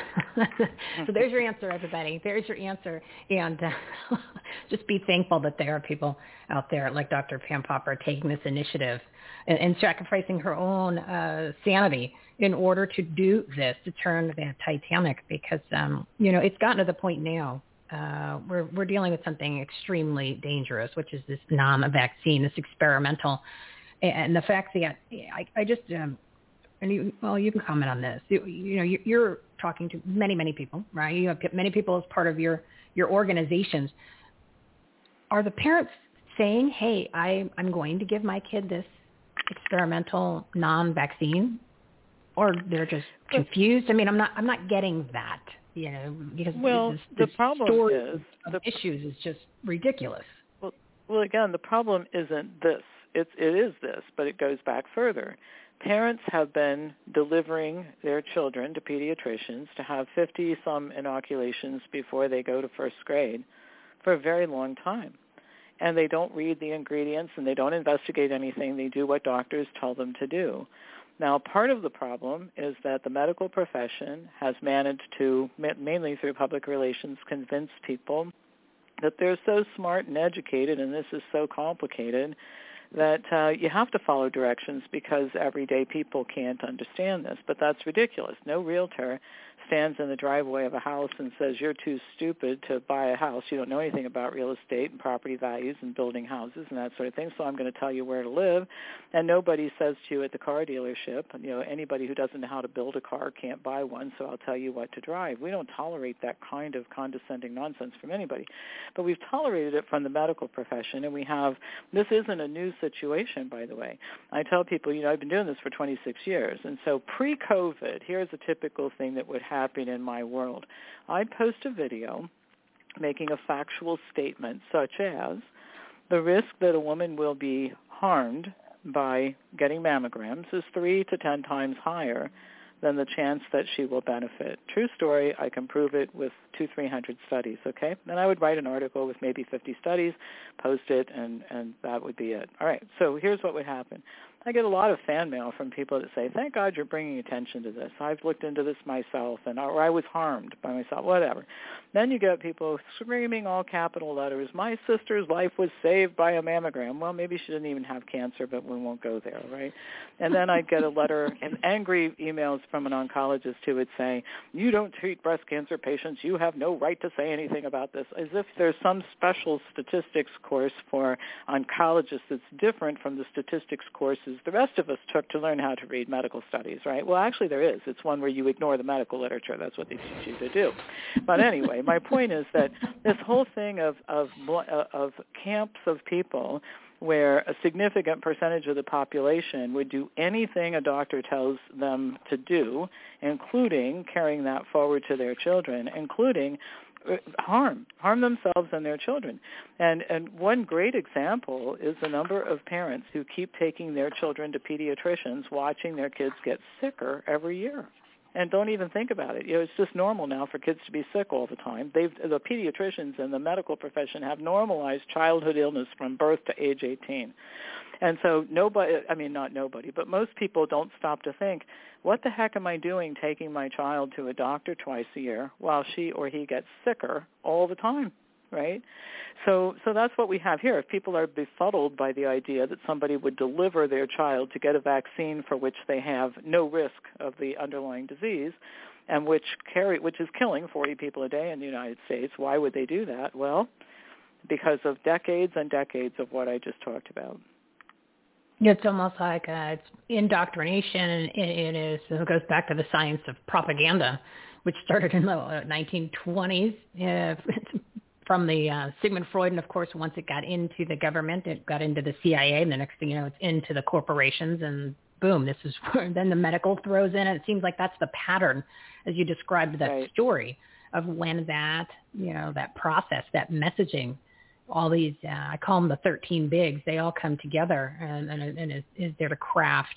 So there's your answer, everybody. There's your answer. And uh, just be thankful that there are people out there like Doctor Pam Popper taking this initiative and, and sacrificing her own uh, sanity in order to do this, to turn that Titanic, because, um, you know, it's gotten to the point now uh, we're, we're dealing with something extremely dangerous, which is this non-vaccine, this experimental. And the fact that I, I just... Um, And you, well, you can comment on this. You, you know, you, you're talking to many, many people, right? You have many people as part of your, your organizations. Are the parents saying, hey, I, I'm going to give my kid this experimental non-vaccine? Or they're just confused? I mean, I'm not I'm not getting that, you know, because well, this, the this problem story is, of the, issues is just ridiculous. Well, well, again, the problem isn't this. It's, it is this, but it goes back further. Parents have been delivering their children to pediatricians to have fifty-some inoculations before they go to first grade for a very long time. And they don't read the ingredients and they don't investigate anything. They do what doctors tell them to do. Now, part of the problem is that the medical profession has managed to, mainly through public relations, convince people that they're so smart and educated and this is so complicated that uh, you have to follow directions because everyday people can't understand this. But that's ridiculous. No realtor stands in the driveway of a house and says, you're too stupid to buy a house. You don't know anything about real estate and property values and building houses and that sort of thing, so I'm going to tell you where to live. And nobody says to you at the car dealership, you know, anybody who doesn't know how to build a car can't buy one, so I'll tell you what to drive. We don't tolerate that kind of condescending nonsense from anybody. But we've tolerated it from the medical profession, and we have, this isn't a new situation, by the way. I tell people, you know, I've been doing this for twenty-six years, and so pre-COVID, here's a typical thing that would happen in my world. I'd post a video making a factual statement such as the risk that a woman will be harmed by getting mammograms is three to ten times higher than the chance that she will benefit. True story, I can prove it with two, three hundred studies, okay? Then I would write an article with maybe fifty studies, post it, and, and that would be it. All right, so here's what would happen. I get a lot of fan mail from people that say, thank God you're bringing attention to this. I've looked into this myself, and or I was harmed by myself, whatever. Then you get people screaming all capital letters, my sister's life was saved by a mammogram. Well, maybe she didn't even have cancer, but we won't go there, right? And then I'd get a letter and angry emails from an oncologist who would say, you don't treat breast cancer patients. You have no right to say anything about this, as if there's some special statistics course for oncologists that's different from the statistics courses the rest of us took to learn how to read medical studies, right? Well, actually there is. It's one where you ignore the medical literature. That's what they teach you to do. But anyway, my point is that this whole thing of, of, of camps of people where a significant percentage of the population would do anything a doctor tells them to do, including carrying that forward to their children, including harm, harm themselves and their children. And and one great example is the number of parents who keep taking their children to pediatricians, watching their kids get sicker every year, and don't even think about it. You know, it's just normal now for kids to be sick all the time. They've the pediatricians and the medical profession have normalized childhood illness from birth to age eighteen. And so nobody, I mean, not nobody, but most people don't stop to think, what the heck am I doing taking my child to a doctor twice a year while she or he gets sicker all the time, right? So so that's what we have here. If people are befuddled by the idea that somebody would deliver their child to get a vaccine for which they have no risk of the underlying disease, and which carry which is killing forty people a day in the United States, why would they do that? Well, because of decades and decades of what I just talked about. It's almost like uh, it's indoctrination, and it, it is. It goes back to the science of propaganda, which started in the uh, nineteen twenties uh, from the uh, Sigmund Freud, and of course, once it got into the government, it got into the C I A, and the next thing you know, it's into the corporations, and boom, this is where then the medical throws in, and it seems like that's the pattern, as you described that right. story of when that you know that process, that messaging. All these, uh, I call them the thirteen bigs, they all come together and, and, and is, is there to craft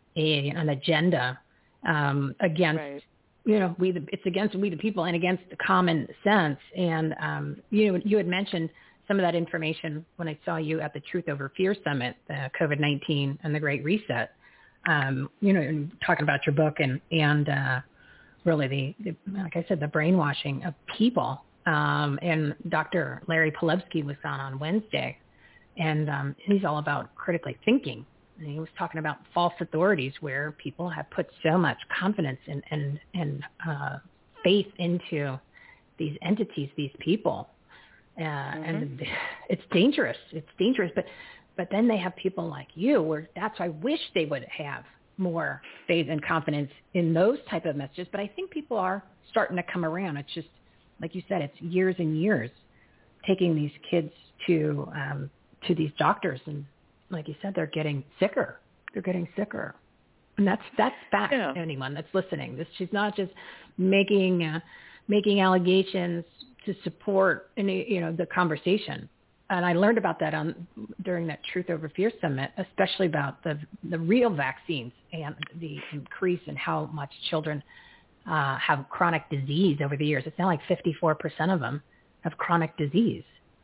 a, an agenda um, against, right. you know, we the, it's against we the people and against the common sense. And, um, you know, you had mentioned some of that information when I saw you at the Truth Over Fear Summit, the COVID nineteen and the Great Reset, um, you know, and talking about your book and, and uh, really the, the, like I said, the brainwashing of people. Um, and Doctor Larry Pilevsky was on on Wednesday, and um, he's all about critically thinking. And he was talking about false authorities where people have put so much confidence and and, and uh, faith into these entities, these people, uh, mm-hmm. and it's dangerous. It's dangerous. But but then they have people like you, where that's I wish they would have more faith and confidence in those type of messages. But I think people are starting to come around. It's just. Like you said, it's years and years taking these kids to um, to these doctors, and like you said, they're getting sicker. They're getting sicker, and that's that's fact. Yeah. Anyone that's listening, this she's not just making uh, making allegations to support any you know the conversation. And I learned about that on during that Truth Over Fear Summit, especially about the the real vaccines and the increase in how much children. Uh, have chronic disease over the years. It's now like fifty-four percent of them have chronic disease.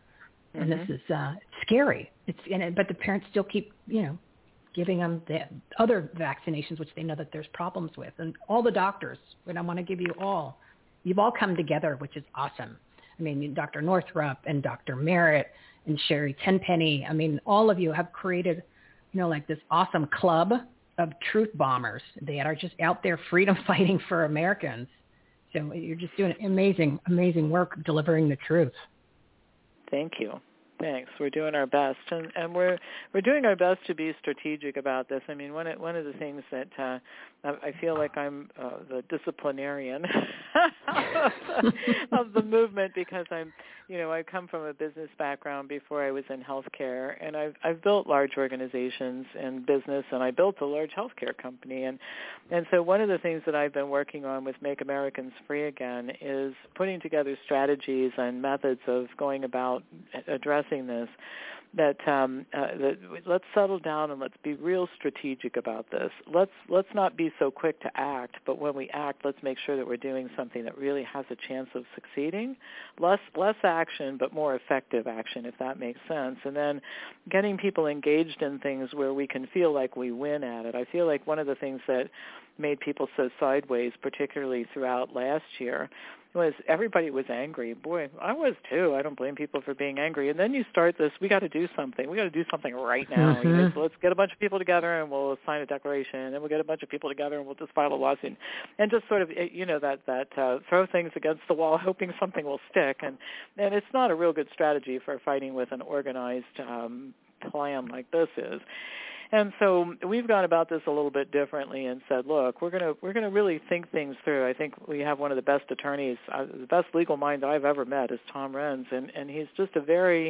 And mm-hmm. this is uh, scary. It's and it, but the parents still keep, you know, giving them the other vaccinations, which they know that there's problems with. And all the doctors, and I want to give you all, you've all come together, which is awesome. I mean, Doctor Northrup and Doctor Merritt and Sherry Tenpenny, I mean, all of you have created, you know, like this awesome club of truth bombers that are just out there freedom fighting for Americans. So you're just doing amazing, amazing work delivering the truth. Thank you. Thanks. We're doing our best, and, and we're we're doing our best to be strategic about this. I mean, one of, one of the things that uh, I feel like I'm uh, the disciplinarian of the movement because I'm, you know, I come from a business background before I was in healthcare, and I've I've built large organizations and business, and I built a large healthcare company, and and so one of the things that I've been working on with Make Americans Free Again is putting together strategies and methods of going about addressing this, that, um, uh, that let's settle down and let's be real strategic about this. Let's let's not be so quick to act, but when we act, let's make sure that we're doing something that really has a chance of succeeding. Less less action, but more effective action, if that makes sense. And then getting people engaged in things where we can feel like we win at it. I feel like one of the things that made people so sideways, particularly throughout last year, was everybody was angry. Boy, I was too. I don't blame people for being angry. And then you start this, we got to do something. We got to do something right now. Mm-hmm. You know, so let's get a bunch of people together and we'll sign a declaration. And then we'll get a bunch of people together and we'll just file a lawsuit. And just sort of, you know, that, that uh, throw things against the wall hoping something will stick. And, and it's not a real good strategy for fighting with an organized um, plan like this is. And so we've gone about this a little bit differently and said, look, we're going to we're going to really think things through. I think we have one of the best attorneys, uh, the best legal mind I've ever met is Tom Renz, and, and he's just a very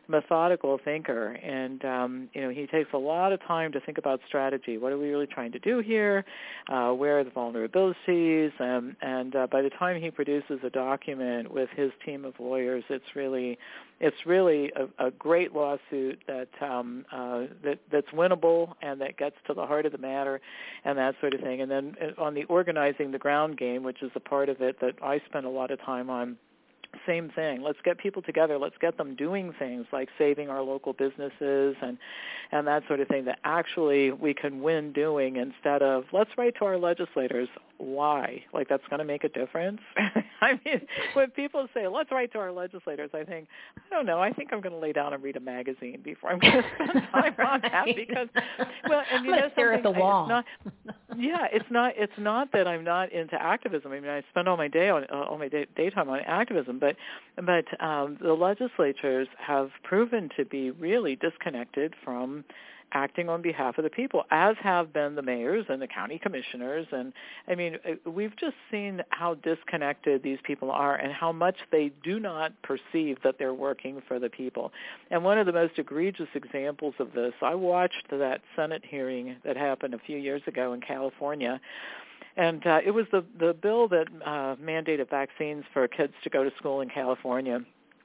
methodical thinker, and um, you know, he takes a lot of time to think about strategy. What are we really trying to do here? Uh, where are the vulnerabilities? Um, and uh, by the time he produces a document with his team of lawyers, it's really it's really a, a great lawsuit that um, uh, that that's winnable and that gets to the heart of the matter, and that sort of thing. And then on the organizing the ground game, which is a part of it that I spend a lot of time on. Same thing. Let's get people together. Let's get them doing things like saving our local businesses and, and that sort of thing that actually we can win doing instead of let's write to our legislators. Why? Like that's going to make a difference? I mean, when people say let's write to our legislators, I think, I don't know, I think I'm going to lay down and read a magazine before I'm going to spend time on that because, well, and you know stare at the wall. It's not, yeah, it's not. It's not that I'm not into activism. I mean, I spend all my day on uh, all my day, daytime on activism, but but um, the legislatures have proven to be really disconnected from acting on behalf of the people, as have been the mayors and the county commissioners. And, I mean, we've just seen how disconnected these people are and how much they do not perceive that they're working for the people. And one of the most egregious examples of this, I watched that Senate hearing that happened a few years ago in California, and uh, it was the, the bill that uh, mandated vaccines for kids to go to school in California.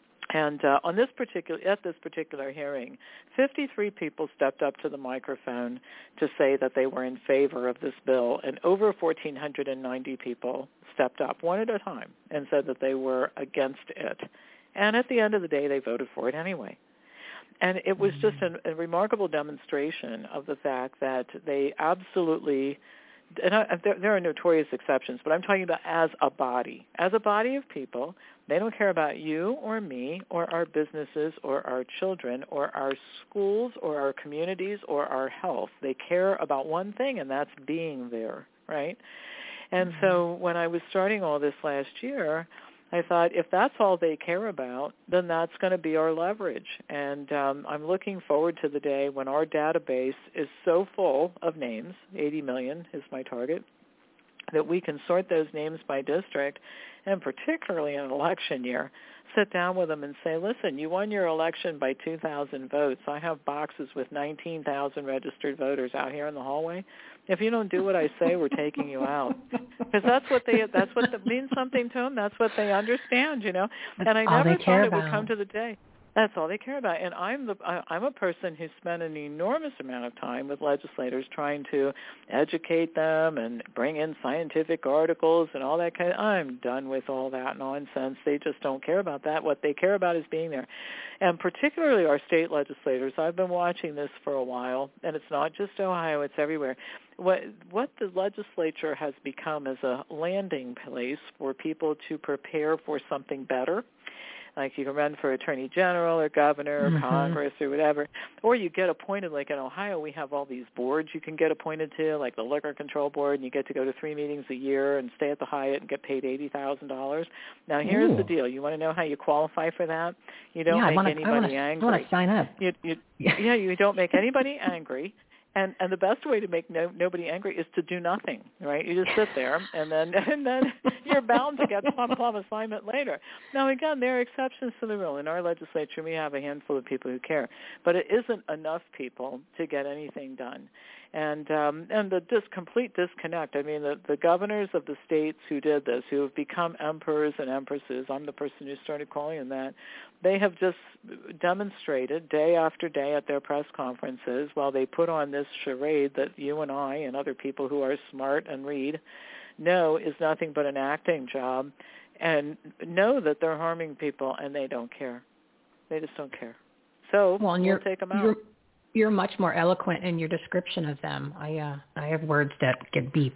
And uh, on this particular, at this particular hearing, fifty-three people stepped up to the microphone to say that they were in favor of this bill, and over one thousand four hundred ninety people stepped up, one at a time, and said that they were against it. And at the end of the day, they voted for it anyway. And it was just a, a remarkable demonstration of the fact that they absolutely, and I, there, there are notorious exceptions, but I'm talking about as a body, as a body of people. They don't care about you or me or our businesses or our children or our schools or our communities or our health. They care about one thing, and that's being there, right? And mm-hmm. so when I was starting all this last year, I thought if that's all they care about, then that's going to be our leverage. And um, I'm looking forward to the day when our database is so full of names, eighty million is my target, that we can sort those names by district, and particularly in an election year, sit down with them and say, listen, you won your election by two thousand votes. I have boxes with nineteen thousand registered voters out here in the hallway. If you don't do what I say, we're taking you out. Because that's what they, that's what that means something to them. That's what they understand, you know. That's and I all never they care thought it about. would come to the day. That's all they care about. And I'm the I, I'm a person who spent an enormous amount of time with legislators trying to educate them and bring in scientific articles and all that kind of, I'm done with all that nonsense. They just don't care about that. What they care about is being there. And particularly our state legislators, I've been watching this for a while, and it's not just Ohio, it's everywhere. What what the legislature has become is a landing place for people to prepare for something better. Like you can run for attorney general or governor or mm-hmm. Congress or whatever, or you get appointed. Like in Ohio, we have all these boards you can get appointed to, like the Liquor Control Board, and you get to go to three meetings a year and stay at the Hyatt and get paid eighty thousand dollars. Now, here's Ooh. the deal. You want to know how you qualify for that? You don't yeah, make wanna, anybody I wanna, angry. I want to sign up. You, you, yeah, you don't make anybody angry. And and the best way to make no, nobody angry is to do nothing, right? You just sit there, and then and then you're bound to get some plum assignment later. Now, again, there are exceptions to the rule. In our legislature, we have a handful of people who care, but it isn't enough people to get anything done. And um, and the dis- complete disconnect. I mean, the, the governors of the states who did this, who have become emperors and empresses, I'm the person who started calling them that, they have just demonstrated day after day at their press conferences while they put on this charade that you and I and other people who are smart and read know is nothing but an acting job, and know that they're harming people, and they don't care. They just don't care. So well, we'll take them out. You're, you're much more eloquent in your description of them. I uh, I have words that get beeped.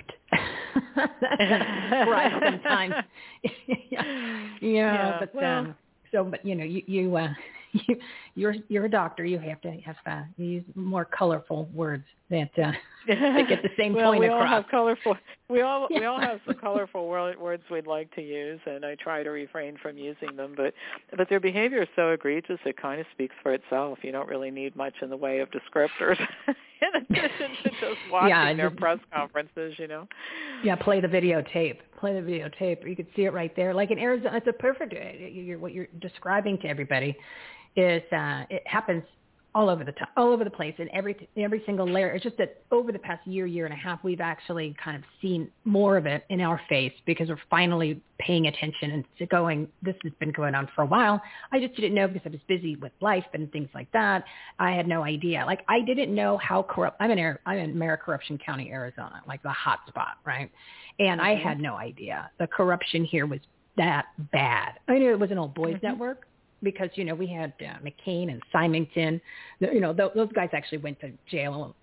Right, sometimes. yeah, yeah, yeah, but well, um, so but you know you you uh, you you're you're a doctor. You have to have uh, you use more colorful words that uh, that get the same well, point we across. all have colorful. We all we all have some colorful words we'd like to use, and I try to refrain from using them. But but their behavior is so egregious, it kind of speaks for itself. You don't really need much in the way of descriptors, in addition to just watching yeah, their just, press conferences. You know. Yeah, play the videotape. Play the videotape. You could see it right there. Like in Arizona, it's a perfect. You're, what you're describing to everybody is uh, it happens all over the top, all over the place in every every single layer. It's just that over the past year, year and a half, we've actually kind of seen more of it in our face because we're finally paying attention and going, this has been going on for a while. I just didn't know because I was busy with life and things like that. I had no idea. Like I didn't know how corrupt. I'm in I'm in Mara Corruption County, Arizona, like the hot spot, right? And mm-hmm. I had no idea the corruption here was that bad. I knew it was an old boys mm-hmm. network. Because, you know, we had uh, McCain and Symington. You know, th- those guys actually went to jail.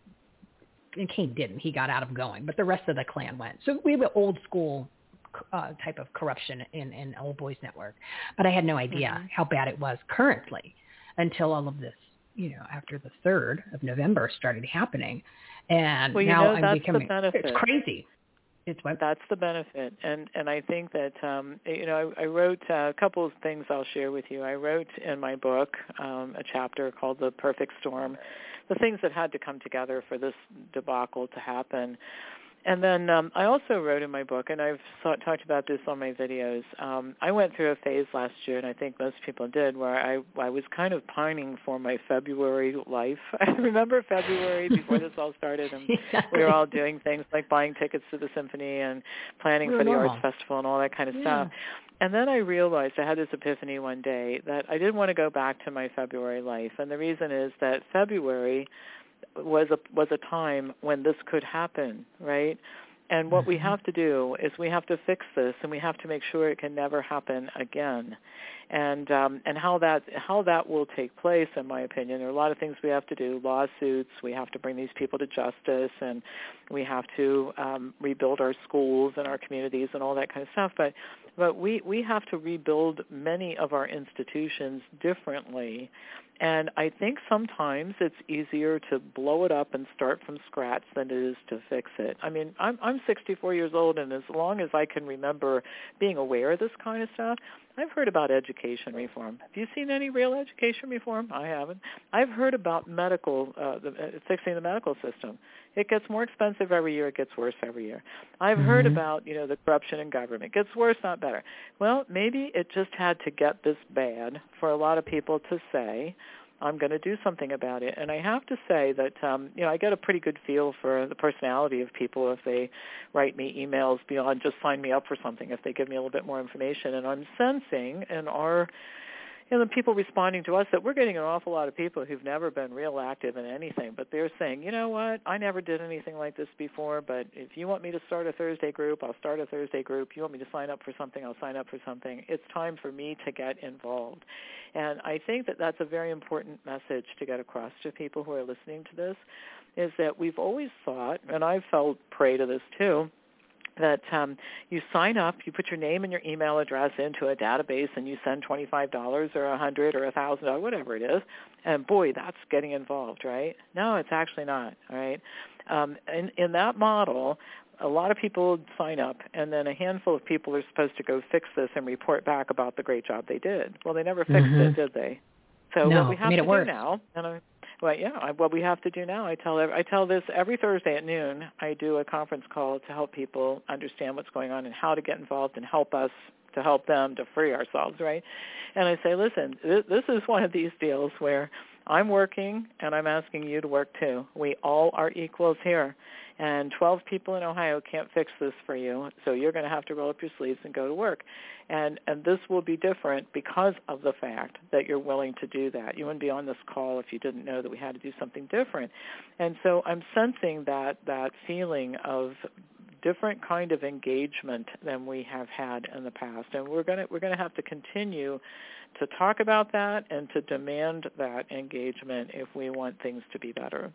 McCain didn't. He got out of going. But the rest of the Klan went. So we have an old school uh, type of corruption in, in Old Boys Network. But I had no idea mm-hmm. how bad it was currently until all of this, you know, after the third of November started happening. And well, you now know, I'm that's becoming, the benefit. It's crazy. It's what? That's the benefit, and and I think that um, you know I, I wrote uh, a couple of things I'll share with you. I wrote in my book um, a chapter called "The Perfect Storm," the things that had to come together for this debacle to happen. And then um, I also wrote in my book, and I've thought, talked about this on my videos, um, I went through a phase last year, and I think most people did, where I, I was kind of pining for my February life. I remember February before this all started, and exactly. we were all doing things like buying tickets to the symphony and planning for the normal. Arts Festival and all that kind of yeah. stuff. And then I realized, I had this epiphany one day, that I didn't want to go back to my February life. And the reason is that February was a was a time when this could happen, right? And what mm-hmm. we have to do is we have to fix this, and we have to make sure it can never happen again. And um, and how that how that will take place, in my opinion, there are a lot of things we have to do: lawsuits. We have to bring these people to justice, and we have to um, rebuild our schools and our communities and all that kind of stuff. But but we we have to rebuild many of our institutions differently. And I think sometimes it's easier to blow it up and start from scratch than it is to fix it. I mean, I'm I'm sixty-four years old, and as long as I can remember being aware of this kind of stuff, I've heard about education reform. Have you seen any real education reform? I haven't. I've heard about medical, uh, the, uh, fixing the medical system. It gets more expensive every year. It gets worse every year. I've mm-hmm. heard about, you know, the corruption in government. It gets worse, not better. Well, maybe it just had to get this bad for a lot of people to say, I'm going to do something about it. And I have to say that, um, you know, I get a pretty good feel for the personality of people if they write me emails beyond just sign me up for something, if they give me a little bit more information. And I'm sensing in our, you know, the people responding to us that we're getting an awful lot of people who've never been real active in anything, but they're saying, you know what, I never did anything like this before, but if you want me to start a Thursday group, I'll start a Thursday group. You want me to sign up for something, I'll sign up for something. It's time for me to get involved. And I think that that's a very important message to get across to people who are listening to this, is that we've always thought, and I've fell prey to this too, that um, you sign up, you put your name and your email address into a database, and you send twenty-five dollars or one hundred dollars or one thousand dollars, whatever it is, and boy, that's getting involved, right? No, it's actually not, all right? Um, in, in that model, a lot of people sign up, and then a handful of people are supposed to go fix this and report back about the great job they did. Well, they never fixed mm-hmm. it, did they? So no, what we have made to it do worse. now, and I, well, yeah, I, what we have to do now, I tell I tell this every Thursday at noon. I do a conference call to help people understand what's going on and how to get involved and help us to help them to free ourselves, right? And I say, listen, this, this is one of these deals where I'm working and I'm asking you to work too. We all are equals here. And twelve people in Ohio can't fix this for you, so you're going to have to roll up your sleeves and go to work. And and this will be different because of the fact that you're willing to do that. You wouldn't be on this call if you didn't know that we had to do something different. And so I'm sensing that that feeling of different kind of engagement than we have had in the past. And we're going to we're going to have to continue to talk about that and to demand that engagement if we want things to be better.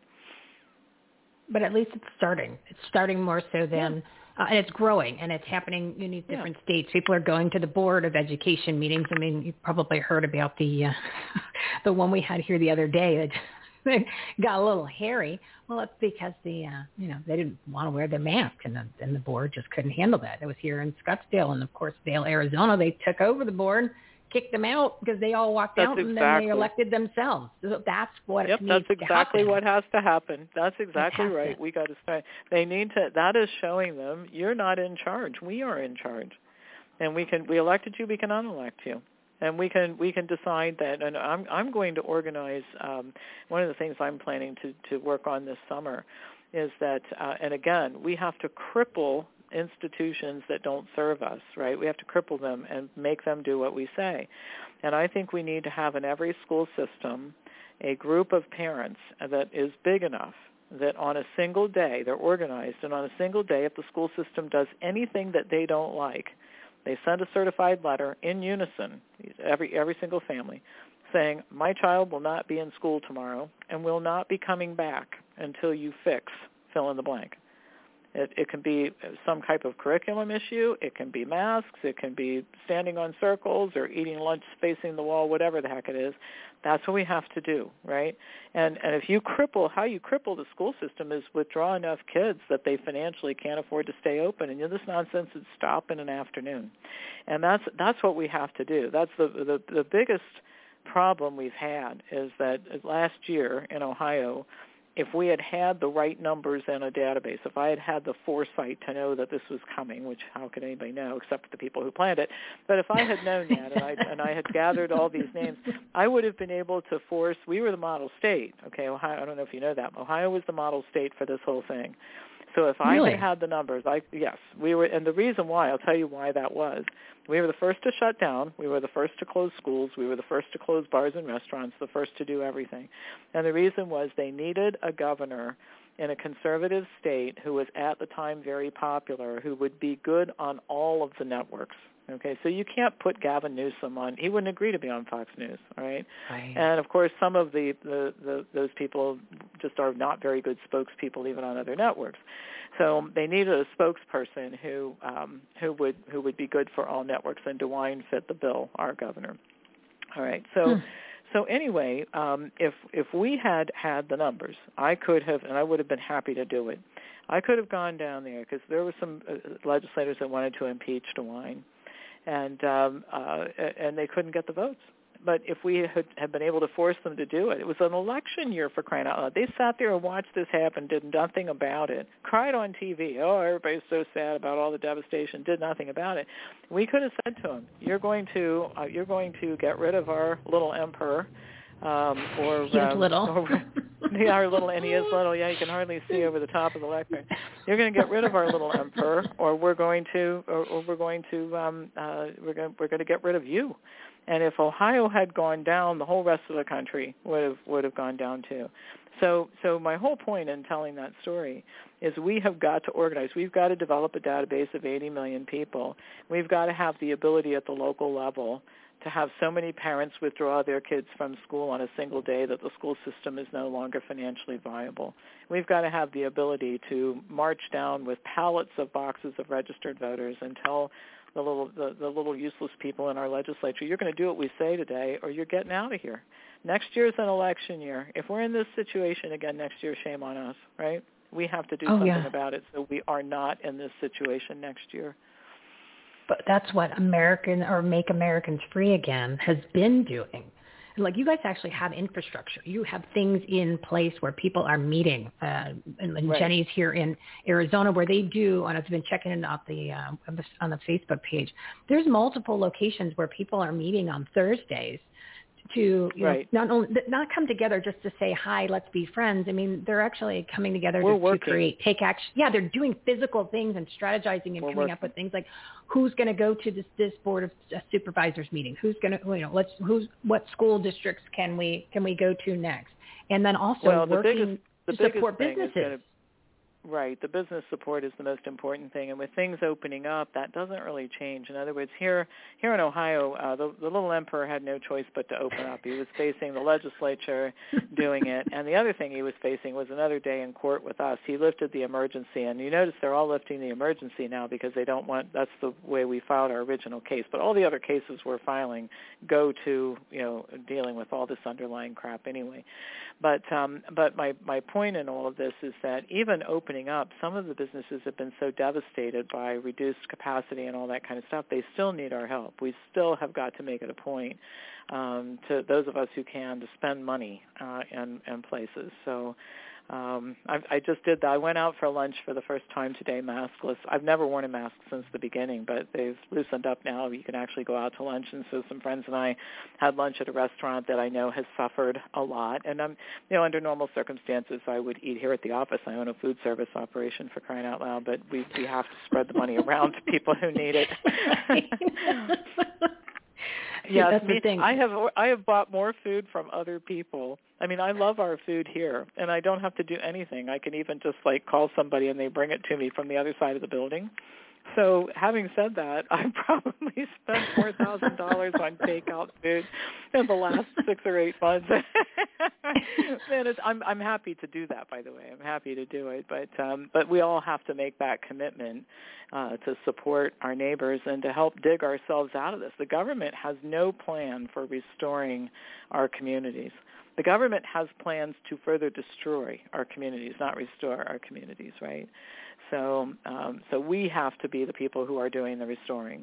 But at least it's starting. It's starting more so than, yeah. uh, and it's growing, and it's happening in these different yeah. states. People are going to the Board of Education meetings. I mean, you probably heard about the uh, the one we had here the other day that got a little hairy. Well, it's because the uh, you know they didn't want to wear the mask, and the, and the board just couldn't handle that. It was here in Scottsdale, and of course, Vail, Arizona. They took over the board, kicked them out because they all walked that's out and exactly. then they elected themselves. So that's what yep, needs that's exactly to happen. what has to happen. That's exactly right. To. We got to start. They need to. That is showing them you're not in charge. We are in charge, and we can. We elected you. We can unelect you, And we can we can decide that. And I'm I'm going to organize. Um, one of the things I'm planning to to work on this summer is that. Uh, and again, we have to cripple institutions that don't serve us. Right? We have to cripple them and make them do what we say. And I think we need to have in every school system a group of parents that is big enough that on a single day they're organized, and on a single day, if the school system does anything that they don't like, they send a certified letter in unison, every every single family, saying, my child will not be in school tomorrow and will not be coming back until you fix fill in the blank. It, it can be some type of curriculum issue. It can be masks. It can be standing on circles or eating lunch facing the wall, whatever the heck it is. That's what we have to do, right? And and if you cripple, how you cripple the school system is withdraw enough kids that they financially can't afford to stay open, and you know, this nonsense would stop in an afternoon. And that's that's what we have to do. That's the the, the biggest problem we've had is that last year in Ohio, if we had had the right numbers in a database, if I had had the foresight to know that this was coming, which how could anybody know except for the people who planned it, but if I had known that and I, and I had gathered all these names, I would have been able to force, we were the model state, okay, Ohio, I don't know if you know that, Ohio was the model state for this whole thing. So if I really? had had the numbers, I yes, we were, and the reason why, I'll tell you why that was. We were the first to shut down. We were the first to close schools. We were the first to close bars and restaurants, the first to do everything. And the reason was they needed a governor in a conservative state who was at the time very popular, who would be good on all of the networks. Okay, so you can't put Gavin Newsom on. He wouldn't agree to be on Fox News, all right? Right. And, of course, some of the, the, the those people just are not very good spokespeople even on other networks. So they needed a spokesperson who um, who would who would be good for all networks, and DeWine fit the bill, our governor. All right, so... Hmm. So anyway, um, if if we had had the numbers, I could have, and I would have been happy to do it. I could have gone down there because there were some uh, legislators that wanted to impeach DeWine, and um, uh, and they couldn't get the votes. But if we had, had been able to force them to do it, it was an election year for crying out loud. They sat there and watched this happen, did nothing about it, cried on T V. Oh, everybody's so sad about all the devastation, did nothing about it. We could have said to them, "You're going to, uh, you're going to get rid of our little emperor." Um, or He's um, little. Or, yeah, our little, and he is little. Yeah, you can hardly see over the top of the lectern. You're going to get rid of our little emperor, or we're going to, or, or we're going to, um, uh, we're going, we're going to get rid of you. And if Ohio had gone down, the whole rest of the country would have would have gone down too. So, so my whole point in telling that story is we have got to organize. We've got to develop a database of eighty million people. We've got to have the ability at the local level to have so many parents withdraw their kids from school on a single day that the school system is no longer financially viable. We've got to have the ability to march down with pallets of boxes of registered voters and tell the little the, the little useless people in our legislature, you're going to do what we say today or you're getting out of here. Next year's an election year. If we're in this situation again next year, shame on us, right? We have to do oh, something yeah. about it so we are not in this situation next year. But that's what American or Make Americans Free Again has been doing. Like, you guys actually have infrastructure. You have things in place where people are meeting. Uh, and, and right. Jenny's here in Arizona where they do, and I've been checking it out the, uh, on the Facebook page. There's multiple locations where people are meeting on Thursdays to you right. know, not only not come together just to say hi, let's be friends. I mean, they're actually coming together to, to create, take action. Yeah, they're doing physical things and strategizing and We're coming working. up with things like who's going to go to this, this board of supervisors meeting, who's going to, you know, let's who's what school districts can we can we go to next, and then also well, the working biggest, the to biggest support thing businesses. Is gonna, right, the business support is the most important thing, and with things opening up, that doesn't really change. In other words, here here in Ohio, uh, the, the little emperor had no choice but to open up. He was facing the legislature doing it, and the other thing he was facing was another day in court with us. He lifted the emergency, and you notice they're all lifting the emergency now because they don't want, that's the way we filed our original case, but all the other cases we're filing go to, you know, dealing with all this underlying crap anyway. But um, but my, my point in all of this is that even opening up, some of the businesses have been so devastated by reduced capacity and all that kind of stuff, they still need our help. We still have got to make it a point um, to those of us who can to spend money uh, in, in places. So um, I, I just did that. I went out for lunch for the first time today, maskless. I've never worn a mask since the beginning, but they've loosened up now. You can actually go out to lunch, and so some friends and I had lunch at a restaurant that I know has suffered a lot. And I'm, you know, under normal circumstances, I would eat here at the office. I own a food service operation, for crying out loud, but we we have to spread the money around to people who need it. Yeah, that's me, the thing. I have I have bought more food from other people. I mean, I love our food here, and I don't have to do anything. I can even just like call somebody and they bring it to me from the other side of the building. So having said that, I've probably spent four thousand dollars on takeout food in the last six or eight months. And it's, I'm I'm happy to do that. By the way, I'm happy to do it. But um, but we all have to make that commitment uh, to support our neighbors and to help dig ourselves out of this. The government has no plan for restoring our communities. The government has plans to further destroy our communities, not restore our communities, right? So um, so we have to be the people who are doing the restoring.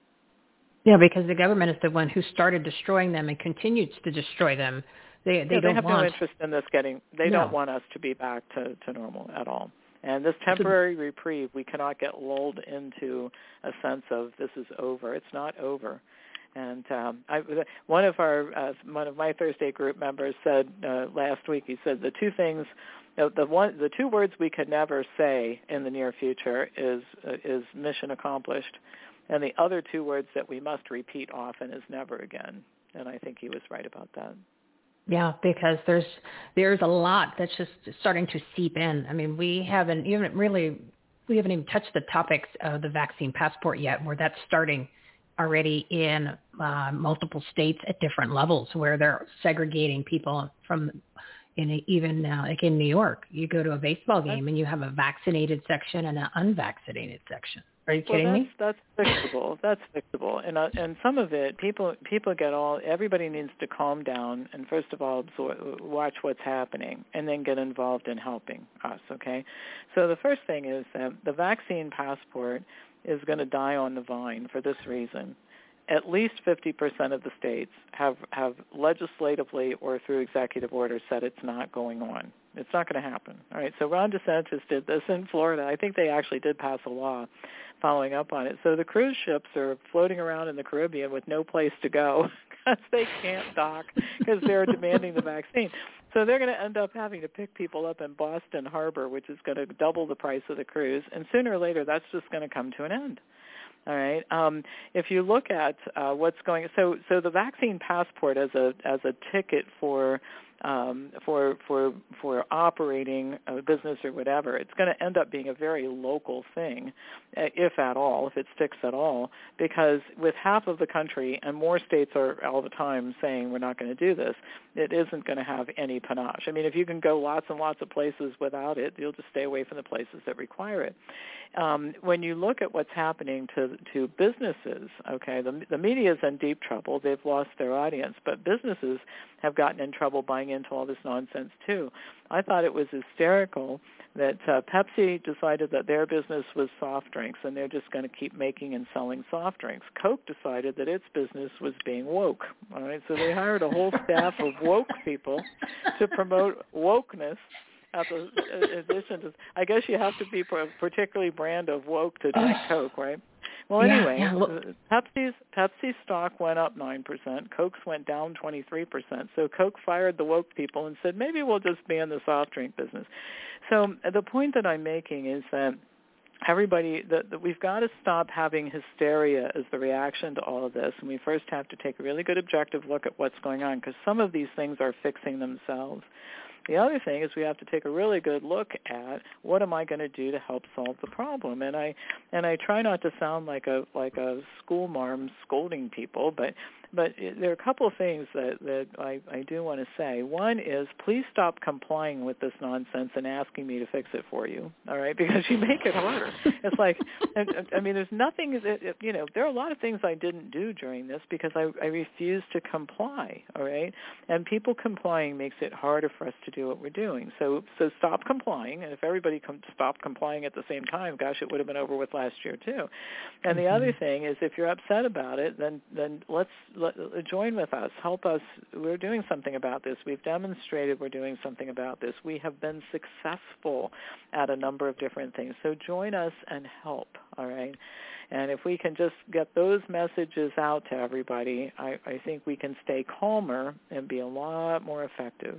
Yeah, because the government is the one who started destroying them and continues to destroy them. They they yeah, don't they have want, no interest in this getting, they no. don't want us to be back to, to normal at all. And this temporary reprieve, we cannot get lulled into a sense of this is over. It's not over. And um, I, one of our, uh, one of my Thursday group members said uh, last week, he said the two things, the, the one, the two words we could never say in the near future is uh, is mission accomplished, and the other two words that we must repeat often is never again. And I think he was right about that. Yeah, because there's there's a lot that's just starting to seep in. I mean, we haven't even really we haven't even touched the topics of the vaccine passport yet, where that's starting already in uh, multiple states at different levels, where they're segregating people from. In a, even uh, like in New York, you go to a baseball game and you have a vaccinated section and an unvaccinated section. Are you kidding well, that's, me? That's fixable. That's fixable. And uh, and some of it, people people get all. Everybody needs to calm down and first of all absorb, watch what's happening, and then get involved in helping us. Okay. So the first thing is that the vaccine passport is going to die on the vine for this reason. At least fifty percent of the states have, have legislatively or through executive order said it's not going on. It's not going to happen. All right, so Ron DeSantis did this in Florida. I think they actually did pass a law following up on it. So the cruise ships are floating around in the Caribbean with no place to go because they can't dock because they're demanding the vaccine. So they're going to end up having to pick people up in Boston Harbor, which is going to double the price of the cruise, and sooner or later that's just going to come to an end. All right. Um, if you look at uh, what's going, so so the vaccine passport as a as a ticket for um, for for for operating a business or whatever, it's going to end up being a very local thing, if at all, if it sticks at all, because with half of the country and more states are all the time saying we're not going to do this, it isn't going to have any panache. I mean, if you can go lots and lots of places without it, you'll just stay away from the places that require it. Um, when you look at what's happening to to businesses, okay, the, the media is in deep trouble. They've lost their audience, but businesses have gotten in trouble buying into all this nonsense too. I thought it was hysterical that uh, Pepsi decided that their business was soft drinks and they're just going to keep making and selling soft drinks. Coke decided that its business was being woke. All right, so they hired a whole staff of woke people to promote wokeness. At the addition to, I guess you have to be a particularly brand of woke to drink Coke, right? Well, yeah, anyway, yeah, look. Pepsi's Pepsi stock went up nine percent. Coke's went down twenty-three percent. So Coke fired the woke people and said, maybe we'll just ban the soft drink business. So the point that I'm making is that everybody, that, that we've got to stop having hysteria as the reaction to all of this, and we first have to take a really good objective look at what's going on, because some of these things are fixing themselves. The other thing is we have to take a really good look at what am I going to do to help solve the problem. And I and I try not to sound like a like a school marm scolding people, but but there are a couple of things that, that I, I do want to say. One is please stop complying with this nonsense and asking me to fix it for you, all right, because you make it harder. It's like, I mean, there's nothing, that, you know, there are a lot of things I didn't do during this because I, I refused to comply, all right, and people complying makes it harder for us to do what we're doing. So so stop complying, and if everybody com- stopped complying at the same time, gosh, it would have been over with last year too. And mm-hmm. the other thing is if you're upset about it, then then let's join with us. Help us. We're doing something about this. We've demonstrated we're doing something about this. We have been successful at a number of different things. So join us and help, all right? And if we can just get those messages out to everybody, I, I think we can stay calmer and be a lot more effective.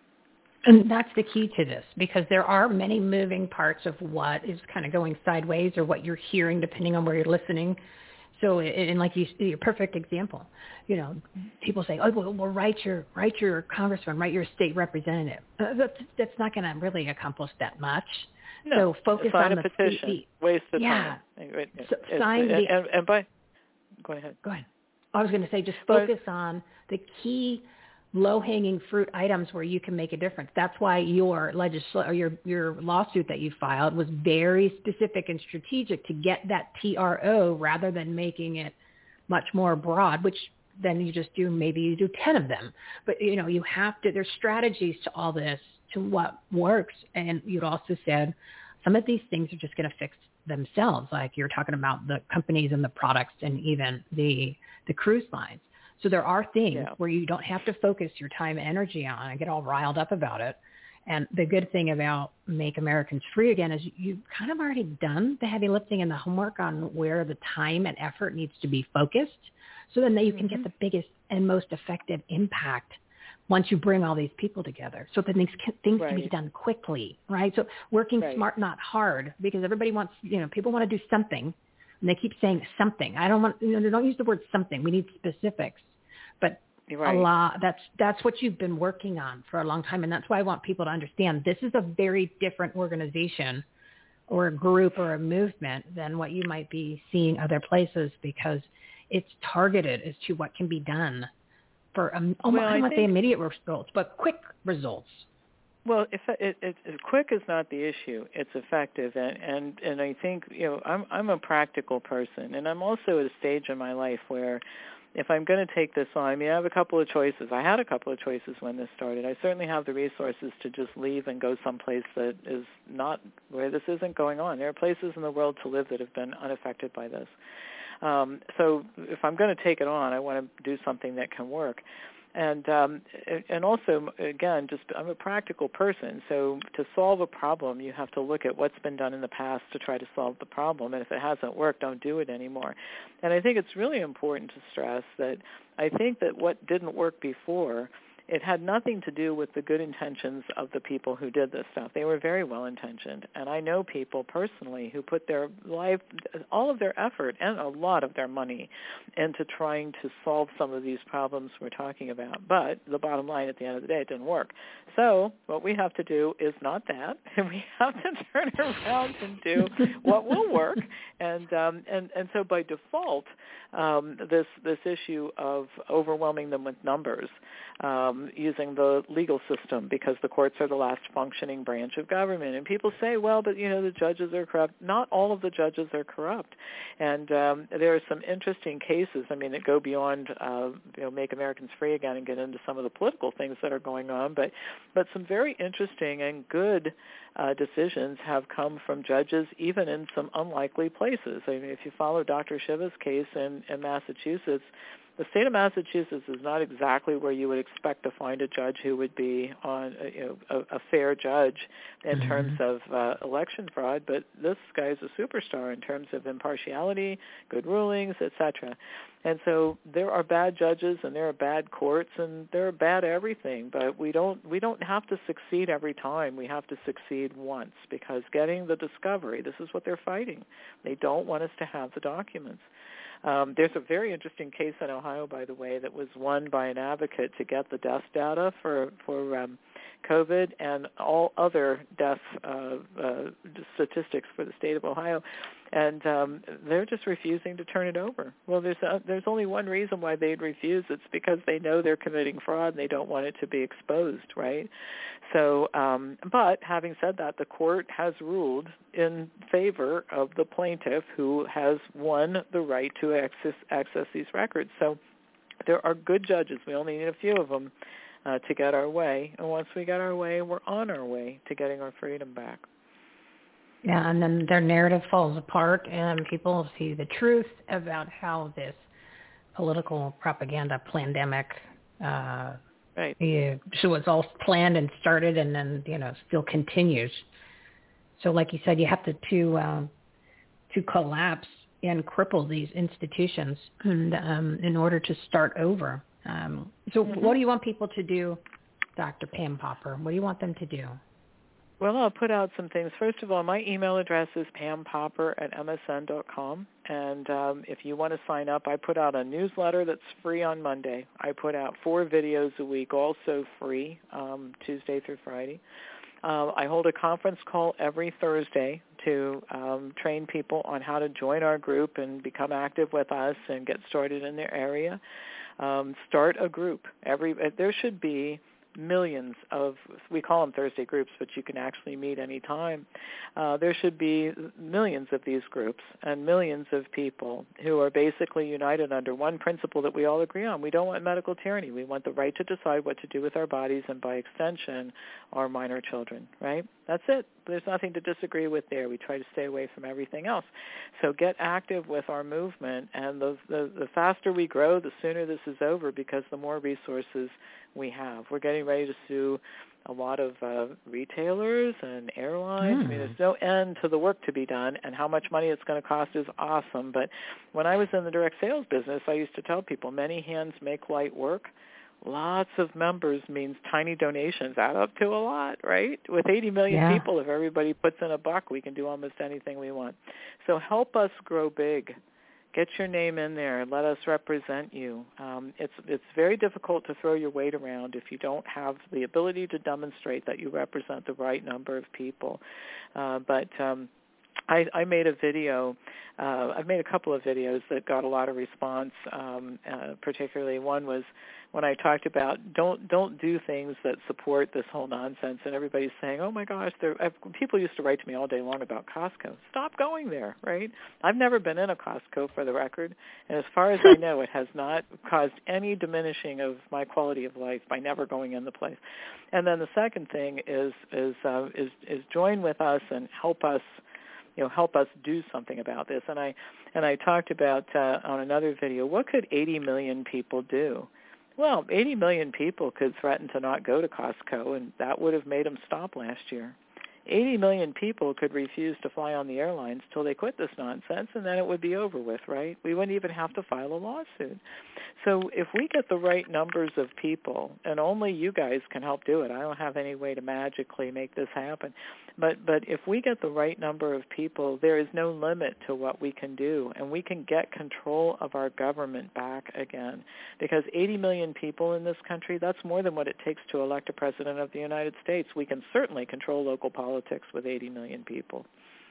And that's the key to this, because there are many moving parts of what is kind of going sideways or what you're hearing depending on where you're listening. So, and like you, your perfect example, you know, people say, oh, well, well write your write your congressman, write your state representative. Uh, that's, that's not going to really accomplish that much. No, so focus sign on a the petition. the, Waste of yeah. time. It, so, it, sign it, the. And, and by, go ahead. Go ahead. I was going to say, just focus but, on the key low-hanging fruit items where you can make a difference. That's why your legisl- or your your lawsuit that you filed was very specific and strategic to get that T R O rather than making it much more broad, which then you just do, maybe you do ten of them. But, you know, you have to, there's strategies to all this, to what works. And you'd also said some of these things are just going to fix themselves. Like you're talking about the companies and the products and even the the cruise lines. So there are things yeah. where you don't have to focus your time and energy on and get all riled up about it. And the good thing about Make Americans Free Again is you've kind of already done the heavy lifting and the homework on where the time and effort needs to be focused. So then you can mm-hmm. get the biggest and most effective impact once you bring all these people together. So that things can, things right. can be done quickly, right? So working right. smart, not hard, because everybody wants, you know, people want to do something. And they keep saying something. I don't want, you know, they don't use the word something. We need specifics. But right. a lot, that's, that's what you've been working on for a long time. And that's why I want people to understand this is a very different organization or a group or a movement than what you might be seeing other places, because it's targeted as to what can be done for, um, well, I don't want to say think, immediate results, but quick results. Well, if it, it, it, quick is not the issue. It's effective, and, and and I think, you know, I'm I'm a practical person, and I'm also at a stage in my life where, if I'm going to take this on, I mean, I have a couple of choices. I had a couple of choices when this started. I certainly have the resources to just leave and go someplace that is not where this isn't going on. There are places in the world to live that have been unaffected by this. Um, so if I'm going to take it on, I want to do something that can work. And um, and also, again, just I'm a practical person. So to solve a problem, you have to look at what's been done in the past to try to solve the problem. And if it hasn't worked, don't do it anymore. And I think it's really important to stress that I think that what didn't work before, it had nothing to do with the good intentions of the people who did this stuff. They were very well-intentioned. And I know people personally who put their life, all of their effort and a lot of their money into trying to solve some of these problems we're talking about. But the bottom line, at the end of the day, it didn't work. So what we have to do is not that, and we have to turn around and do what will work. And um, and and so by default, um, this this issue of overwhelming them with numbers, um, using the legal system, because the courts are the last functioning branch of government. And people say, well, but, you know, the judges are corrupt. Not all of the judges are corrupt. And um, there are some interesting cases, I mean, that go beyond, uh, you know, Make Americans Free Again and get into some of the political things that are going on. But, but some very interesting and good uh, decisions have come from judges, even in some unlikely places. I mean, if you follow Doctor Shiva's case in, in Massachusetts, the state of Massachusetts is not exactly where you would expect to find a judge who would be on, a, you know, a, a fair judge in mm-hmm. terms of uh, election fraud, but this guy is a superstar in terms of impartiality, good rulings, et cetera. And so there are bad judges and there are bad courts and there are bad everything, but we don't we don't have to succeed every time. We have to succeed once, because getting the discovery, this is what they're fighting. They don't want us to have the documents. Um, there's a very interesting case in Ohio, by the way, that was won by an advocate to get the death data for, for um, COVID and all other death uh, uh, statistics for the state of Ohio. And um, they're just refusing to turn it over. Well, there's a, there's only one reason why they'd refuse. It's because they know they're committing fraud and they don't want it to be exposed, right? So, um, but having said that, the court has ruled in favor of the plaintiff, who has won the right to access access these records. So there are good judges. We only need a few of them uh, to get our way. And once we get our way, we're on our way to getting our freedom back. Yeah, and then their narrative falls apart, and people see the truth about how this political propaganda pandemic. Uh, right. Yeah, so it's all planned and started, and then you know still continues. So, like you said, you have to to uh, to collapse and cripple these institutions, and um, in order to start over. Um, so, mm-hmm. What do you want people to do, Doctor Pam Popper? What do you want them to do? Well, I'll put out some things. First of all, my email address is pam popper at m s n dot com, and um, if you want to sign up, I put out a newsletter that's free on Monday. I put out four videos a week, also free, um, Tuesday through Friday. Uh, I hold a conference call every Thursday to um, train people on how to join our group and become active with us and get started in their area. Um, start a group. Every there should be millions of, we call them Thursday groups, but you can actually meet any time. Uh, there should be millions of these groups and millions of people who are basically united under one principle that we all agree on. We don't want medical tyranny. We want the right to decide what to do with our bodies and, by extension, our minor children, right? That's it. There's nothing to disagree with there. We try to stay away from everything else. So get active with our movement, and the, the, the faster we grow, the sooner this is over, because the more resources we have. We're getting ready to sue a lot of uh, retailers and airlines. Mm. I mean, there's no end to the work to be done, and how much money it's going to cost is awesome. But when I was in the direct sales business, I used to tell people, many hands make light work. Lots of members means tiny donations add up to a lot, right? With eighty million yeah. people, if everybody puts in a buck, we can do almost anything we want. So help us grow big. Get your name in there. Let us represent you. Um, it's it's very difficult to throw your weight around if you don't have the ability to demonstrate that you represent the right number of people. Uh, but um, I, I made a video. Uh, I've made a couple of videos that got a lot of response. Um, uh, particularly, one was when I talked about don't don't do things that support this whole nonsense, and everybody's saying, "Oh my gosh!" I've, people used to write to me all day long about Costco. Stop going there, right? I've never been in a Costco, for the record, and as far as I know, it has not caused any diminishing of my quality of life by never going in the place. And then the second thing is is uh, is is join with us and help us. You know, help us do something about this. And I and I talked about uh, on another video, what could eighty million people do? Well, eighty million people could threaten to not go to Costco, and that would have made them stop last year. eighty million people could refuse to fly on the airlines till they quit this nonsense, and then it would be over with, right? We wouldn't even have to file a lawsuit. So if we get the right numbers of people, and only you guys can help do it. I don't have any way to magically make this happen. But but if we get the right number of people, there is no limit to what we can do, and we can get control of our government back again. Because eighty million people in this country, that's more than what it takes to elect a president of the United States. We can certainly control local politics with eighty million people.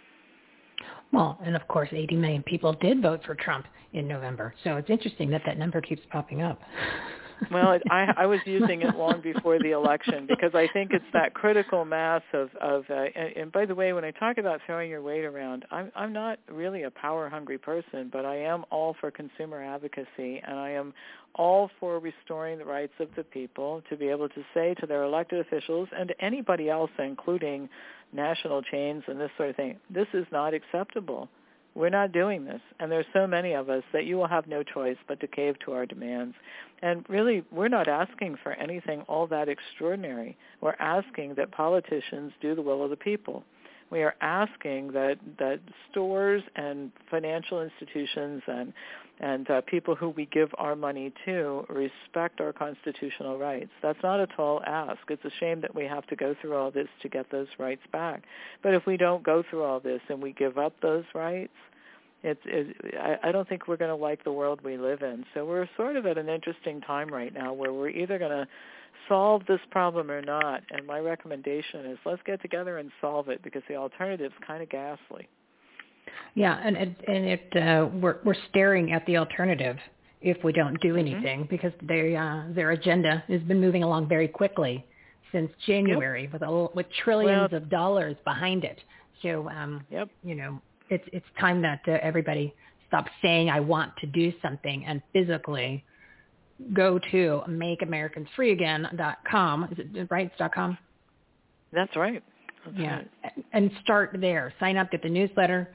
Well, and of course, eighty million people did vote for Trump in November. So it's interesting that that number keeps popping up. Well, it, I, I was using it long before the election because I think it's that critical mass of, of uh, and, and by the way, when I talk about throwing your weight around, I'm, I'm not really a power-hungry person, but I am all for consumer advocacy, and I am all for restoring the rights of the people to be able to say to their elected officials and to anybody else, including national chains and this sort of thing, this is not acceptable. We're not doing this, and there's so many of us that you will have no choice but to cave to our demands. And really, we're not asking for anything all that extraordinary. We're asking that politicians do the will of the people. We are asking that, that stores and financial institutions and and uh, people who we give our money to respect our constitutional rights. That's not a tall ask. It's a shame that we have to go through all this to get those rights back. But if we don't go through all this and we give up those rights, it's, it, I, I don't think we're going to like the world we live in. So we're sort of at an interesting time right now where we're either going to solve this problem or not. And my recommendation is let's get together and solve it, because the alternative's kind of ghastly. Yeah, and it, and it uh, we're we're staring at the alternative if we don't do anything, mm-hmm. because they uh, their agenda has been moving along very quickly since January yep. with a, with trillions well, of dollars behind it. So um, yep. you know, it's it's time that uh, everybody stops saying I want to do something and physically go to make americans free again dot com. Is it right? It's dot .com? That's right. That's yeah, right. And start there. Sign up, get the newsletter.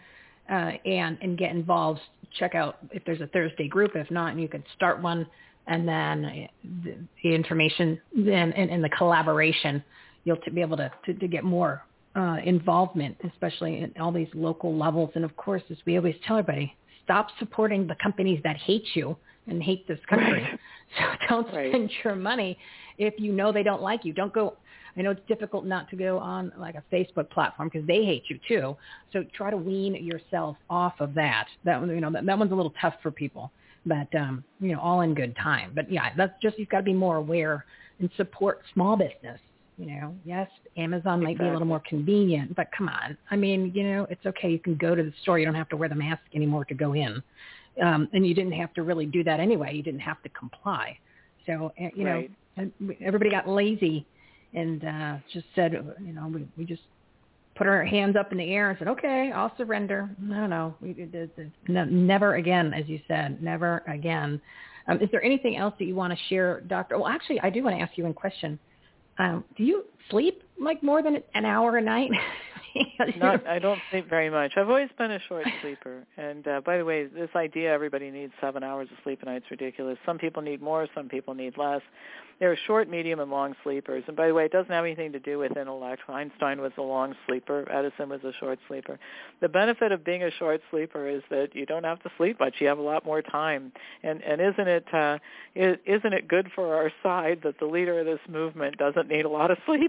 uh, and, and get involved. Check out if there's a Thursday group. If not, you could start one, and then the, the information then and, and the collaboration, you'll to be able to, to, to get more uh, involvement, especially in all these local levels. And of course, as we always tell everybody, stop supporting the companies that hate you and hate this country. Right. So don't right. spend your money if you know they don't like you. Don't go. I know it's difficult not to go on like a Facebook platform because they hate you too. So try to wean yourself off of that. That one, you know, that, that one's a little tough for people, but um, you know, all in good time. But yeah, that's just, you've got to be more aware and support small business. You know, yes, Amazon might exactly. be a little more convenient, but come on. I mean, you know, it's okay. You can go to the store. You don't have to wear the mask anymore to go in. Um, and you didn't have to really do that anyway. You didn't have to comply. So, you right. know, everybody got lazy and uh, just said, you know, we, we just put our hands up in the air and said, okay, I'll surrender. No, no, we did no, never again, as you said, never again. Um, is there anything else that you want to share, Doctor? Well, actually, I do want to ask you one question. Um, do you sleep like more than an hour a night? Not, I don't sleep very much. I've always been a short sleeper. And uh, by the way, this idea everybody needs seven hours of sleep a night is ridiculous. Some people need more. Some people need less. There are short, medium, and long sleepers. And by the way, it doesn't have anything to do with intellect. Einstein was a long sleeper. Edison was a short sleeper. The benefit of being a short sleeper is that you don't have to sleep much. You have a lot more time. And and isn't it uh, isn't it good for our side that the leader of this movement doesn't need a lot of sleep?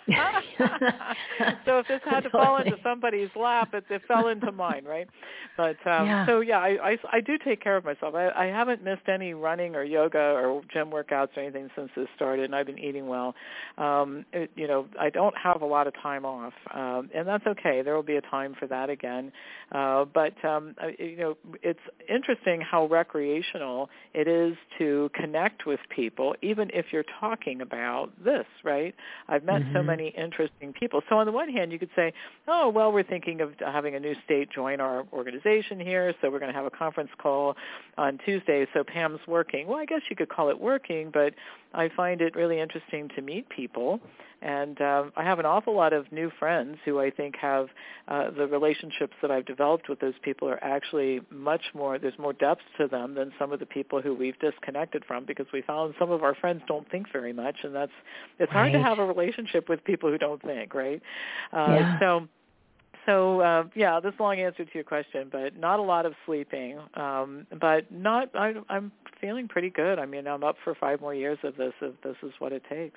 So if this had to fall into somebody's lap, it, it fell into mine, right? But um, yeah. so yeah, I, I I do take care of myself. I, I haven't missed any running or yoga or gym workouts or anything since this started, and I've been eating well. Um, it, you know, I don't have a lot of time off, um, and that's okay. There will be a time for that again. Uh, but um, you know, it's interesting how recreational it is to connect with people, even if you're talking about this, right? I've met mm-hmm. so many interesting people. So on the one hand, you could say, oh, well, we're thinking of having a new state join our organization here, so we're going to have a conference call on Tuesday, so Pam's working. Well, I guess you could call it working, but I find it really interesting to meet people, and uh, I have an awful lot of new friends who I think have uh, the relationships that I've developed with those people are actually much more, there's more depth to them than some of the people who we've disconnected from, because we found some of our friends don't think very much, and that's, it's right. hard to have a relationship with people who don't think, right? Uh, yeah. So, So, uh, yeah, this is a long answer to your question, but not a lot of sleeping, um, but not, I, I'm feeling pretty good. I mean, I'm up for five more years of this if this is what it takes.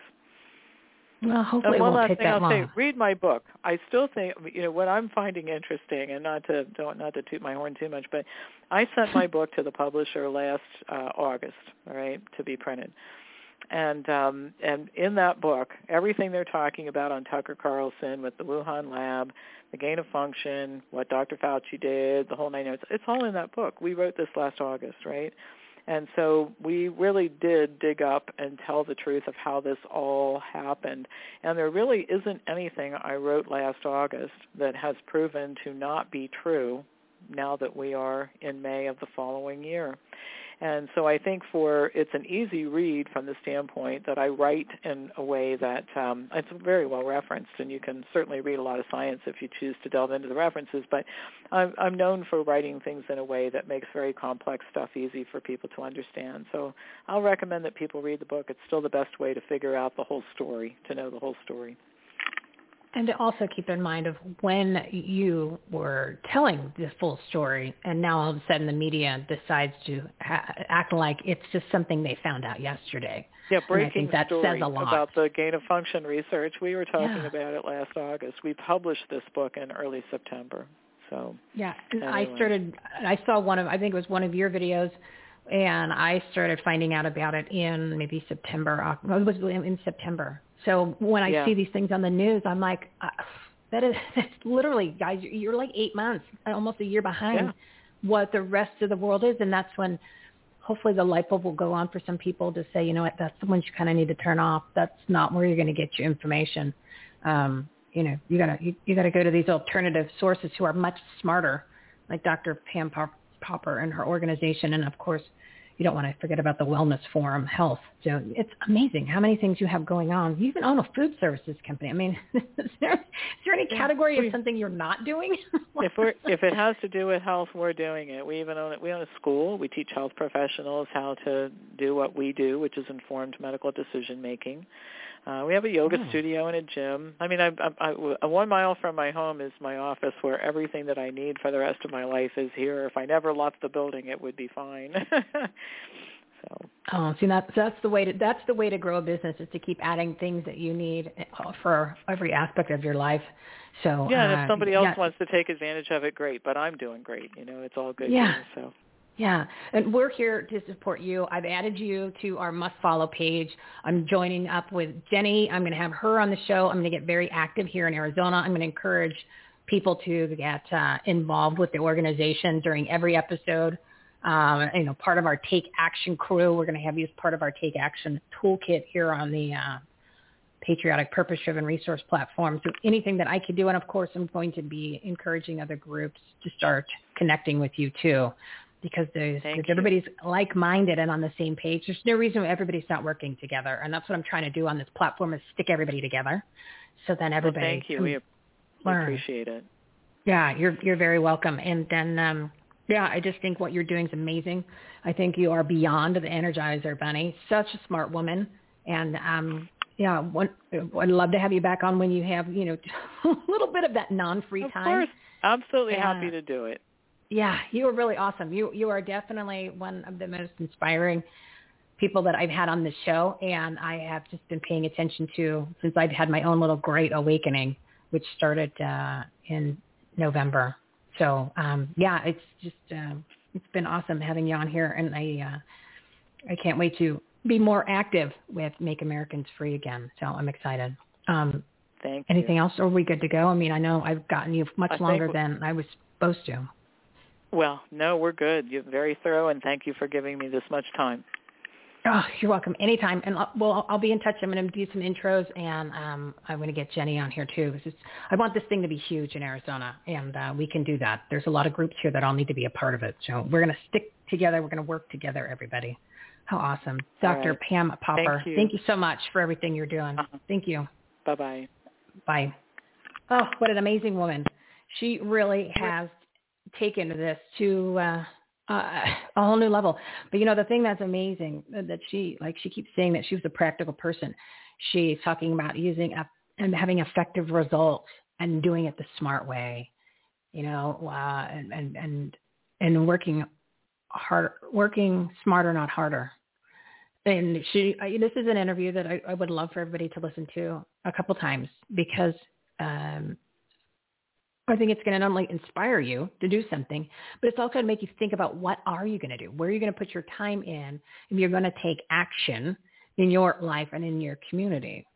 Well, hopefully and one it won't last take thing that I'll long. say, read my book. I still think, you know, what I'm finding interesting, and not to don't not to toot my horn too much, but I sent my book to the publisher last uh, August, all right, to be printed. And um, and in that book, everything they're talking about on Tucker Carlson with the Wuhan lab, the gain of function, what Doctor Fauci did, the whole nine yards, it's all in that book. We wrote this last August, right? And so we really did dig up and tell the truth of how this all happened. And there really isn't anything I wrote last August that has proven to not be true now that we are in May of the following year. And so I think for it's an easy read from the standpoint that I write in a way that um, it's very well referenced, and you can certainly read a lot of science if you choose to delve into the references, but I'm, I'm known for writing things in a way that makes very complex stuff easy for people to understand. So I'll recommend that people read the book. It's still the best way to figure out the whole story, to know the whole story. And to also keep in mind of when you were telling the full story, and now all of a sudden the media decides to ha- act like it's just something they found out yesterday. Yeah, breaking breaking and I think that story says a lot. About the gain of function research. We were talking yeah. about it last August. We published this book in early September. So yeah, anyway. I started. I saw one of. I think it was one of your videos. And I started finding out about it in maybe September. It was in September. So when I yeah. see these things on the news, I'm like, uh, that is that's literally, guys, you're like eight months, almost a year behind yeah. what the rest of the world is. And that's when hopefully the light bulb will go on for some people to say, you know what, that's the one you kind of need to turn off. That's not where you're going to get your information. Um, you know, you gotta you, you gotta go to these alternative sources who are much smarter, like Doctor Pam Popper and her organization, and of course, you don't want to forget about the Wellness Forum Health. So it's amazing how many things you have going on. You even own a food services company. I mean, is there, is there any category of something you're not doing? if we're if it has to do with health, we're doing it. We even own it. We own a school. We teach health professionals how to do what we do, which is informed medical decision making. Uh, we have a yoga oh. studio and a gym. I mean, I, I, I, one mile from my home is my office, where everything that I need for the rest of my life is here. If I never left the building, it would be fine. so. Oh, see, that's that's the way to that's the way to grow a business, is to keep adding things that you need for every aspect of your life. So yeah, and uh, if somebody else yeah. wants to take advantage of it, great. But I'm doing great. You know, it's all good. Yeah. Here, so. Yeah, and we're here to support you. I've added you to our must-follow page. I'm joining up with Jenny. I'm going to have her on the show. I'm going to get very active here in Arizona. I'm going to encourage people to get uh, involved with the organization during every episode. Um, you know, part of our Take Action crew, we're going to have you as part of our Take Action toolkit here on the uh, Patriotic Purpose-Driven Resource Platform. So anything that I could do, and of course I'm going to be encouraging other groups to start connecting with you too. Because there's, there's everybody's like-minded and on the same page. There's no reason everybody's not working together, and that's what I'm trying to do on this platform, is stick everybody together, so then everybody. Well, thank you. We, we appreciate it. Yeah, you're you're very welcome. And then, um, yeah, I just think what you're doing is amazing. I think you are beyond the Energizer Bunny. Such a smart woman, and um, yeah, one, I'd love to have you back on when you have, you know, a little bit of that non-free of time. Of course, absolutely yeah. happy to do it. Yeah, you were really awesome. You you are definitely one of the most inspiring people that I've had on this show, and I have just been paying attention to since I've had my own little great awakening, which started uh, in November. So um, yeah, it's just uh, it's been awesome having you on here, and I uh, I can't wait to be more active with Make Americans Free again. So I'm excited. Um, Thank anything you. else? Or are we good to go? I mean, I know I've gotten you much I longer we- than I was supposed to. Well, no, we're good. You're very thorough, and thank you for giving me this much time. Oh, you're welcome. Anytime. And I'll, well, I'll be in touch. I'm going to do some intros, and um, I'm going to get Jenny on here too. Because I want this thing to be huge in Arizona, and uh, we can do that. There's a lot of groups here that all need to be a part of it. So we're going to stick together. We're going to work together, everybody. How awesome. Doctor Right. Pam Popper, thank you. thank you so much for everything you're doing. Uh-huh. Thank you. Bye-bye. Bye. Oh, what an amazing woman. She really has taken this to uh, uh, a whole new level. But, you know, the thing that's amazing that she, like she keeps saying that she was a practical person. She's talking about using a, and having effective results and doing it the smart way, you know, uh, and, and, and, and working hard, working smarter, not harder. And she, I, this is an interview that I, I would love for everybody to listen to a couple times, because um, I think it's going to not only inspire you to do something, but it's also going to make you think about what are you going to do? Where are you going to put your time in if you're going to take action in your life and in your community?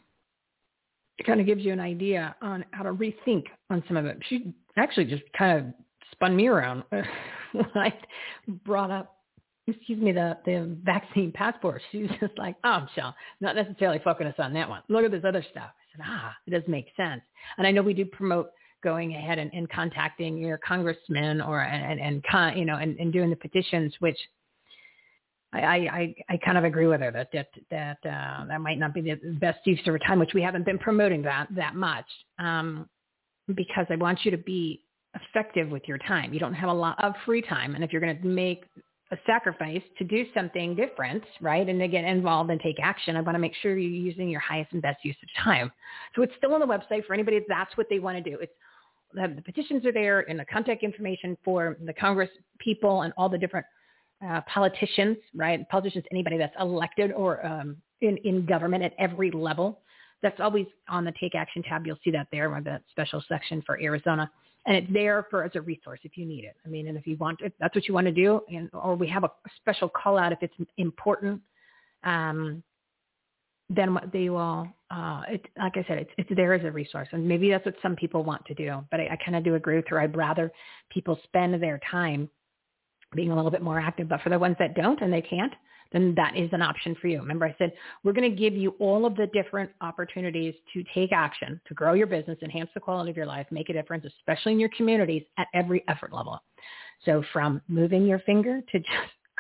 It kind of gives you an idea on how to rethink on some of it. She actually just kind of spun me around when I brought up, excuse me, the, the vaccine passport. She was just like, oh, Michelle, not necessarily focus on that one. Look at this other stuff. I said, ah, it does make sense. And I know we do promote going ahead and, and contacting your congressman or and, and con, you know and, and doing the petitions, which I, I, I kind of agree with her that that that uh, that might not be the best use of her time, which we haven't been promoting that that much um, because I want you to be effective with your time. You don't have a lot of free time, and if you're going to make a sacrifice to do something different, right, and to get involved and take action, I want to make sure you're using your highest and best use of time. So it's still on the website for anybody if that's what they want to do. It's the petitions are there, and the contact information for the Congress people and all the different uh, politicians, right? Politicians, anybody that's elected or um, in, in government at every level. That's always on the Take Action tab. You'll see that there with that special section for Arizona. And it's there for as a resource if you need it. I mean, and if you want, if that's what you want to do, and or we have a special call out if it's important, um, then what they will, uh, it, like I said, it's, it's there as a resource. And maybe that's what some people want to do. But I, I kind of do agree with her. I'd rather people spend their time being a little bit more active. But for the ones that don't and they can't, then that is an option for you. Remember, I said, we're going to give you all of the different opportunities to take action, to grow your business, enhance the quality of your life, make a difference, especially in your communities at every effort level. So from moving your finger to just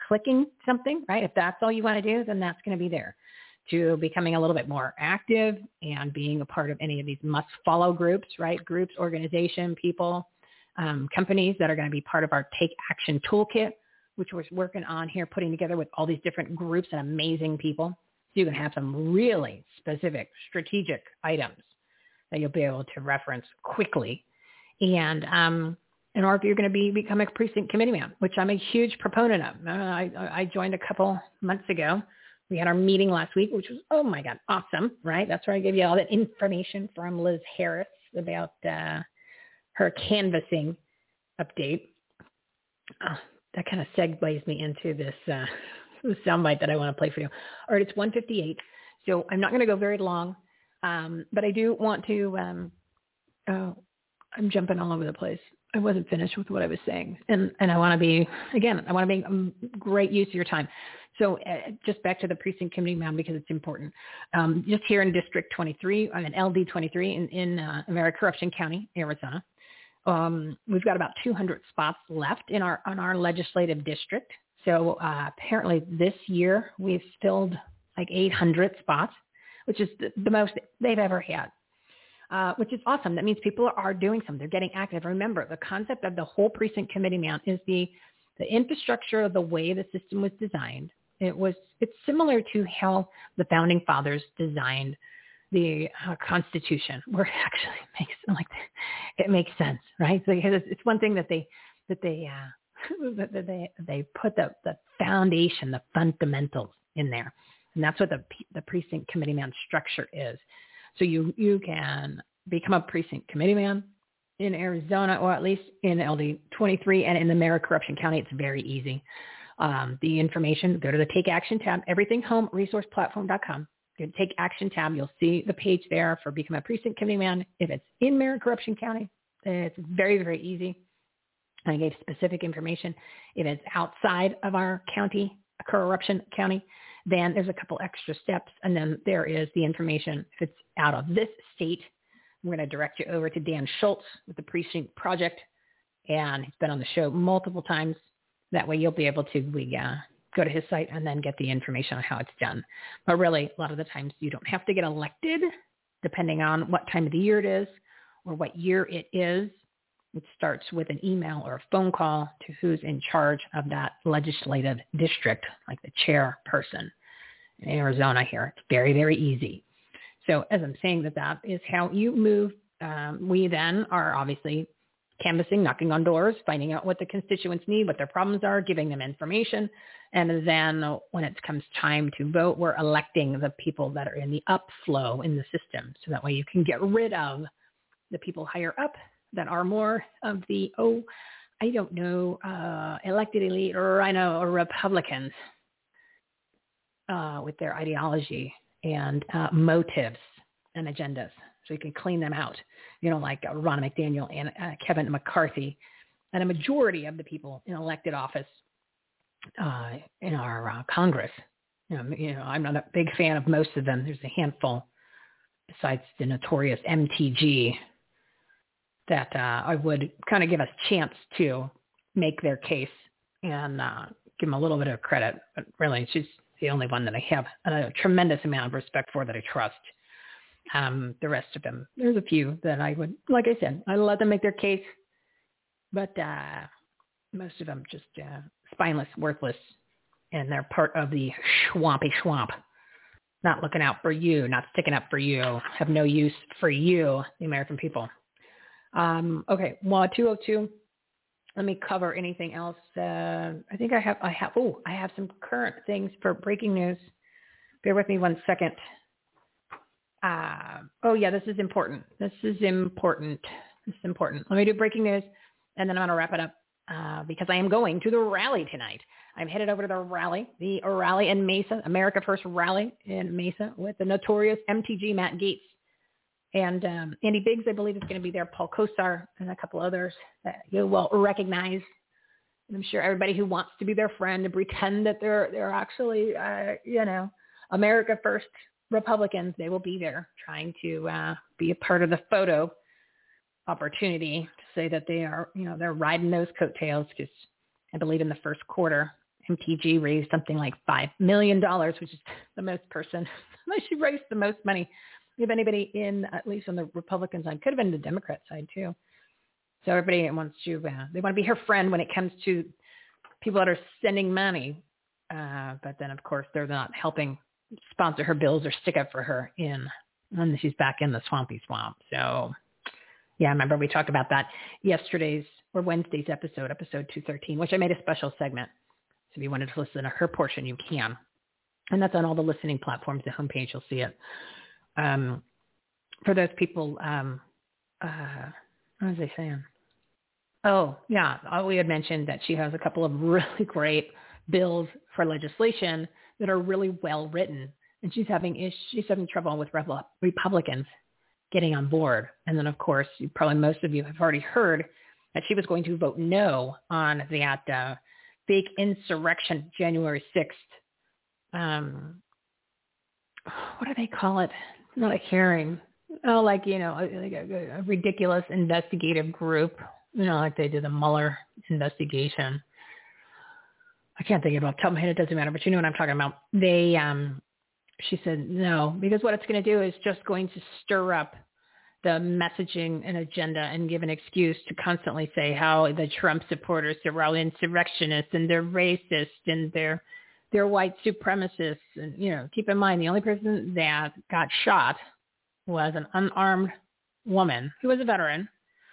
clicking something, right? If that's all you want to do, then that's going to be there. To becoming a little bit more active and being a part of any of these must-follow groups, right? Groups, organization, people, um, companies that are going to be part of our Take Action Toolkit, which we're working on here, putting together with all these different groups and amazing people. So you can have some really specific strategic items that you'll be able to reference quickly. And, um, and or if you're going to be become a precinct committee man, which I'm a huge proponent of. Uh, I, I joined a couple months ago. We had our meeting last week, which was, oh my God, awesome, right? That's where I gave you all that information from Liz Harris about uh, her canvassing update. Oh, that kind of segues me into this uh, soundbite that I want to play for you. All right, it's one fifty-eight, so I'm not going to go very long, um, but I do want to, um, oh, I'm jumping all over the place. I wasn't finished with what I was saying. And, and I want to be, again, I want to make um, great use of your time. So uh, just back to the precinct committee man, because it's important. Um, just here in District twenty-three, I'm in L D twenty-three in, in uh, Maricorruption County, Arizona. Um, we've got about two hundred spots left in our, on our legislative district. So uh, apparently this year we've filled like eight hundred spots, which is the, the most they've ever had. Uh, which is awesome. That means people are doing something. They're getting active. Remember, the concept of the whole precinct committee man is the, the infrastructure of the way the system was designed. It was, it's similar to how the founding fathers designed the uh, Constitution, where it actually makes like it makes sense, right? So because it's, it's one thing that they that they uh, that they they put the the foundation, the fundamentals in there, and that's what the the precinct committee man structure is. So you, you can become a precinct committee man in Arizona, or at least in L D twenty-three, and in the Maricorruption County, it's very easy. Um, the information, go to the Take Action tab, everything home resource platform dot com. Go to Take Action tab. You'll see the page there for become a precinct committee man. If it's in Maricorruption County, it's very, very easy. I gave specific information. If it's outside of our county, Corruption County, then there's a couple extra steps, and then there is the information. If it's out of this state, I'm going to direct you over to Dan Schultz with the Precinct Project, and he's been on the show multiple times. That way you'll be able to we, uh, go to his site and then get the information on how it's done. But really, a lot of the times you don't have to get elected, depending on what time of the year it is or what year it is. It starts with an email or a phone call to who's in charge of that legislative district, like the chairperson in Arizona here. It's very, very easy. So as I'm saying that that is how you move. Um, we then are obviously canvassing, knocking on doors, finding out what the constituents need, what their problems are, giving them information. And then when it comes time to vote, we're electing the people that are in the upflow in the system. So that way you can get rid of the people higher up that are more of the, oh, I don't know, uh, elected elite or I know, or Republicans uh, with their ideology and uh, motives and agendas. So you can clean them out, you know, like uh, Ron McDaniel and uh, Kevin McCarthy, and a majority of the people in elected office uh, in our uh, Congress. You know, you know, I'm not a big fan of most of them. There's a handful, besides the notorious M T G, that uh, I would kind of give us a chance to make their case and uh, give them a little bit of credit. But really, she's the only one that I have a tremendous amount of respect for, that I trust. Um, the rest of them, there's a few that I would, like I said, I let them make their case. But uh, most of them just uh, spineless, worthless, and they're part of the swampy swamp. Not looking out for you, not sticking up for you, have no use for you, the American people. Um, okay, well, two oh two, let me cover anything else. Uh, I think I have, I have, oh, I have some current things for breaking news. Bear with me one second. Uh, oh, yeah, this is important. This is important. This is important. Let me do breaking news, and then I'm going to wrap it up uh, because I am going to the rally tonight. I'm headed over to the rally, the rally in Mesa, America First rally in Mesa with the notorious M T G Matt Gaetz. And um, Andy Biggs, I believe, is going to be there, Paul Kosar, and a couple others that you will recognize. And I'm sure everybody who wants to be their friend and pretend that they're they're actually, uh, you know, America First Republicans, they will be there trying to uh, be a part of the photo opportunity to say that they are, you know, they're riding those coattails, because I believe in the first quarter M T G raised something like five million dollars, which is the most person. She raised the most money of anybody in, at least on the Republican side. Could have been the Democrat side, too. So everybody wants to, uh, they want to be her friend when it comes to people that are sending money. Uh, but then, of course, they're not helping sponsor her bills or stick up for her in, when she's back in the swampy swamp. So, yeah, I remember we talked about that yesterday's or Wednesday's episode, episode two thirteen, which I made a special segment. So if you wanted to listen to her portion, you can. And that's on all the listening platforms. The homepage, you'll see it. Um, for those people, um, uh, what was I saying? Oh, yeah. We had mentioned that she has a couple of really great bills for legislation that are really well written. And she's having ish, she's having trouble with Republicans getting on board. And then, of course, probably most of you have already heard that she was going to vote no on that uh, fake insurrection January sixth. Um, what do they call it? Not a hearing. Oh, like, you know, like a, a ridiculous investigative group. You know, like they did the Mueller investigation. I can't think of it off the top of my head. It doesn't matter, but you know what I'm talking about. They, um, she said no, because what it's going to do is just going to stir up the messaging and agenda and give an excuse to constantly say how the Trump supporters are all insurrectionists and they're racist and they're they're white supremacists. And, you know, keep in mind, the only person that got shot was an unarmed woman who was a veteran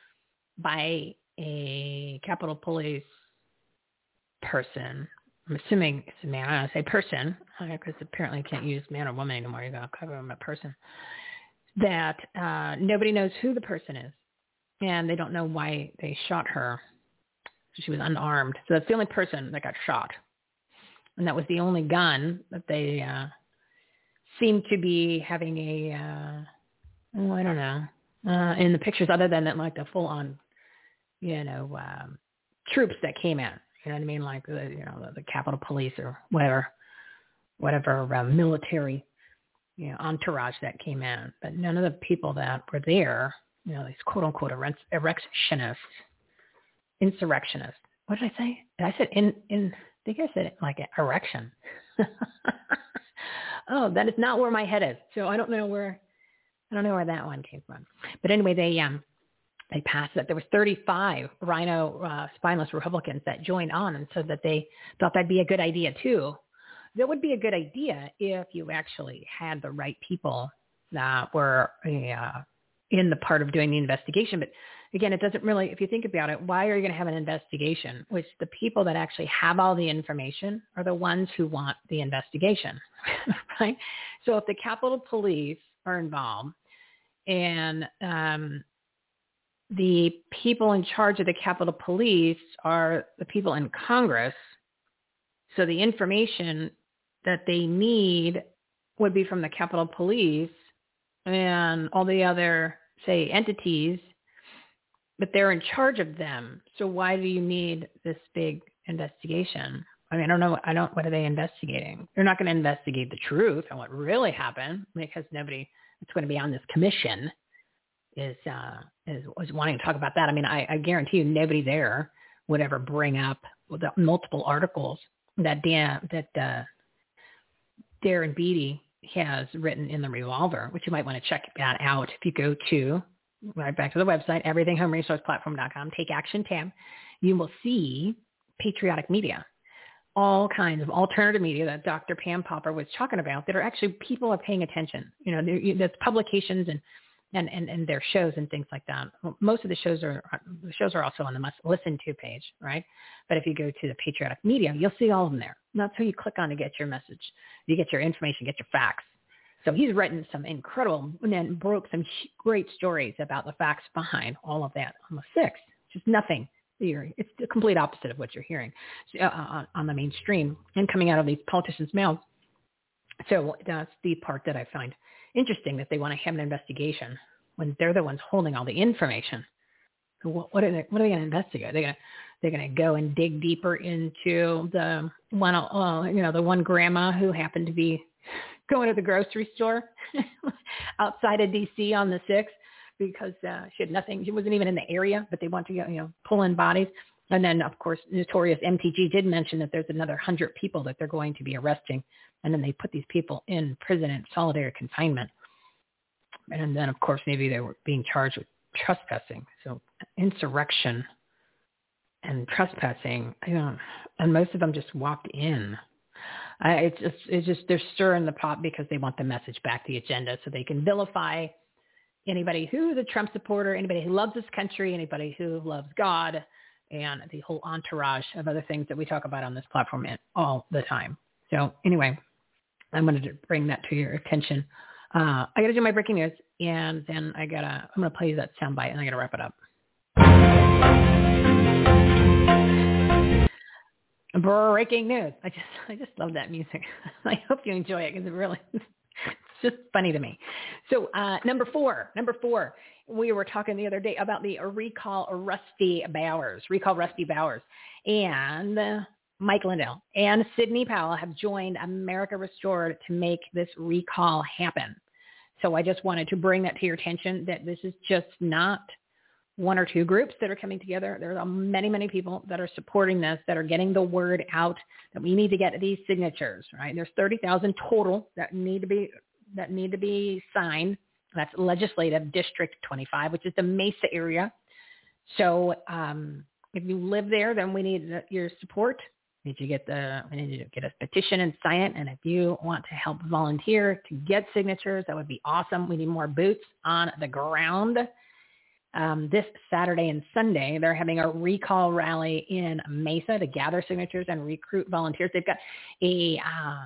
by a Capitol Police person. I'm assuming it's a man. I don't say person because apparently you can't use man or woman anymore. You got to cover them a person. That uh, nobody knows who the person is, and they don't know why they shot her. She was unarmed, so that's the only person that got shot, and that was the only gun that they uh, seemed to be having a. Uh, oh, I don't know. Uh, in the pictures, other than that, like the full-on, you know, um, troops that came in. You know what I mean? Like the, you know, the, the Capitol Police or whatever, whatever uh, military. You know, entourage that came in, but none of the people that were there, you know, these quote unquote erectionists, insurrectionists. What did I say? I said in, in, I think I said it like erection. Oh, that is not where my head is. So I don't know where, I don't know where that one came from. But anyway, they, um, they passed it. There was thirty-five rhino, uh, spineless Republicans that joined on and said that they thought that'd be a good idea too. That would be a good idea if you actually had the right people that were uh, in the part of doing the investigation. But again, it doesn't really, if you think about it, why are you going to have an investigation? Which the people that actually have all the information are the ones who want the investigation, right? So if the Capitol Police are involved and um, the people in charge of the Capitol Police are the people in Congress, so the information that they need would be from the Capitol Police and all the other, say, entities, but they're in charge of them. So why do you need this big investigation? I mean, I don't know. I don't, what are they investigating? They're not going to investigate the truth and what really happened, because nobody that's going to be on this commission is, uh, is, is wanting to talk about that. I mean, I, I guarantee you nobody there would ever bring up the multiple articles that Dan, that, uh, Darren Beattie has written in the Revolver, which you might want to check that out if you go to, right back to the website, everything home resource platform dot com, Take Action tab. You will see patriotic media, all kinds of alternative media that Doctor Pam Popper was talking about that are actually people are paying attention. You know, there's publications and, and, and, and their shows and things like that. Most of the shows are the shows are also on the must listen to page, right? But if you go to the patriotic media, you'll see all of them there. That's who you click on to get your message. You get your information, get your facts. So he's written some incredible and then broke some great stories about the facts behind all of that on the sixth. Just nothing. It's the complete opposite of what you're hearing uh, on, on the mainstream and coming out of these politicians' mouths. So that's the part that I find interesting, that they want to have an investigation when they're the ones holding all the information. So what, what are they? What are they going to investigate? They're going to they're going to go and dig deeper into the one, uh, you know, the one grandma who happened to be going to the grocery store outside of D C on the sixth because uh, she had nothing. She wasn't even in the area, but they want to, you know, pull in bodies. And then, of course, notorious M T G did mention that there's another one hundred people that they're going to be arresting. And then they put these people in prison in solitary confinement. And then, of course, maybe they were being charged with trespassing. So insurrection and trespassing, you know, and most of them just walked in. I, it's just, it's just, they're stirring the pot because they want the message back, the agenda, so they can vilify anybody who's a Trump supporter, anybody who loves this country, anybody who loves God, and the whole entourage of other things that we talk about on this platform all the time. So anyway, I wanted to bring that to your attention. Uh, I got to do my breaking news, and then I gotta, I'm going to play you that soundbite, and I got to wrap it up. Breaking news. I just, I just love that music. I hope you enjoy it because it really, it's just funny to me. So uh, number four, number four, we were talking the other day about the recall Rusty Bowers, recall Rusty Bowers, and uh, Mike Lindell and Sidney Powell have joined America Restored to make this recall happen. So I just wanted to bring that to your attention, that this is just not one or two groups that are coming together. There are many, many people that are supporting this, that are getting the word out that we need to get these signatures, right? There's thirty thousand total that need to be, that need to be signed. That's legislative district twenty-five, which is the Mesa area. So um, if you live there, then we need your support. We need you to get the, we need you to get a petition and sign it. And if you want to help volunteer to get signatures, that would be awesome. We need more boots on the ground. Um, this Saturday and Sunday, they're having a recall rally in Mesa to gather signatures and recruit volunteers. They've got a uh,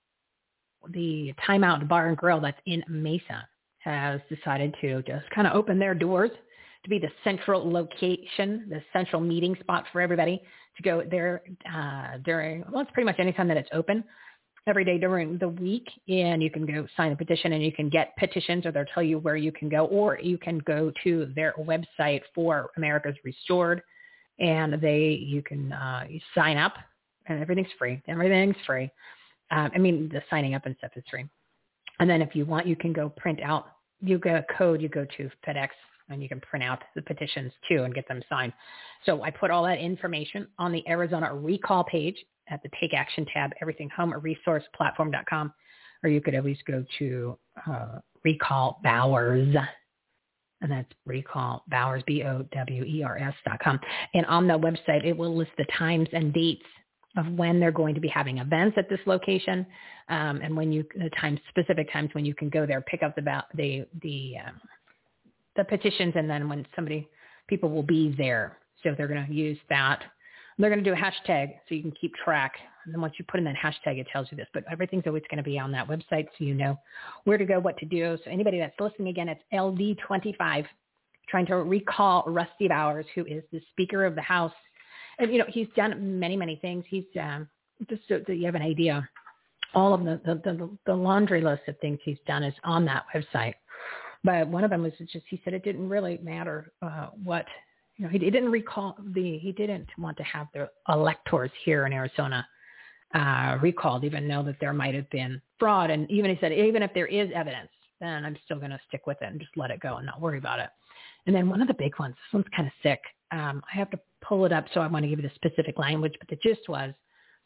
the Timeout Bar and Grill that's in Mesa has decided to just kind of open their doors to be the central location, the central meeting spot for everybody to go there uh, during, well, it's pretty much any time that it's open. Every day during the week, and you can go sign a petition, and you can get petitions, or they'll tell you where you can go, or you can go to their website for America's Restored, and they you can uh, you sign up, and everything's free. Everything's free. Um, I mean, the signing up and stuff is free. And then if you want, you can go print out. You get a code. You go to FedEx, and you can print out the petitions too and get them signed. So I put all that information on the Arizona Recall page at the Take Action tab, everything home, resource platform dot com, or you could always go to uh, Recall Bowers, and that's Recall Bowers, B O W E R S dot com. And on the website, it will list the times and dates of when they're going to be having events at this location, um, and when you, the times, specific times when you can go there, pick up the the the, um, the petitions, and then when somebody, people will be there. So they're going to use that. They're going to do a hashtag so you can keep track. And then once you put in that hashtag, it tells you this. But everything's always going to be on that website so you know where to go, what to do. So anybody that's listening, again, it's L D twenty-five, trying to recall Rusty Bowers, who is the Speaker of the House. And, you know, he's done many, many things. He's, um, just so that you have an idea, all of the, the, the, the laundry list of things he's done is on that website. But one of them was just, he said it didn't really matter uh, what, you know, he, he didn't recall the, he didn't want to have the electors here in Arizona uh, recalled, even though that there might have been fraud. And even he said, even if there is evidence, then I'm still going to stick with it and just let it go and not worry about it. And then one of the big ones, this one's kind of sick. Um, I have to pull it up, so I want to give you the specific language, but the gist was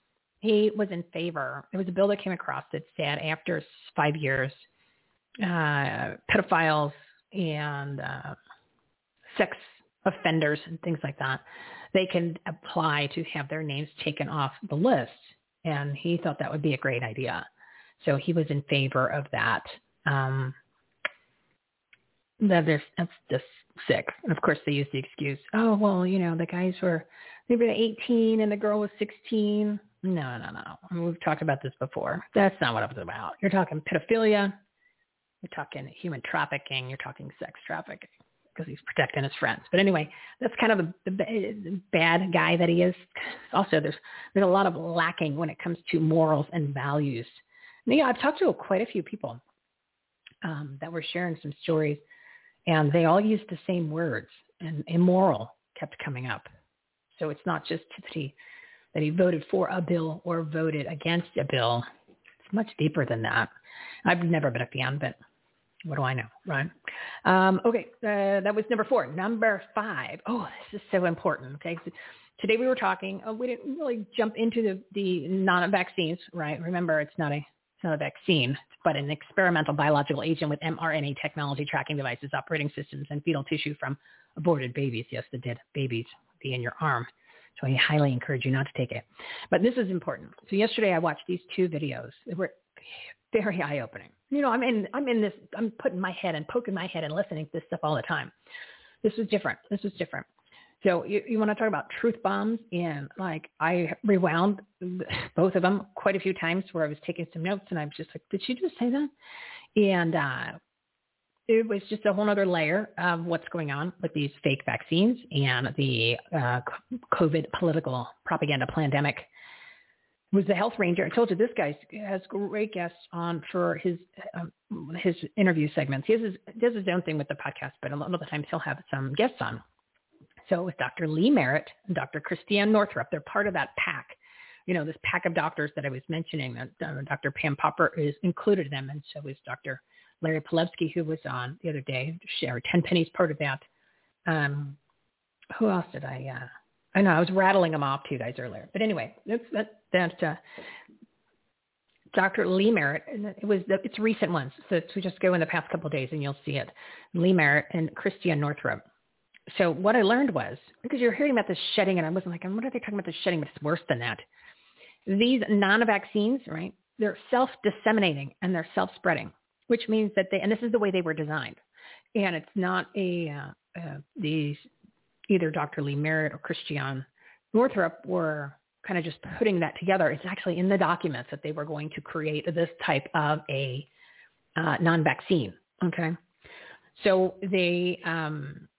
he was in favor. There was a bill that came across that said after five years, uh, pedophiles and uh, sex offenders and things like that, they can apply to have their names taken off the list. And he thought that would be a great idea. So he was in favor of that. Um, that is, that's just sick. And of course they used the excuse, oh, well, you know, the guys were, they were eighteen and the girl was sixteen. No, no, no. I mean, we've talked about this before. That's not what it was about. You're talking pedophilia. You're talking human trafficking. You're talking sex trafficking because he's protecting his friends. But anyway, that's kind of the, the bad guy that he is. Also, there's there's a lot of lacking when it comes to morals and values. And, yeah, I've talked to quite a few people um, that were sharing some stories, and they all used the same words, and immoral kept coming up. So it's not just that he, that he voted for a bill or voted against a bill. It's much deeper than that. I've never been a fan, but What do I know, right? Um, okay, uh, that was number four. Number five. Oh, this is so important. Okay, so today we were talking. Oh, we didn't really jump into the the non-vaccines, right? Remember, it's not a it's not a vaccine, but an experimental biological agent with mRNA technology, tracking devices, operating systems, and fetal tissue from aborted babies. Yes, the dead babies be in your arm. So I highly encourage you not to take it. But this is important. So yesterday I watched these two videos. They were very eye-opening. You know, I'm in, I'm in this, I'm putting my head and poking my head and listening to this stuff all the time. This was different. This was different. So you, you want to talk about truth bombs? And like, I rewound both of them quite a few times where I was taking some notes and I was just like, did she just say that? And uh, it was just a whole other layer of what's going on with these fake vaccines and the uh, COVID political propaganda pandemic. Was the health ranger. I told you this guy has great guests on for his um, his interview segments. He has his, does his own thing with the podcast, but a lot of the times he'll have some guests on. So with Doctor Lee Merritt and Doctor Christiane Northrup, they're part of that pack. You know, this pack of doctors that I was mentioning. That uh, Doctor Pam Popper is included in them, and so is Doctor Larry Pilevsky, who was on the other day. Share Tenpenny's part of that. Um, who else did I? Uh, I know I was rattling them off to you guys earlier, but anyway, that's that. that uh, Doctor Lee Merritt, and it was the, it's recent ones, so we just go in the past couple of days and you'll see it. Lee Merritt and Christiane Northrup. So what I learned was, because you're hearing about this shedding, and I wasn't like, what are they talking about the shedding? But it's worse than that. These non-vaccines, right? They're self-disseminating and they're self-spreading, which means that they, and this is the way they were designed, and it's not a uh, uh, these either Doctor Lee Merritt or Christiane Northrup were kind of just putting that together. It's actually in the documents that they were going to create this type of a uh, non-vaccine. Okay, so they um,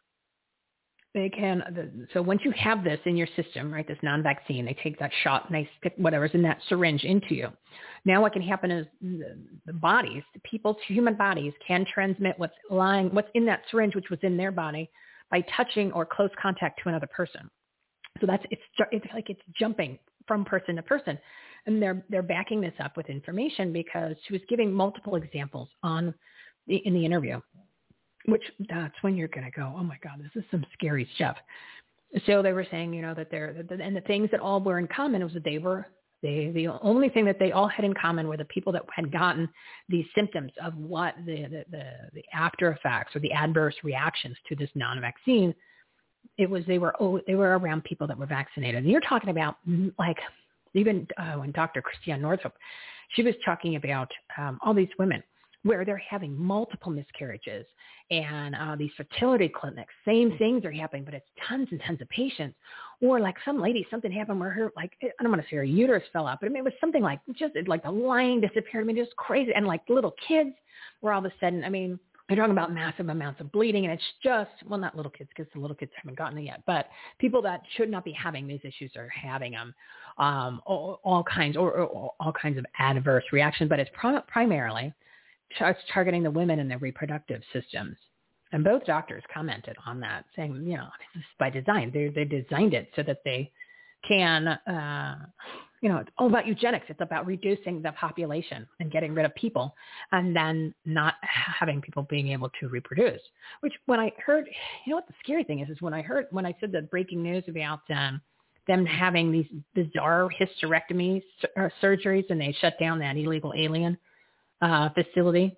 they can. So once you have this in your system, right, this non-vaccine, they take that shot and they stick whatever's in that syringe into you. Now, what can happen is the, the bodies, the people's human bodies, can transmit what's lying, what's in that syringe, which was in their body, by touching or close contact to another person. So that's it's it's like it's jumping from person to person, and they're they're backing this up with information because she was giving multiple examples on the, in the interview, which that's when you're going to go, oh my God, this is some scary stuff. So they were saying, you know, that they're and the things that all were in common was that they were they the only thing that they all had in common were the people that had gotten these symptoms of what the the the, the after effects or the adverse reactions to this non-vaccine. It was they were oh, they were around people that were vaccinated. And you're talking about like even uh, when Doctor Christiane Northrup, she was talking about um, all these women where they're having multiple miscarriages and uh, these fertility clinics, same things are happening, but it's tons and tons of patients. Or like some lady, something happened where her, like, I don't want to say her uterus fell out, but I mean, it was something like just like the lining disappeared. I mean, just crazy. And like little kids were all of a sudden, I mean, they're talking about massive amounts of bleeding, and it's just, well, not little kids because the little kids haven't gotten it yet, but people that should not be having these issues are having them, um, all, all kinds or, or all kinds of adverse reactions. But it's pr- primarily it's targeting the women and their reproductive systems. And both doctors commented on that, saying, you know, this is by design. They they designed it so that they can, uh, you know, it's all about eugenics. It's about reducing the population and getting rid of people and then not having people being able to reproduce. Which when I heard, you know what the scary thing is, is when I heard, when I said the breaking news about um, them having these bizarre hysterectomy sur- surgeries and they shut down that illegal alien uh, facility.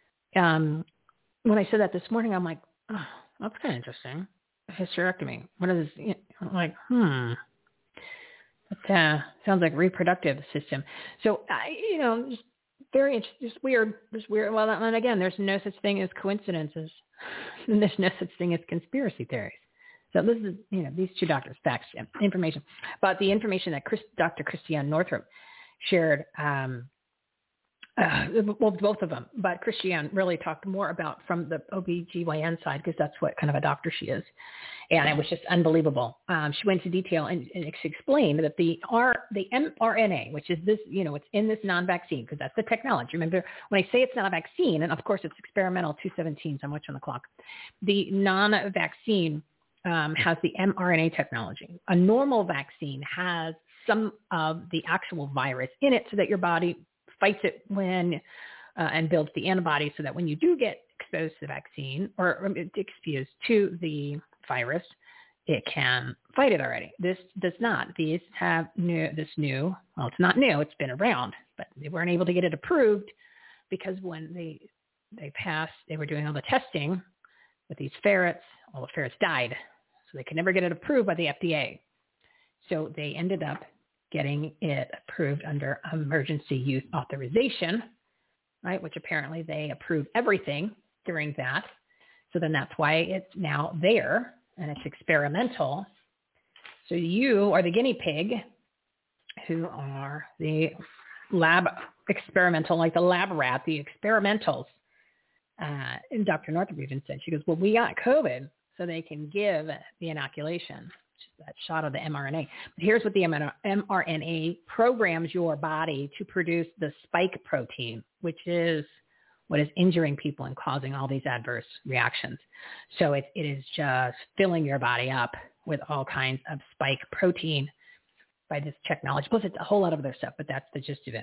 Um, when I said that this morning, I'm like, oh, that's kind of interesting. Hysterectomy. What is, you know, I'm like, hmm. It uh, sounds like reproductive system. So, I, you know, just very interesting, just weird, just weird. Well, and again, there's no such thing as coincidences. And there's no such thing as conspiracy theories. So this is, you know, these two doctors, facts, information. But the information that Chris, Doctor Christiane Northrup shared, um, uh, well, both of them, but Christiane really talked more about from the O B G Y N side because that's what kind of a doctor she is. And it was just unbelievable. Um, she went into detail and, and explained that the R, the mRNA, which is this, you know, it's in this non-vaccine because that's the technology. Remember, when I say it's not a vaccine, and of course it's experimental two seventeen, so I'm watching the clock. The non-vaccine um, has the mRNA technology. A normal vaccine has some of the actual virus in it so that your body fights it when uh, and builds the antibodies so that when you do get exposed to the vaccine or exposed to the virus, it can fight it already. This does not. These have new, this new, well, it's not new. It's been around, but they weren't able to get it approved because when they they passed, they were doing all the testing with these ferrets. All the ferrets died, so they could never get it approved by the F D A. So they ended up getting it approved under emergency use authorization, right? Which apparently they approved everything during that. So then that's why it's now there. And it's experimental. So you are the guinea pig who are the lab experimental, like the lab rat, the experimentals. Uh, and Doctor Northrup even said, she goes, well, we got COVID so they can give the inoculation, that shot of the mRNA. But here's what the mRNA programs your body to produce the spike protein, which is what is injuring people and causing all these adverse reactions. So it, it is just filling your body up with all kinds of spike protein by this technology. Plus, it's a whole lot of other stuff, but that's the gist of it.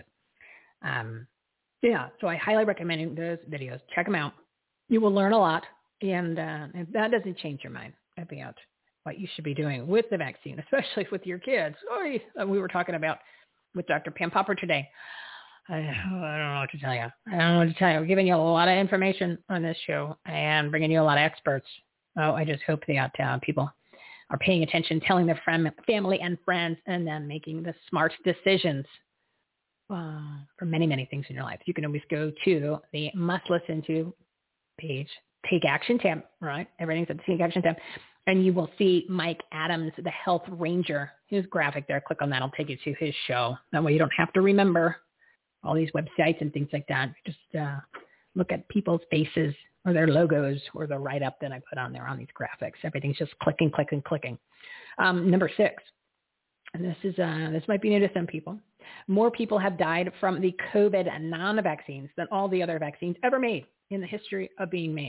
Um, yeah, so I highly recommend those videos. Check them out. You will learn a lot, and, uh, and that doesn't change your mind about what you should be doing with the vaccine, especially with your kids. Oy, we were talking about with Doctor Pam Popper today. I, I don't know what to tell you. I don't know what to tell you. We're giving you a lot of information on this show and bringing you a lot of experts. Oh, I just hope that uh, people are paying attention, telling their friend, family and friends, and then making the smart decisions uh, for many, many things in your life. You can always go to the must listen to page, Take Action tab, right? Everything's at the Take Action tab. And you will see Mike Adams, the Health Ranger. His graphic there. Click on that. It'll take you to his show. That way you don't have to remember all these websites and things like that. Just uh, look at people's faces or their logos or the write-up that I put on there on these graphics. Everything's just clicking, clicking, clicking. Um, number six, and this is uh, this might be new to some people. More people have died from the COVID non-vaccines than all the other vaccines ever made in the history of being made.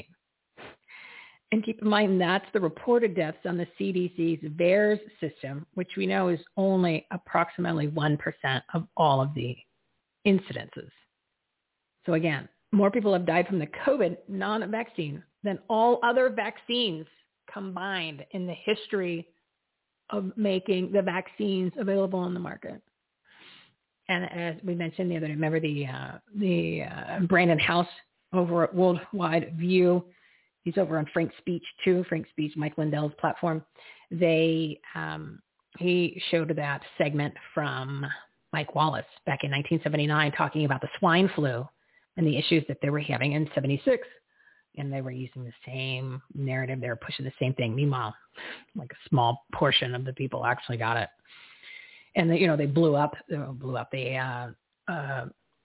And keep in mind, that's the reported deaths on the C D C's VAERS system, which we know is only approximately one percent of all of the incidences. So again, more people have died from the COVID non-vaccine than all other vaccines combined in the history of making the vaccines available on the market. And as we mentioned the other day, remember the uh, the uh, Brandon House over at Worldwide View. He's over on Frank Speech too. Frank Speech, Mike Lindell's platform. They um, he showed that segment from Mike Wallace back in nineteen seventy-nine talking about the swine flu and the issues that they were having in seventy-six. And they were using the same narrative. They were pushing the same thing. Meanwhile, like a small portion of the people actually got it. And, they, you know, they blew up, they blew up. They, uh, uh,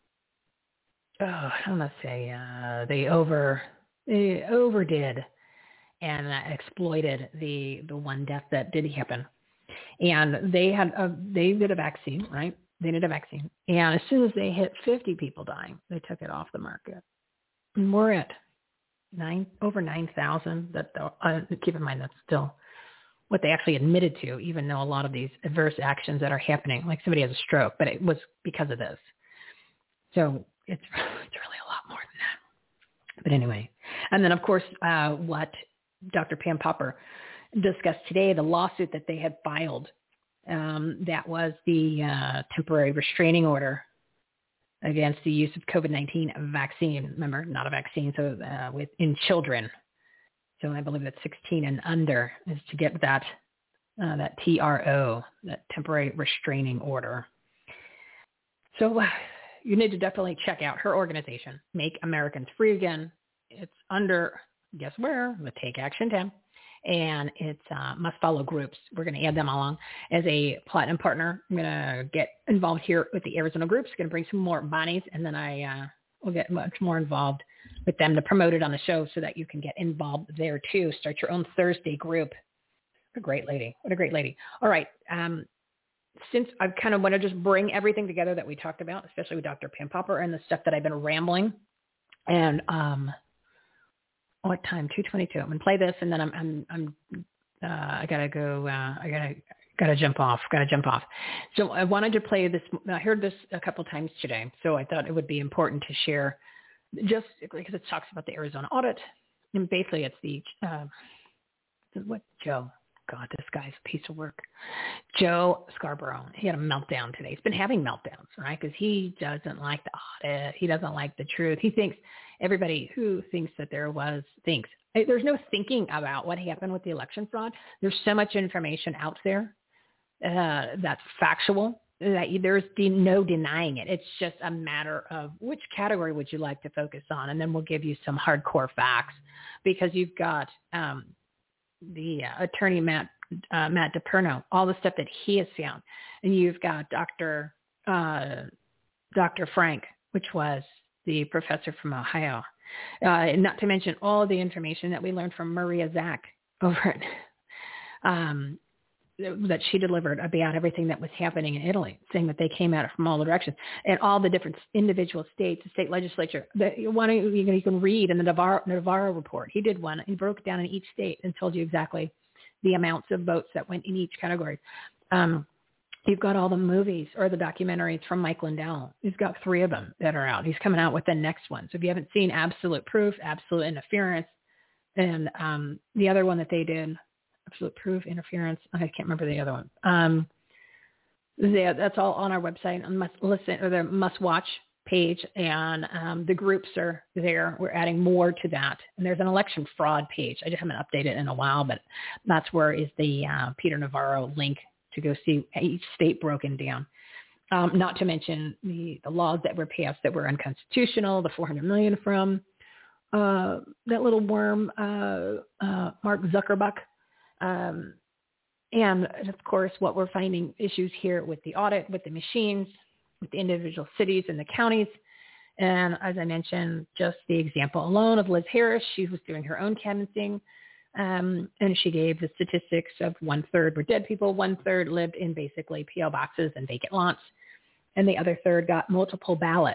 oh, I don't want to say, uh, they over, they overdid and uh, exploited the, the one death that did happen. And they had, a, they did a vaccine, right? They did a vaccine. And as soon as they hit fifty people dying, they took it off the market. And we're at nine, over nine thousand. That uh, keep in mind, that's still what they actually admitted to, even though a lot of these adverse actions that are happening, like somebody has a stroke, but it was because of this. So it's, it's really a lot more than that. But anyway, and then of course, uh, what Doctor Pam Popper discussed today, the lawsuit that they had filed, um, that was the uh, temporary restraining order against the use of COVID nineteen vaccine. Remember, not a vaccine, so uh, with in children. So I believe that's sixteen and under is to get that uh, that T R O, that temporary restraining order. So uh, you need to definitely check out her organization, Make Americans Free Again. It's under, guess where, the Take Action tab. And it's uh, must follow groups. We're going to add them along as a platinum partner. I'm going to get involved here with the Arizona groups. Going to bring some more bodies, and then I uh, will get much more involved with them to promote it on the show so that you can get involved there too. Start your own Thursday group. What a great lady. What a great lady. All right. Um, since I kind of want to just bring everything together that we talked about, especially with Doctor Pam Popper and the stuff that I've been rambling, and um, what time? two twenty-two. I'm gonna play this, and then I'm I'm I'm uh, I gotta go. Uh, I gotta gotta jump off. Gotta jump off. So I wanted to play this. I heard this a couple times today, so I thought it would be important to share just because it talks about the Arizona audit. And basically it's the, uh, what Joe, God, this guy's a piece of work. Joe Scarborough, he had a meltdown today. He's been having meltdowns, right? Because he doesn't like the audit. He doesn't like the truth. He thinks everybody who thinks that there was thinks. There's no thinking about what happened with the election fraud. There's so much information out there uh, that's factual that you, there's de- no denying it. It's just a matter of which category would you like to focus on, and then we'll give you some hardcore facts because you've got um, the uh, attorney Matt uh, Matt DePerno, all the stuff that he has found, and you've got Doctor Uh, Doctor Frank, which was the professor from Ohio, uh, not to mention all the information that we learned from Maria Zack over at um, that she delivered about everything that was happening in Italy, saying that they came at it from all the directions and all the different individual states, the state legislature. The, one you can, you can read in the Navarro, Navarro report. He did one. He broke it down in each state and told you exactly the amounts of votes that went in each category. Um, you've got all the movies or the documentaries from Mike Lindell. He's got three of them that are out. He's coming out with the next one. So if you haven't seen Absolute Proof, Absolute Interference, and um, the other one that they did, Absolute Proof, Interference. I can't remember the other one. Um, yeah, that's all on our website on must listen or the must watch page, and um, the groups are there. We're adding more to that, and there's an election fraud page. I just haven't updated in a while, but that's where is the uh, Peter Navarro link to go see each state broken down. Um, not to mention the, the laws that were passed that were unconstitutional, the four hundred million from uh, that little worm, uh, uh, Mark Zuckerberg. Um, and of course, what we're finding issues here with the audit, with the machines, with the individual cities and the counties. And as I mentioned, just the example alone of Liz Harris, she was doing her own canvassing. Um, and she gave the statistics of one third were dead people, one third lived in basically P O boxes and vacant lots, and the other third got multiple ballots.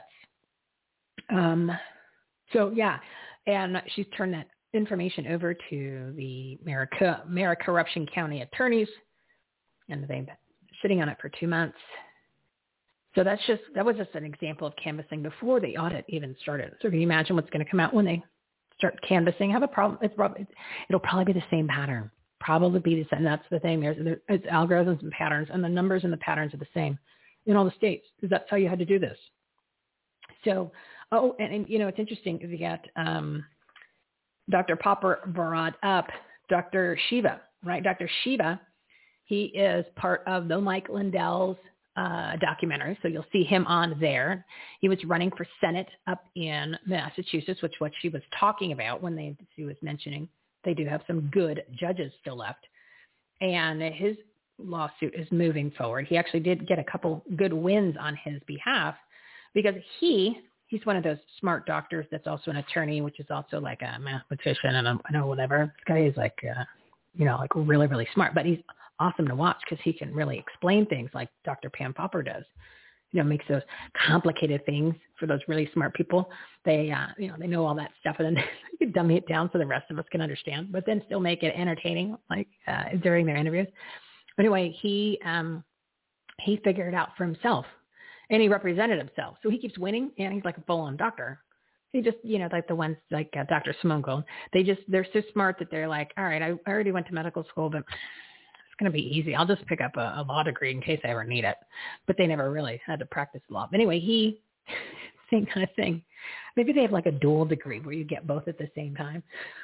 Um, so yeah, and she's turned that information over to the Marica, Maricopa Corruption County attorneys, and they've been sitting on it for two months. So that's just that was just an example of canvassing before the audit even started. So can you imagine what's going to come out when they start canvassing? Have a problem? It's probably, it'll probably be the same pattern. Probably be the same. That's the thing. There's, there's it's algorithms and patterns, and the numbers and the patterns are the same in all the states because that's how you had to do this. So, oh, and, and you know, it's interesting because you got um, Doctor Popper brought up Doctor Shiva, right? Doctor Shiva, he is part of the Mike Lindell's Uh, documentary, so you'll see him on there. He was running for Senate up in Massachusetts, which what she was talking about when they she was mentioning they do have some good judges still left, and his lawsuit is moving forward. He actually did get a couple good wins on his behalf because he he's one of those smart doctors that's also an attorney, which is also like a mathematician and a, I know whatever. This guy is like uh, you know like really really smart, but he's awesome to watch because he can really explain things like Doctor Pam Popper does. You know, makes those complicated things for those really smart people. They, uh, you know, they know all that stuff, and then you dummy it down so the rest of us can understand, but then still make it entertaining, like uh, during their interviews. But anyway, he um, he figured it out for himself, and he represented himself. So he keeps winning, and he's like a full-on doctor. He just, you know, like the ones like uh, Doctor Simone Gold. They just, they're so smart that they're like, all right, I already went to medical school, but going to be easy. I'll just pick up a, a law degree in case I ever need it. But they never really had to practice law. But anyway, he, same kind of thing. Maybe they have like a dual degree where you get both at the same time.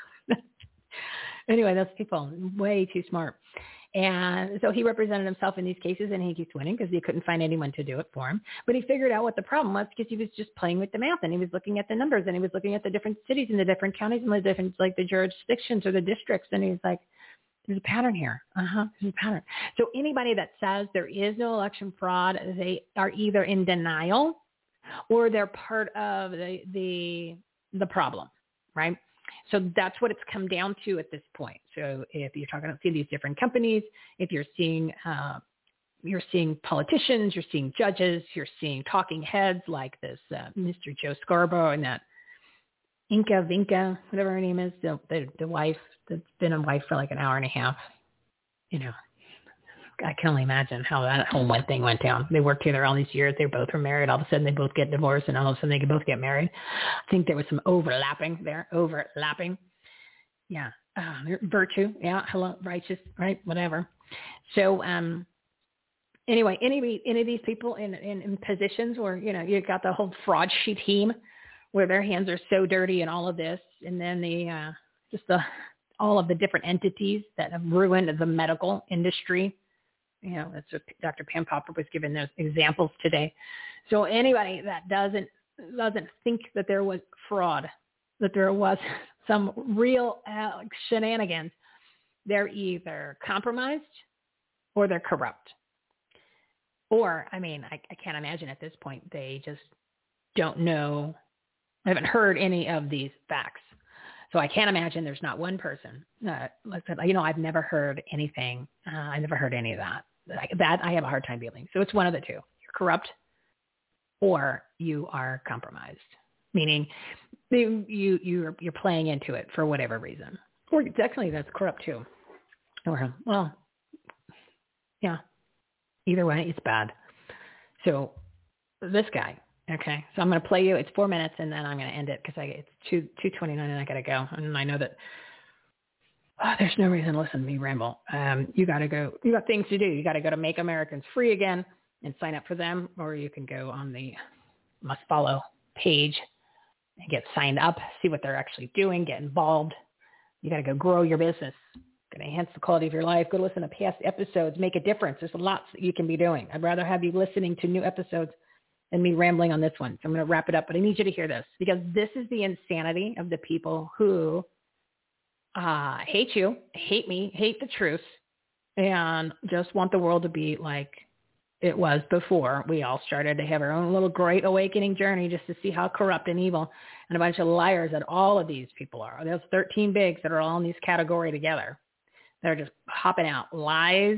Anyway, those people, way too smart. And so he represented himself in these cases, and he keeps winning because he couldn't find anyone to do it for him. But he figured out what the problem was because he was just playing with the math, and he was looking at the numbers, and he was looking at the different cities and the different counties and the different, like the jurisdictions or the districts. And he was like, there's a pattern here. Uh-huh. There's a pattern. So anybody that says there is no election fraud, they are either in denial or they're part of the the, the problem, right? So that's what it's come down to at this point. So if you're talking about these different companies, if you're seeing uh, you're seeing politicians, you're seeing judges, you're seeing talking heads like this uh, Mister Joe Scarborough and that Inca Vinca, whatever her name is, the, the the wife that's been a wife for like an hour and a half. You know, I can only imagine how that whole one thing went down. They worked together all these years. They both were married. All of a sudden, they both get divorced, and all of a sudden, they could both get married. I think there was some overlapping there. Overlapping. Yeah. Uh, virtue. Yeah. Hello. Righteous. Right. Whatever. So, um, anyway, any any of these people in, in, in positions where, you know, you've got the whole fraud sheet team where their hands are so dirty and all of this, and then the uh, just the all of the different entities that have ruined the medical industry. You know, that's what Doctor Pam Popper was giving those examples today. So anybody that doesn't doesn't think that there was fraud, that there was some real uh, shenanigans, they're either compromised or they're corrupt. Or, I mean, I, I can't imagine at this point they just don't know. I haven't heard any of these facts. So I can't imagine there's not one person. Uh, you know, I've never heard anything. Uh, I never heard any of that. That I have a hard time believing. So it's one of the two. You're corrupt or you are compromised, meaning you, you, you're, you're playing into it for whatever reason. Or definitely that's corrupt too. Or, well, yeah. Either way, it's bad. So this guy, okay, so I'm going to play you. It's four minutes, and then I'm going to end it because I it's two two twenty nine, and I got to go. And I know that oh, there's no reason to listen to me ramble. Um, you got to go. You got things to do. You got to go to Make Americans Free Again and sign up for them, or you can go on the Must Follow page and get signed up, see what they're actually doing, get involved. You got to go grow your business. Going to enhance the quality of your life. Go listen to past episodes. Make a difference. There's lots that you can be doing. I'd rather have you listening to new episodes than me rambling on this one. So I'm going to wrap it up, but I need you to hear this because this is the insanity of the people who uh, hate you, hate me, hate the truth, and just want the world to be like it was before we all started to have our own little great awakening journey just to see how corrupt and evil and a bunch of liars that all of these people are. There's thirteen bigs that are all in these category together. They're just hopping out lies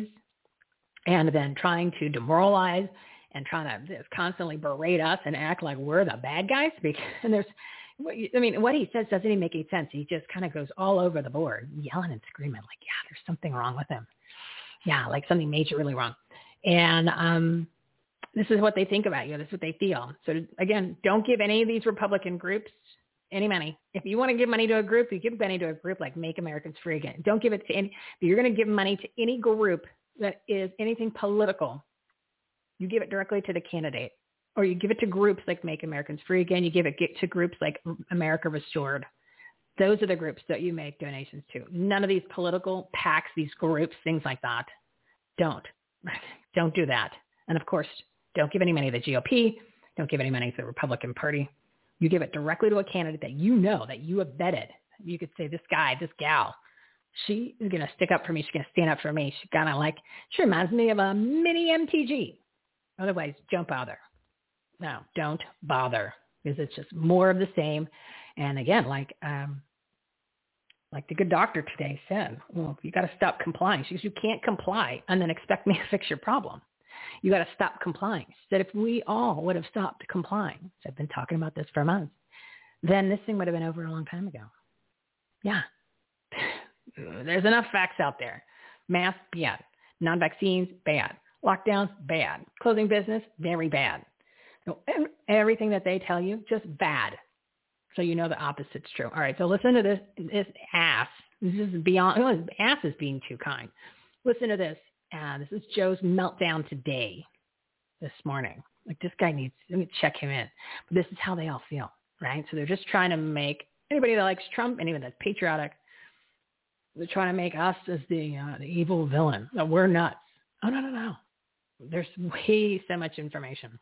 and then trying to demoralize and trying to just constantly berate us and act like we're the bad guys. And there's, I mean, what he says doesn't even make any sense. He just kind of goes all over the board, yelling and screaming like, yeah, there's something wrong with him. Yeah, like something major really wrong. And um, this is what they think about you. This is what they feel. So again, don't give any of these Republican groups any money. If you want to give money to a group, you give money to a group like Make Americans Free Again. Don't give it to any, but you're going to give money to any group that is anything political. You give it directly to the candidate, or you give it to groups like Make Americans Free Again. You give it to groups like America Restored. Those are the groups that you make donations to. None of these political PACs, these groups, things like that. Don't. Don't do that. And of course, don't give any money to the G O P. Don't give any money to the Republican Party. You give it directly to a candidate that you know, that you have vetted. You could say, this guy, this gal, she is going to stick up for me. She's going to stand up for me. She's kind of like, she reminds me of a mini M T G. Otherwise, don't bother. No, don't bother because it's just more of the same. And again, like um, like the good doctor today said, well, you got to stop complying. She goes, you can't comply and then expect me to fix your problem. You got to stop complying. She said, if we all would have stopped complying, so I've been talking about this for months, then this thing would have been over a long time ago. Yeah. There's enough facts out there. Masks, bad. Non-vaccines, bad. Lockdowns, bad. Closing business, very bad. So everything that they tell you, just bad. So you know the opposite's true. All right, so listen to this, this ass. This is beyond, oh, his ass is being too kind. Listen to this. Uh, this is Joe's meltdown today, this morning. Like, this guy needs, let me check him in. But this is how they all feel, right? So they're just trying to make anybody that likes Trump, anyone that's patriotic, they're trying to make us as the, uh, the evil villain. No, we're nuts. Oh, no, no, no. There's way so much information.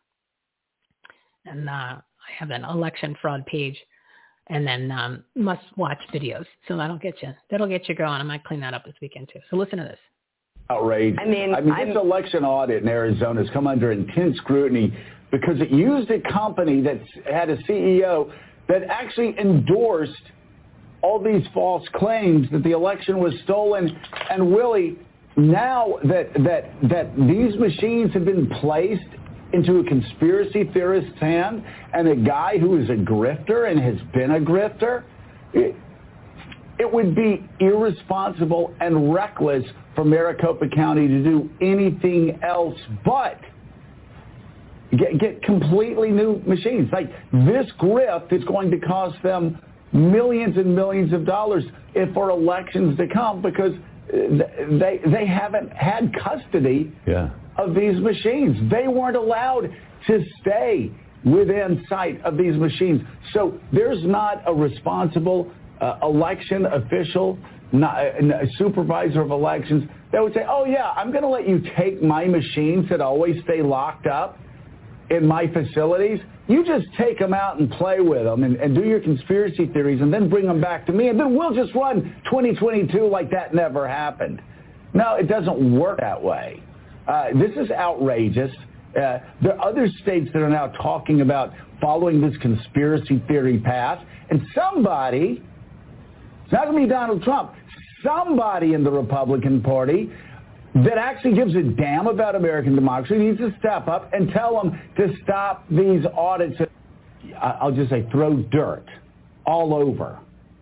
And uh, I have an election fraud page and then um, must watch videos. So that'll get you, that'll get you going. I might clean that up this weekend too. So listen to this. Outrage. I mean, I mean this election audit in Arizona has come under intense scrutiny because it used a company that had a C E O that actually endorsed all these false claims that the election was stolen. And Willie, now that that that these machines have been placed into a conspiracy theorist's hand and a guy who is a grifter and has been a grifter, it, it would be irresponsible and reckless for Maricopa County to do anything else but get, get completely new machines. Like this grift is going to cost them millions and millions of dollars if for elections to come because they they haven't had custody yeah. of these machines. They weren't allowed to stay within sight of these machines. So there's not a responsible uh, election official, not, a supervisor of elections that would say, oh, yeah, I'm going to let you take my machines that always stay locked up in my facilities. You just take them out and play with them and, and do your conspiracy theories and then bring them back to me. And then we'll just run twenty twenty-two like that never happened. No, it doesn't work that way. Uh, this is outrageous. Uh, there are other states that are now talking about following this conspiracy theory path. And somebody, it's not going to be Donald Trump, somebody in the Republican Party that actually gives a damn about American democracy needs to step up and tell them to stop these audits. I'll just say throw dirt all over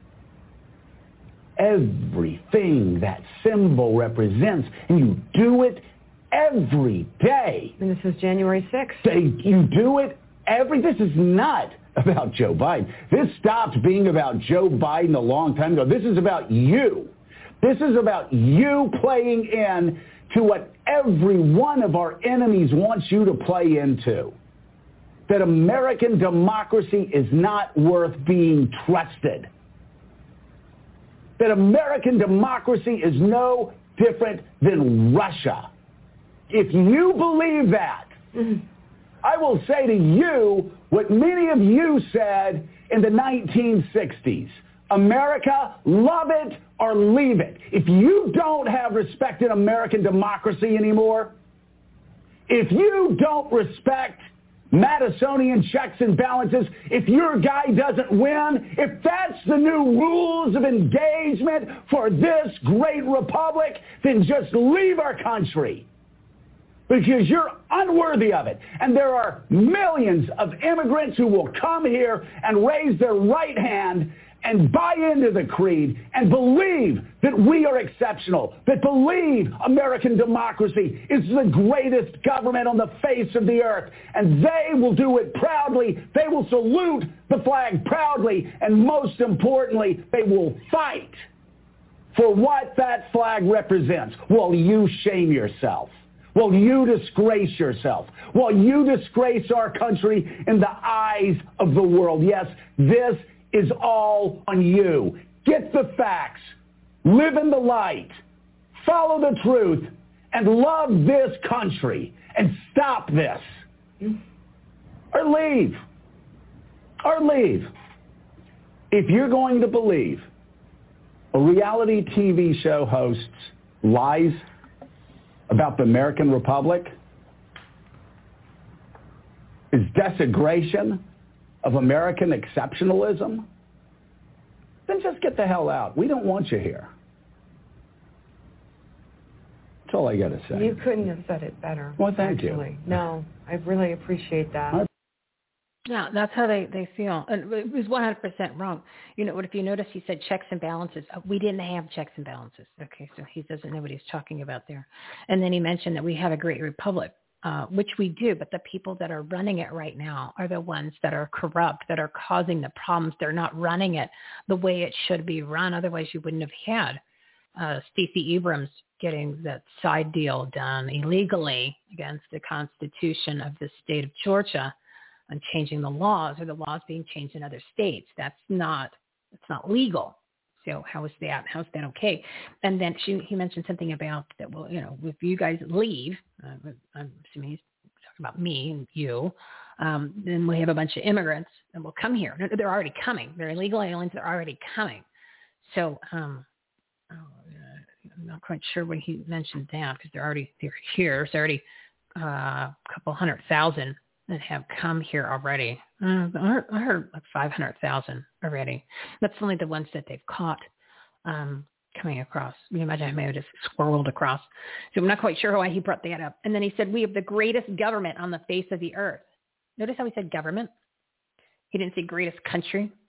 everything that symbol represents. And you do it every day. And this is January sixth. They, you do it every, this is not about Joe Biden. This stopped being about Joe Biden a long time ago. This is about you. This is about you playing in to what every one of our enemies wants you to play into. That American democracy is not worth being trusted. That American democracy is no different than Russia. If you believe that, I will say to you what many of you said in the nineteen sixties. America, love it or leave it. If you don't have respect in American democracy anymore, if you don't respect Madisonian checks and balances, if your guy doesn't win, if that's the new rules of engagement for this great republic, then just leave our country. Because you're unworthy of it. And there are millions of immigrants who will come here and raise their right hand and buy into the creed and believe that we are exceptional, that believe American democracy is the greatest government on the face of the earth. And they will do it proudly. They will salute the flag proudly. And most importantly, they will fight for what that flag represents. While you shame yourself. While you disgrace yourself. While you disgrace our country in the eyes of the world. Yes, this is all on you. Get the facts. Live in the light. Follow the truth. And love this country. And stop this. Or leave. Or leave. If you're going to believe a reality T V show host's lies about the American Republic, is desecration of American exceptionalism, then just get the hell out. We don't want you here. That's all I got to say. You couldn't have said it better. Well, thank actually. you. No, I really appreciate that. Yeah, that's how they, they feel. And it was one hundred percent wrong. You know, what if you notice he said checks and balances. We didn't have checks and balances. Okay, so he doesn't know what he's talking about there. And then he mentioned that we have a great republic, uh, which we do, but the people that are running it right now are the ones that are corrupt, that are causing the problems. They're not running it the way it should be run. Otherwise, you wouldn't have had uh, Stacey Abrams getting that side deal done illegally against the Constitution of the state of Georgia. And changing the laws, or the laws being changed in other states. That's not, it's not legal. So how is that? How's that okay? And then she, he mentioned something about that. Well, you know, if you guys leave, uh, I'm assuming he's talking about me and you, um, then we have a bunch of immigrants and will come here. They're already coming. They're illegal aliens. They're already coming. So um, oh, uh, I'm not quite sure when he mentioned that because they're already they're here. There's already uh, a couple hundred thousand that have come here already. Uh, I heard, I heard like five hundred thousand already. That's only the ones that they've caught um, coming across. You can imagine how many just squirreled across. So I'm not quite sure why he brought that up. And then he said, we have the greatest government on the face of the earth. Notice how he said government? He didn't say greatest country.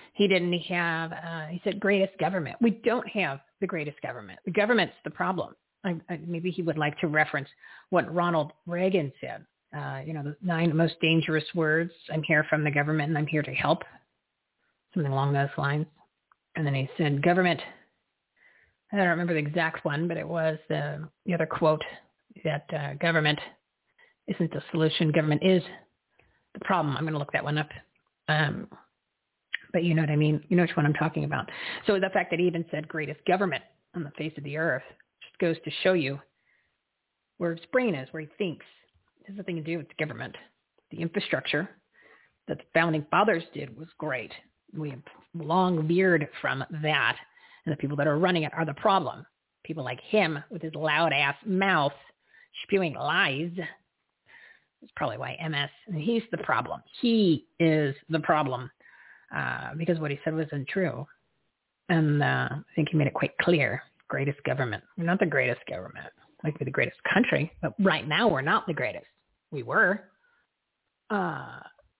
He didn't have, uh, he said, greatest government. We don't have the greatest government. The government's the problem. I, I, maybe he would like to reference what Ronald Reagan said. Uh, you know, the nine most dangerous words. I'm here from the government and I'm here to help. Something along those lines. And then he said, government, I don't remember the exact one, but it was the, the other quote that uh, government isn't the solution. Government is the problem. I'm going to look that one up. Um, but you know what I mean? You know which one I'm talking about. So the fact that he even said greatest government on the face of the earth just goes to show you where his brain is, where he thinks. It has nothing to do with the government. The infrastructure that the founding fathers did was great. We have long veered from that. And the people that are running it are the problem. People like him with his loud ass mouth spewing lies. That's probably why M S, he's the problem. He is the problem uh, because what he said wasn't true. And uh, I think he made it quite clear. Greatest government. We're not the greatest government. Like we're the greatest country, but right now we're not the greatest. We were. Uh,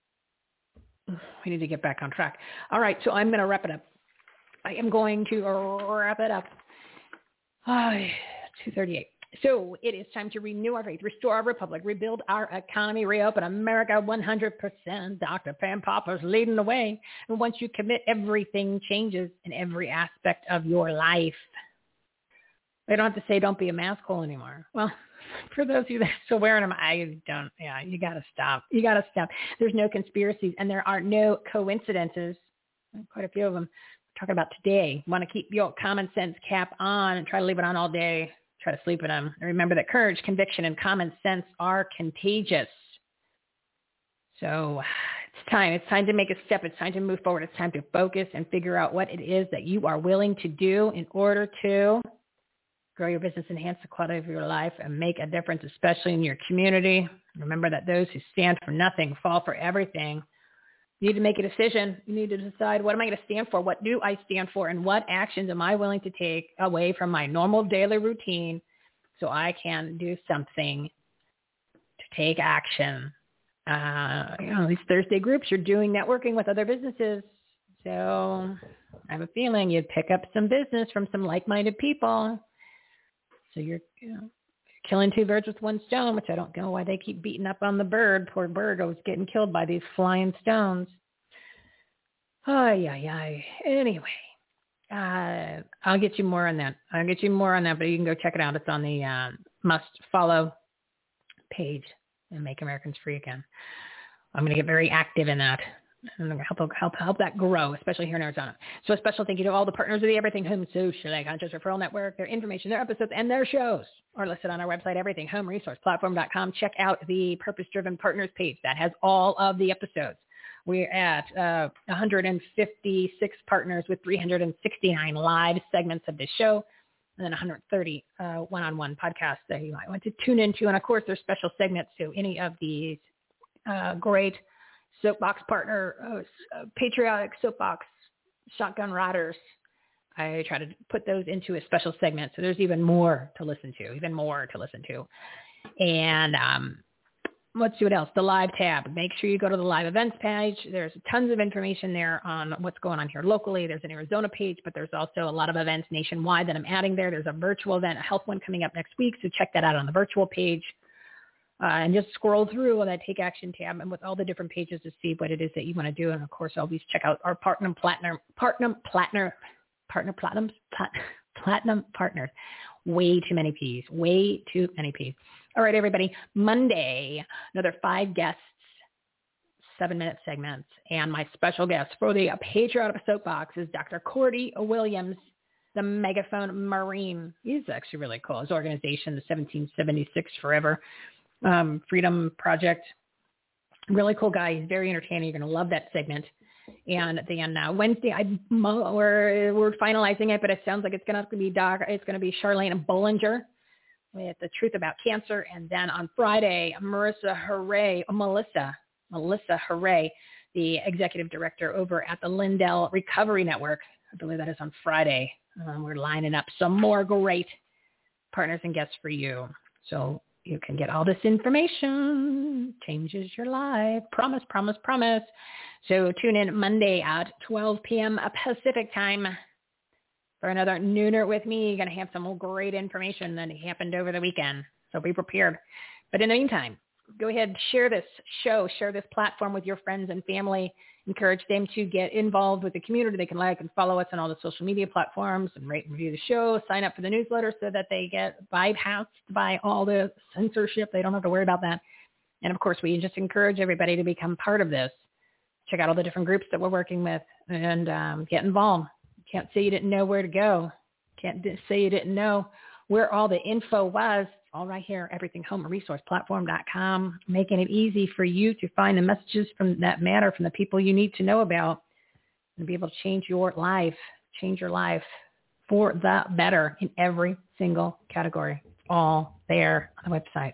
we need to get back on track. All right, so I'm going to wrap it up. I am going to wrap it up. Oh, two thirty-eight. So it is time to renew our faith, restore our republic, rebuild our economy, reopen America one hundred percent. Doctor Pam Popper's leading the way. And once you commit, everything changes in every aspect of your life. They don't have to say don't be a mask hole anymore. Well, for those of you that are still wearing them, I don't, yeah, you got to stop. You got to stop. There's no conspiracies and there are no coincidences. Quite a few of them. Talking about today. Want to keep your common sense cap on and try to leave it on all day. Try to sleep with them. And remember that courage, conviction, and common sense are contagious. So it's time. It's time to make a step. It's time to move forward. It's time to focus and figure out what it is that you are willing to do in order to grow your business, enhance the quality of your life, and make a difference, especially in your community. Remember that those who stand for nothing fall for everything. You need to make a decision. You need to decide, what am I going to stand for? What do I stand for? And what actions am I willing to take away from my normal daily routine so I can do something to take action? Uh, you know, these Thursday groups, you're doing networking with other businesses. So I have a feeling you'd pick up some business from some like-minded people. So you're, you know, killing two birds with one stone, which I don't know why they keep beating up on the bird. Poor bird was getting killed by these flying stones. Ay, ay, ay. Anyway, uh, I'll get you more on that. I'll get you more on that, but you can go check it out. It's on the uh, must follow page and Make Americans Free Again. I'm going to get very active in that. I'm going to help, help, help that grow, especially here in Arizona. So a special thank you to all the partners of the Everything Home Social Conscious Referral Network. Their information, their episodes, and their shows are listed on our website, everything home resource platform dot com. Check out the Purpose-Driven Partners page. That has all of the episodes. We're at uh, one hundred fifty-six partners with three hundred sixty-nine live segments of this show, and then one hundred thirty uh, one-on-one podcasts that you might want to tune into. And, of course, there's special segments to any of these uh, great Soapbox partner, uh, patriotic Soapbox shotgun riders. I try to put those into a special segment. So there's even more to listen to, even more to listen to. And um, let's see what else. The live tab. Make sure you go to the live events page. There's tons of information there on what's going on here locally. There's an Arizona page, but there's also a lot of events nationwide that I'm adding there. There's a virtual event, a health one coming up next week. So check that out on the virtual page. Uh, and just scroll through on that Take Action tab and with all the different pages to see what it is that you want to do. And, of course, always check out our Platinum Platinum, Platinum, Platinum, Partner Platinum, Plat, Platinum Partners. Way too many P's. Way too many P's. All right, everybody. Monday, another five guests, seven-minute segments. And my special guest for the Patriotic Soapbox is Doctor Cordy Williams, the Megaphone Marine. He's actually really cool. His organization, the seventeen seventy-six Forever Um, Freedom Project. Really cool guy. He's very entertaining. You're going to love that segment. And then uh, Wednesday, I, we're, we're finalizing it, but it sounds like it's going to be Doc. It's going to be Charlene Bollinger with The Truth About Cancer. And then on Friday, Marissa Hooray, oh, Melissa, Melissa Hooray, the executive director over at the Lindell Recovery Network. I believe that is on Friday. Um, we're lining up some more great partners and guests for you. So you can get all this information. Changes your life. Promise, promise, promise. So tune in Monday at twelve p.m. Pacific time for another Nooner with me. You're going to have some great information that happened over the weekend. So be prepared. But in the meantime, go ahead, share this show, share this platform with your friends and family. Encourage them to get involved with the community. They can like and follow us on all the social media platforms and rate and review the show. Sign up for the newsletter so that they get bypassed by all the censorship. They don't have to worry about that. And of course, we just encourage everybody to become part of this. Check out all the different groups that we're working with and um, get involved. Can't say you didn't know where to go. Can't say you didn't know where all the info was. All right here, everything home resource platform dot com, making it easy for you to find the messages from that matter from the people you need to know about and be able to change your life, change your life for the better in every single category. All there on the website.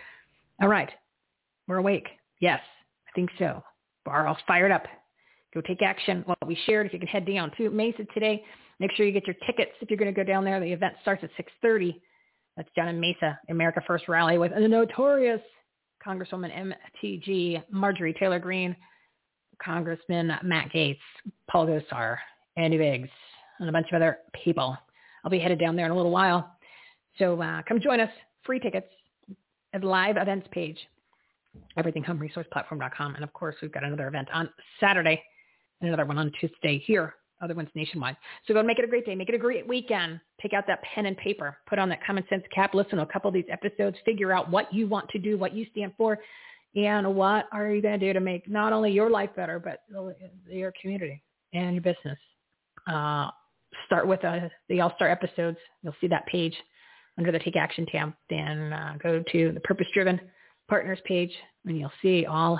All right. We're awake. Yes, I think so. We're all fired up. Go take action. What we shared, if you can head down to Mesa today, make sure you get your tickets if you're going to go down there. The event starts at six thirty. That's down in Mesa, America First Rally with the notorious Congresswoman M T G, Marjorie Taylor Greene, Congressman Matt Gaetz, Paul Gosar, Andy Biggs, and a bunch of other people. I'll be headed down there in a little while. So uh, come join us. Free tickets at the live events page, everything home resource platform dot com. And, of course, we've got another event on Saturday and another one on Tuesday here. Other ones nationwide. So go and make it a great day. Make it a great weekend. Take out that pen and paper. Put on that common sense cap. Listen to a couple of these episodes. Figure out what you want to do, what you stand for, and what are you going to do to make not only your life better, but your community and your business. Uh, start with uh, the All-Star episodes. You'll see that page under the Take Action tab. Then uh, go to the Purpose Driven Partners page, and you'll see all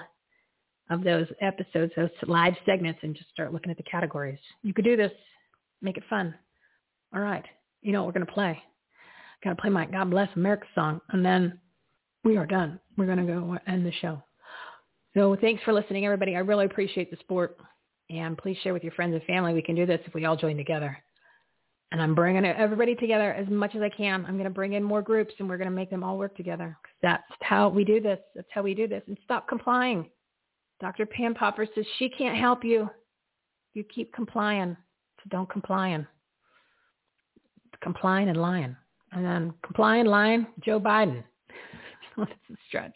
of those episodes, those live segments, and just start looking at the categories. You could do this. Make it fun. All right. You know what we're going to play. Got to play my God Bless America song, and then we are done. We're going to go end the show. So thanks for listening, everybody. I really appreciate the support, and please share with your friends and family. We can do this if we all join together. And I'm bringing everybody together as much as I can. I'm going to bring in more groups, and we're going to make them all work together. That's how we do this. That's how we do this. And stop complying. Doctor Pam Popper says she can't help you. You keep complying. So don't complying. Complying and lying. And then complying, lying, Joe Biden. That's a stretch.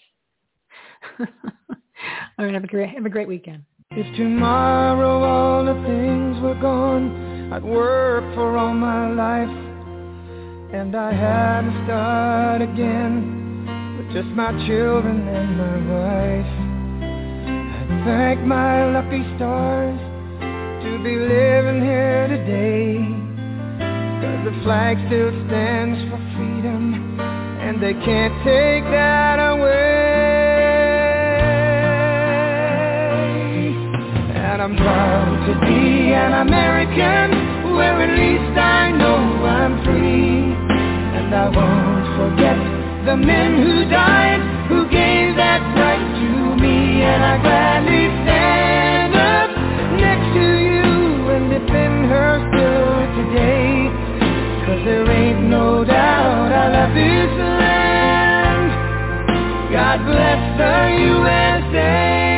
All right, have a great, have a great weekend. If tomorrow all the things were gone, I'd work for all my life, and I had to start again with just my children and my wife. Thank my lucky stars to be living here today, 'cause the flag still stands for freedom, and they can't take that away. And I'm proud to be an American, where at least I know I'm free. And I won't forget the men who died, who gave that right to me. And I gladly stand up next to you and defend her still today, 'cause there ain't no doubt I love this land. God bless the U S A.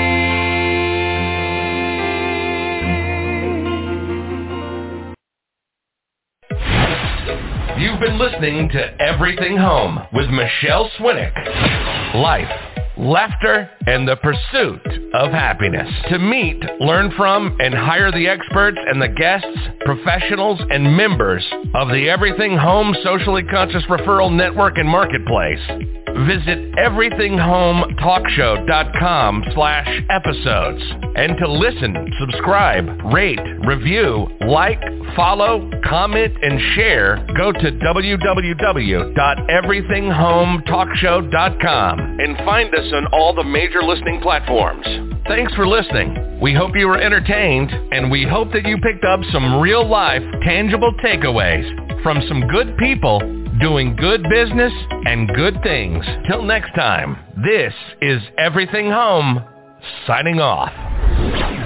You've been listening to Everything Home with Michelle Swinnick. Life, laughter, and the pursuit of happiness. To meet, learn from, and hire the experts and the guests, professionals, and members of the Everything Home Socially Conscious Referral Network and Marketplace, visit everything home talk show dot com slash episodes. And to listen, subscribe, rate, review, like, follow, comment, and share, go to w w w dot everything home talk show dot com and find us on all the major listening platforms. Thanks for listening. We hope you were entertained, and we hope that you picked up some real-life, tangible takeaways from some good people doing good business and good things. Till next time, this is Everything Home, signing off.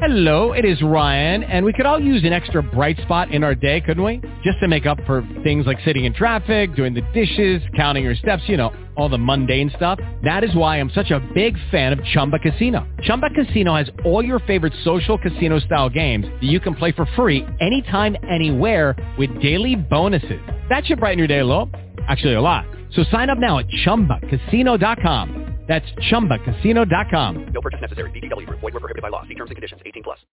Hello, it is Ryan, and we could all use an extra bright spot in our day, couldn't we? Just to make up for things like sitting in traffic, doing the dishes, counting your steps, you know, all the mundane stuff. That is why I'm such a big fan of Chumba Casino. Chumba Casino has all your favorite social casino-style games that you can play for free anytime, anywhere with daily bonuses. That should brighten your day a little. Actually, a lot. So sign up now at chumba casino dot com. That's chumba casino dot com. No purchase necessary. V G W Group. Void where prohibited by law. See terms and conditions. eighteen plus.